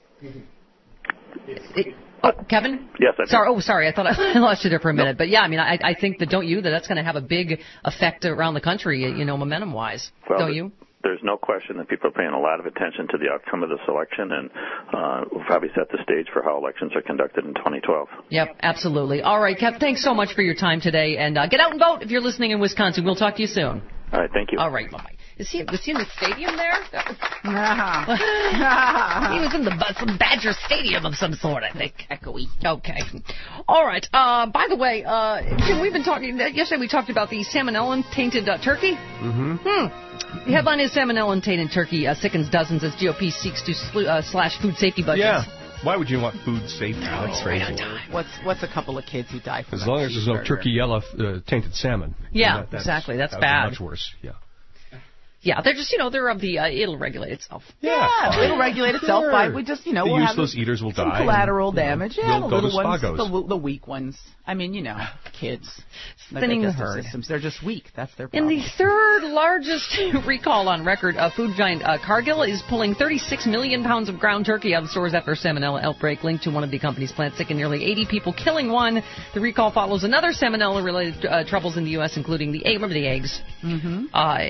Kevin? Yes, I do. Sorry. I thought I lost you there for a minute. But yeah, I mean, I think that that's going to have a big effect around the country, momentum-wise. Don't you? There's no question that people are paying a lot of attention to the outcome of this election, and we'll probably set the stage for how elections are conducted in 2012. Yep, absolutely. All right, Kev, thanks so much for your time today, and get out and vote if you're listening in Wisconsin. We'll talk to you soon. All right, thank you. All right, bye. Was he in the stadium there? He was in some Badger Stadium of some sort, I think. Echoey. Okay. All right. By the way, Jim, we've been talking, yesterday we talked about the salmonella-tainted turkey. Mm-hmm. The headline is Salmonella-tainted turkey sickens dozens as GOP seeks to slash food safety budgets. Yeah. Why would you want food safety? That's crazy. What's a couple of kids who die from as long as there's no turkey yellow tainted salmon. Yeah, exactly. That's bad. Much worse. Yeah. Yeah, they're just, they're of the, it'll regulate itself. Yeah, it'll regulate itself by, we just, the we'll useless eaters will die. Collateral damage. Yeah, we'll the little ones, the weak ones. I mean, kids. Thinning the herd. Systems. They're just weak. That's their problem. In the third largest recall on record, food giant Cargill is pulling 36 million pounds of ground turkey out of stores after a salmonella outbreak linked to one of the company's plants, sickened nearly 80 people, killing one. The recall follows another salmonella-related troubles in the U.S., including the eggs. Mm-hmm.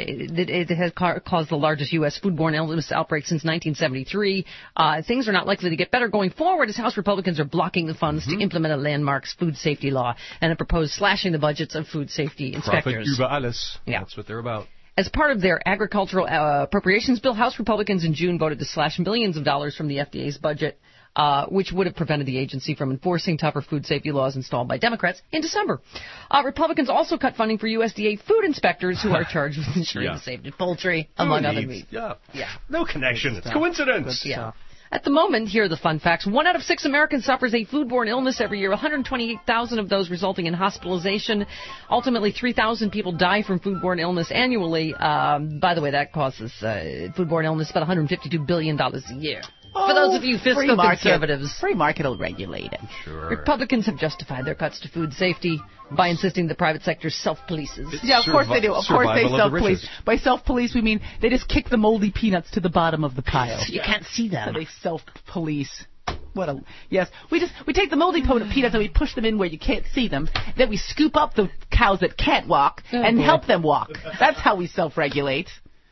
It has caused the largest U.S. foodborne illness outbreak since 1973. Things are not likely to get better going forward as House Republicans are blocking the funds to implement a landmark food safety law and have proposed slashing the budgets of food safety inspectors. Profit über alles. Yeah. That's what they're about. As part of their agricultural appropriations bill, House Republicans in June voted to slash millions of dollars from the FDA's budget, which would have prevented the agency from enforcing tougher food safety laws installed by Democrats in December. Republicans also cut funding for USDA food inspectors who are charged with ensuring the safety of poultry, among other meats. Yeah. No connection. It's coincidence. Yeah. At the moment, here are the fun facts. 1 out of 6 Americans suffers a foodborne illness every year, 128,000 of those resulting in hospitalization. Ultimately, 3,000 people die from foodborne illness annually. By the way, that causes foodborne illness about $152 billion a year. For those of you fiscal conservatives. Free market will regulate it. Sure. Republicans have justified their cuts to food safety by insisting the private sector self-polices. Yeah, of course they do. Of course they self-police. By self-police, we mean they just kick the moldy peanuts to the bottom of the pile. So you can't see them. So they self-police. Yes. We take the moldy peanuts and we push them in where you can't see them. Then we scoop up the cows that can't walk and help them walk. That's how we self-regulate.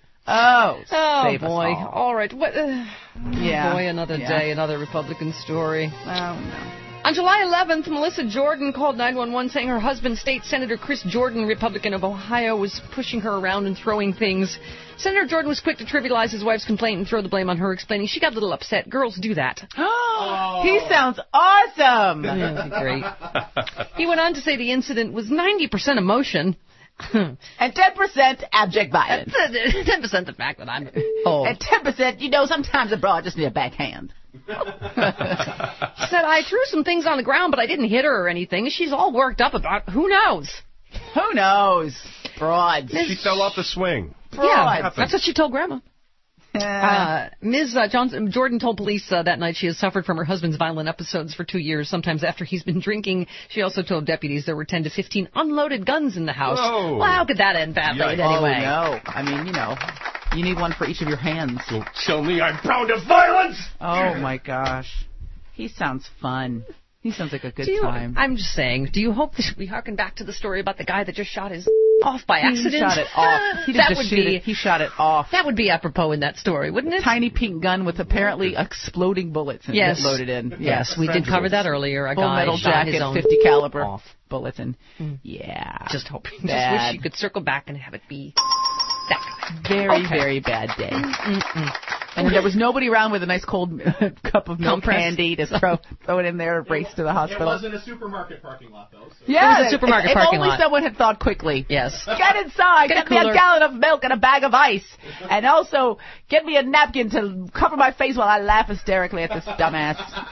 Oh boy! All right. What? Boy, another day, another Republican story. Oh no. On July 11th, Melissa Jordan called 911 saying her husband, State Senator Chris Jordan, Republican of Ohio, was pushing her around and throwing things. Senator Jordan was quick to trivialize his wife's complaint and throw the blame on her, explaining she got a little upset. Girls do that. Oh, he sounds awesome. Yeah, great. He went on to say the incident was 90% emotion. And 10% abject violence. 10% the fact that I'm old. And 10%, sometimes a broad just need a backhand. She said, I threw some things on the ground, but I didn't hit her or anything. She's all worked up about it. Who knows? Who knows? Broads. She fell off the swing. Yeah, that's what she told Grandma. Ms. Jordan told police that night she has suffered from her husband's violent episodes for 2 years, sometimes after he's been drinking. She also told deputies there were 10 to 15 unloaded guns in the house. Whoa. Well, how could that end badly anyway? Oh, no. I mean, you need one for each of your hands. Don't tell me I'm proud of violence! Oh, my gosh. He sounds fun. He sounds like a good time. I'm just saying, do you hope that we harken back to the story about the guy that just shot his off by accident? He shot it off. He shot it off. That would be apropos in that story, wouldn't it? Tiny pink gun with apparently exploding bullets loaded in. Yes, we did cover that earlier. A Full guy metal shot jacket, his own 50 caliber off. bullets in. Yeah. Just hoping. Bad. Just wish you could circle back and have it be that guy. Very, very bad day. And there was nobody around with a nice cold cup of milk candy to throw it in there, race to the hospital. It was in a supermarket parking lot, though. So. Yeah, it was a supermarket parking lot. If only someone had thought quickly. Yes. Get inside, get me a gallon of milk and a bag of ice. And also, get me a napkin to cover my face while I laugh hysterically at this dumbass.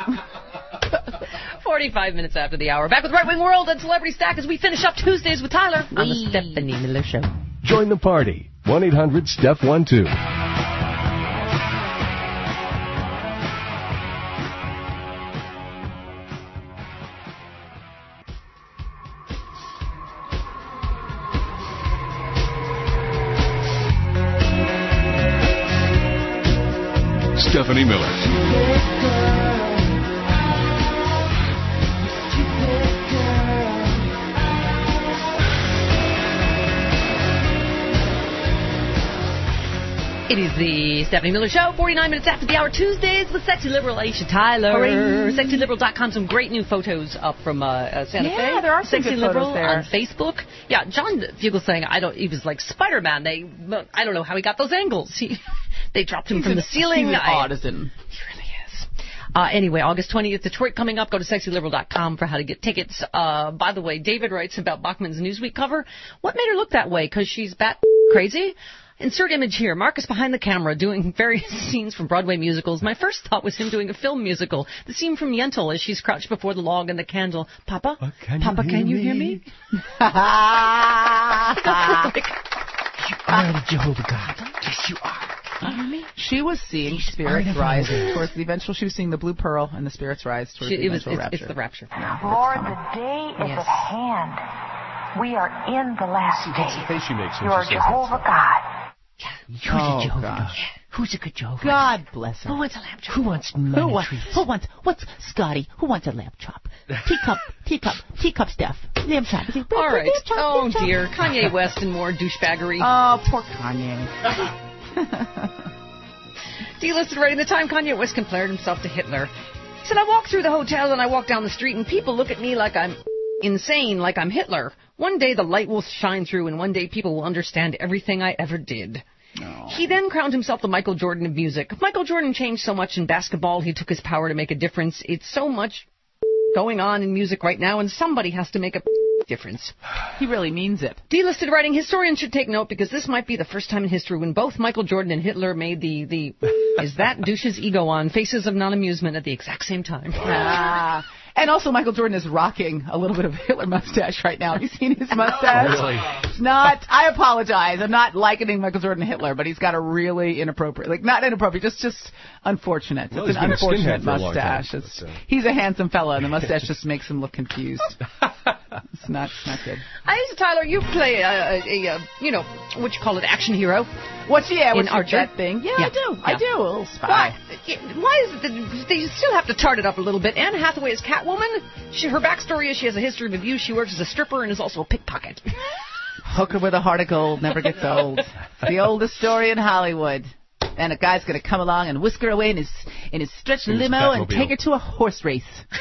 45 minutes after the hour. Back with Right Wing World and Celebrity Stack as we finish up Tuesdays with Tyler on the Stephanie Miller Show. Join the party. 1-800-STEP-12. Stephanie Miller. It is the Stephanie Miller Show, 49 minutes after the hour, Tuesdays with Sexy Liberal Aisha Tyler. SexyLiberal.com, some great new photos up from Santa Fe. Yeah, there are some Sexy good Liberal photos there. on Facebook. Yeah, John Fugel saying, he was like Spider-Man. I don't know how he got those angles. They dropped him from the ceiling. He's an artisan. He really is. Anyway, August 20th, Detroit coming up. Go to SexyLiberal.com for how to get tickets. By the way, David writes about Bachman's Newsweek cover. What made her look that way? Because she's bat crazy? Insert image here. Marcus behind the camera doing various scenes from Broadway musicals. My first thought was him doing a film musical. The scene from Yentl as she's crouched before the log and the candle. Papa? Can you hear me? You are the Jehovah God. Yes, you are. She was seeing spirits rise towards the eventual. She was seeing the blue pearl and the spirits rise towards the eventual rapture. It's the rapture. Lord, the day is at hand. We are in the last days. She makes You are Jehovah God. You're the Jehovah God. Who's a good Jehovah? God bless her. Who wants a lamb chop? Who wants money trees? What's Scotty? Who wants a lamb chop? Teacup stuff. Lamb chop. All right. Oh, dear. Kanye West and more douchebaggery. Oh, poor Kanye. Delisted writing, the time Kanye West compared himself to Hitler. He said, I walk through the hotel and I walk down the street and people look at me like I'm insane, like I'm Hitler. One day the light will shine through and one day people will understand everything I ever did. No. He then crowned himself the Michael Jordan of music. Michael Jordan changed so much in basketball, he took his power to make a difference. It's so much going on in music right now, and somebody has to make a difference. He really means it. Delisted writing, historians should take note because this might be the first time in history when both Michael Jordan and Hitler made the is that douche's ego on faces of non-amusement at the exact same time. And also, Michael Jordan is rocking a little bit of Hitler mustache right now. Have you seen his mustache? Really? It's not. I apologize. I'm not likening Michael Jordan to Hitler, but he's got a really inappropriate, not inappropropriate, just unfortunate. Well, it's an unfortunate mustache. He's a handsome fella, and the mustache just makes him look confused. It's not good. Tyler, you play what you call it, action hero. What's in Archer? That thing? Yeah, I do. I do. A little spy. Why is it that they still have to tart it up a little bit? Anne Hathaway is Catwoman. Her backstory is she has a history of abuse. She works as a stripper and is also a pickpocket. Hooker with a heart of gold never gets old. It's the oldest story in Hollywood. and a guy's going to come along and whisk her away in his stretch limo and take her to a horse race.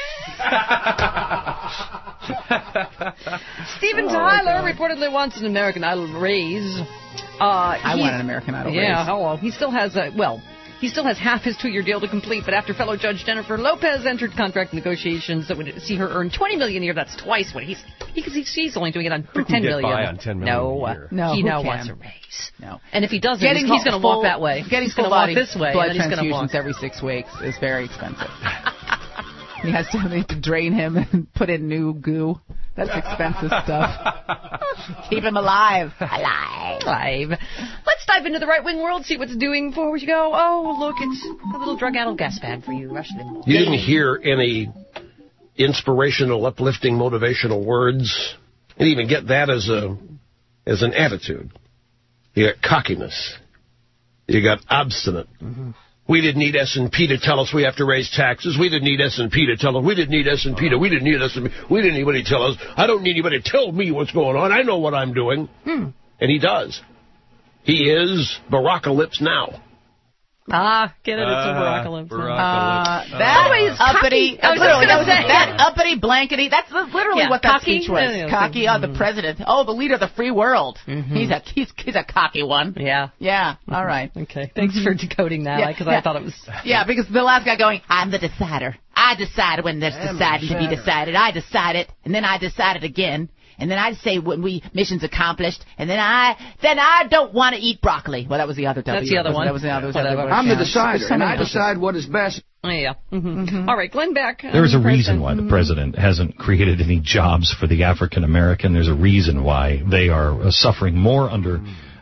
Steven Tyler reportedly wants an American Idol raise. I want an American Idol raise. Yeah, hello. He still has half his 2-year deal to complete, but after fellow judge Jennifer Lopez entered contract negotiations that would see her earn $20 million a year, that's twice what she's only doing it for $10 million. By on $10 million a year? No, he now wants a raise. No, and if he doesn't, he's going to walk that way. Getting he's going to walk this way, blood and he's going to walk every 6 weeks is very expensive. He has to drain him and put in new goo. That's expensive stuff. Keep him alive. Alive. Let's dive into the right-wing world, see what's doing before we go. Oh, look, it's a little drug-addled gas bag for you, Rush Limbaugh. You didn't hear any inspirational, uplifting, motivational words. And even get that as an attitude. You got cockiness. You got obstinate. Mm-hmm. We didn't need S&P to tell us we have to raise taxes. We didn't need S&P to tell us. We didn't need S&P to. We didn't need S&P. We didn't need anybody to tell us. I don't need anybody to tell me what's going on. I know what I'm doing. And he does. He is Barackalypse now. Get it? It's a Barackalypse. That was uppity. That uppity, blankety. That's literally what that speech was. Cocky, the president. The leader of the free world. Mm-hmm. He's a cocky one. Yeah. Yeah. All right. Okay. Thanks for decoding that, because I thought it was. Yeah, because the last guy going, I'm the decider. I decide when there's deciding to be decided. I decide it, and then I decide it again. And then I'd say when mission's accomplished, and then I don't want to eat broccoli. Well, that was the other W. That's the other one. That was the other one. I'm the decider, and I decide what is best. Yeah. Mm-hmm. Mm-hmm. All right, Glenn Beck. There's a reason why the president hasn't created any jobs for the African American. There's a reason why they are suffering more under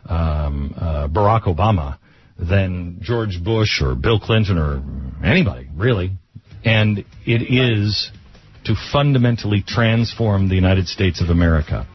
Barack Obama than George Bush or Bill Clinton or anybody, really. And it is to fundamentally transform the United States of America.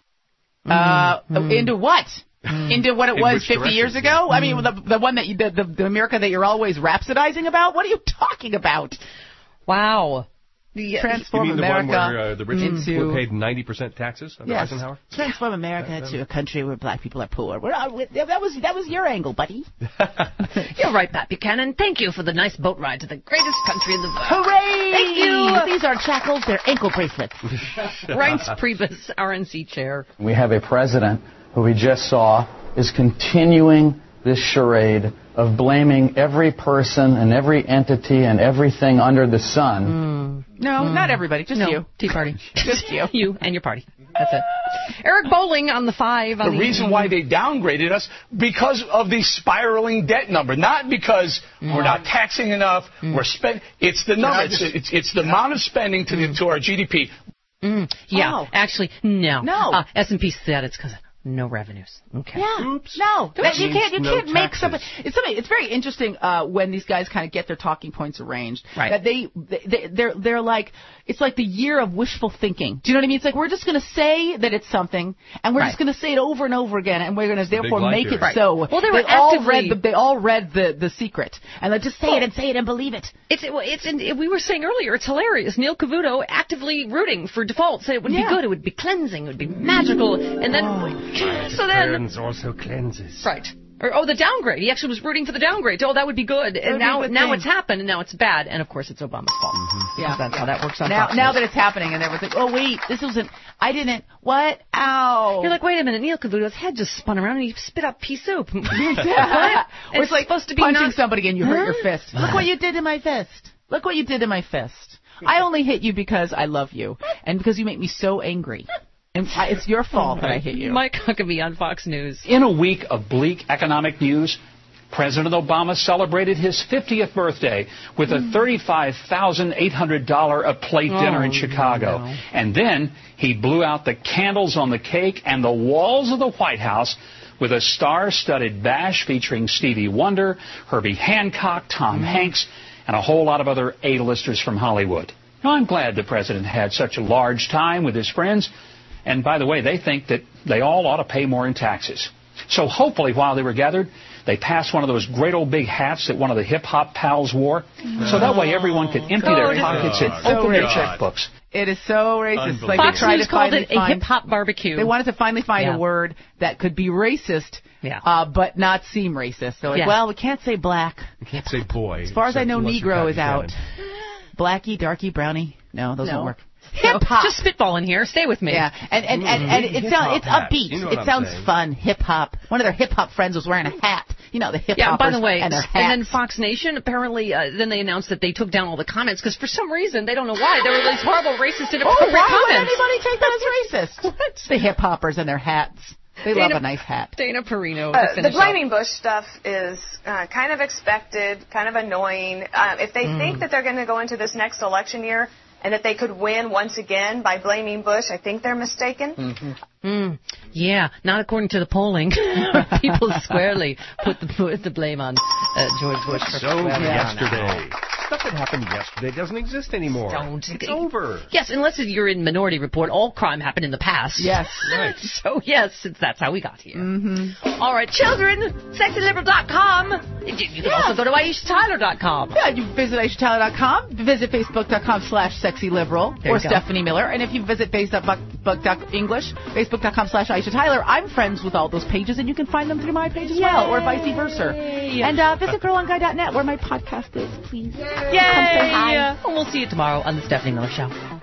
Into what? Into what it was 50 years ago? I mean, the one that the America that you're always rhapsodizing about? What are you talking about? Wow. Transform you mean America the one where the rich were paid 90% taxes under Eisenhower? Transform America to a country where black people are poor. That was your angle, buddy. You're right, Pat Buchanan. Thank you for the nice boat ride to the greatest country in the world. Hooray! Thank you. These aren't shackles, they're ankle bracelets. Reince Priebus, RNC chair. We have a president who we just saw is continuing this charade of blaming every person and every entity and everything under the sun. No, not everybody. Just you. Tea Party. Just you. You and your party. That's it. Eric Bowling on the 5. The reason why they downgraded us, because of the spiraling debt number. Not because we're not taxing enough, we're spending. It's the number. It's the amount of spending to our GDP. Yeah, actually, no. S&P said it's because no revenues. Okay. Yeah. Oops. No. You can't make something. It's very interesting when these guys kind of get their talking points arranged. Right. That they're like, it's like the year of wishful thinking. Do you know what I mean? It's like we're just going to say that it's something, and we're just going to say it over and over again, and we're going to therefore make it so. Well, they all read the secret, and they just say it and say it and believe it. We were saying earlier, it's hilarious. Neil Cavuto actively rooting for default, said it would be good, it would be cleansing, it would be magical, and then. So then, burns also cleanses. Right. Or the downgrade. He actually was rooting for the downgrade. That would be good. And now it's happened, and now it's bad. And of course, it's Obama's fault. Mm-hmm. Yeah, that's how that works on Fox News. Now that it's happening, and everyone's like, "Oh wait, this wasn't. I didn't. What? Ow!" You're like, "Wait a minute." Neil Cavuto's head just spun around, and he spit out pea soup. What? Or it's like supposed to be punching somebody, and you hurt your fist. Look what you did to my fist. Look what you did to my fist. I only hit you because I love you, and because you make me so angry. And it's your fault that I hit you. Mike Huckabee on Fox News. In a week of bleak economic news, President Obama celebrated his 50th birthday with a $35,800 a plate dinner in Chicago. No. And then he blew out the candles on the cake and the walls of the White House with a star-studded bash featuring Stevie Wonder, Herbie Hancock, Tom Hanks, and a whole lot of other A-listers from Hollywood. Now, I'm glad the president had such a large time with his friends. And by the way, they think that they all ought to pay more in taxes. So hopefully while they were gathered, they passed one of those great old big hats that one of the hip-hop pals wore. So that way everyone could empty their pockets and open their checkbooks. It is so racist. Like Fox News called it a hip-hop barbecue. They wanted to finally find a word that could be racist, but not seem racist. So, well, we can't say black. We can't say boy. As far as I know, Negro is out. Blackie, darky, brownie. No, those don't work. Hip-hop. Just spitballing here. Stay with me. Yeah, and it's upbeat. It sounds fun. Hip-hop. One of their hip-hop friends was wearing a hat. You know, the hip-hoppers by the way, and their hats. And then Fox Nation, apparently, then they announced that they took down all the comments because for some reason, they don't know why, there were these horrible racist inappropriate comments. Why would anybody take that as racist? What? The hip-hoppers and their hats. They love a nice hat. Dana Perino. The blaming Bush stuff is kind of expected, kind of annoying. If they think that they're going to go into this next election year and that they could win once again by blaming Bush, I think they're mistaken. Yeah, not according to the polling. People squarely put the blame on George Bush. Yesterday. Stuff that happened yesterday doesn't exist anymore. It's over. Yes, unless you're in Minority Report, all crime happened in the past. Yes. Right. So, yes, that's how we got here. All right, children, sexyliberal.com. You can also go to AishaTyler.com. Yeah, you visit AishaTyler.com, visit Facebook.com/sexyliberal or Stephanie Miller. And if you visit Facebook.English, Facebook.com/Aisha Tyler, I'm friends with all those pages, and you can find them through my page as well, or vice versa. And visit girlonguy.net, where my podcast is, please. Yay! Come say hi. And we'll see you tomorrow on The Stephanie Miller Show.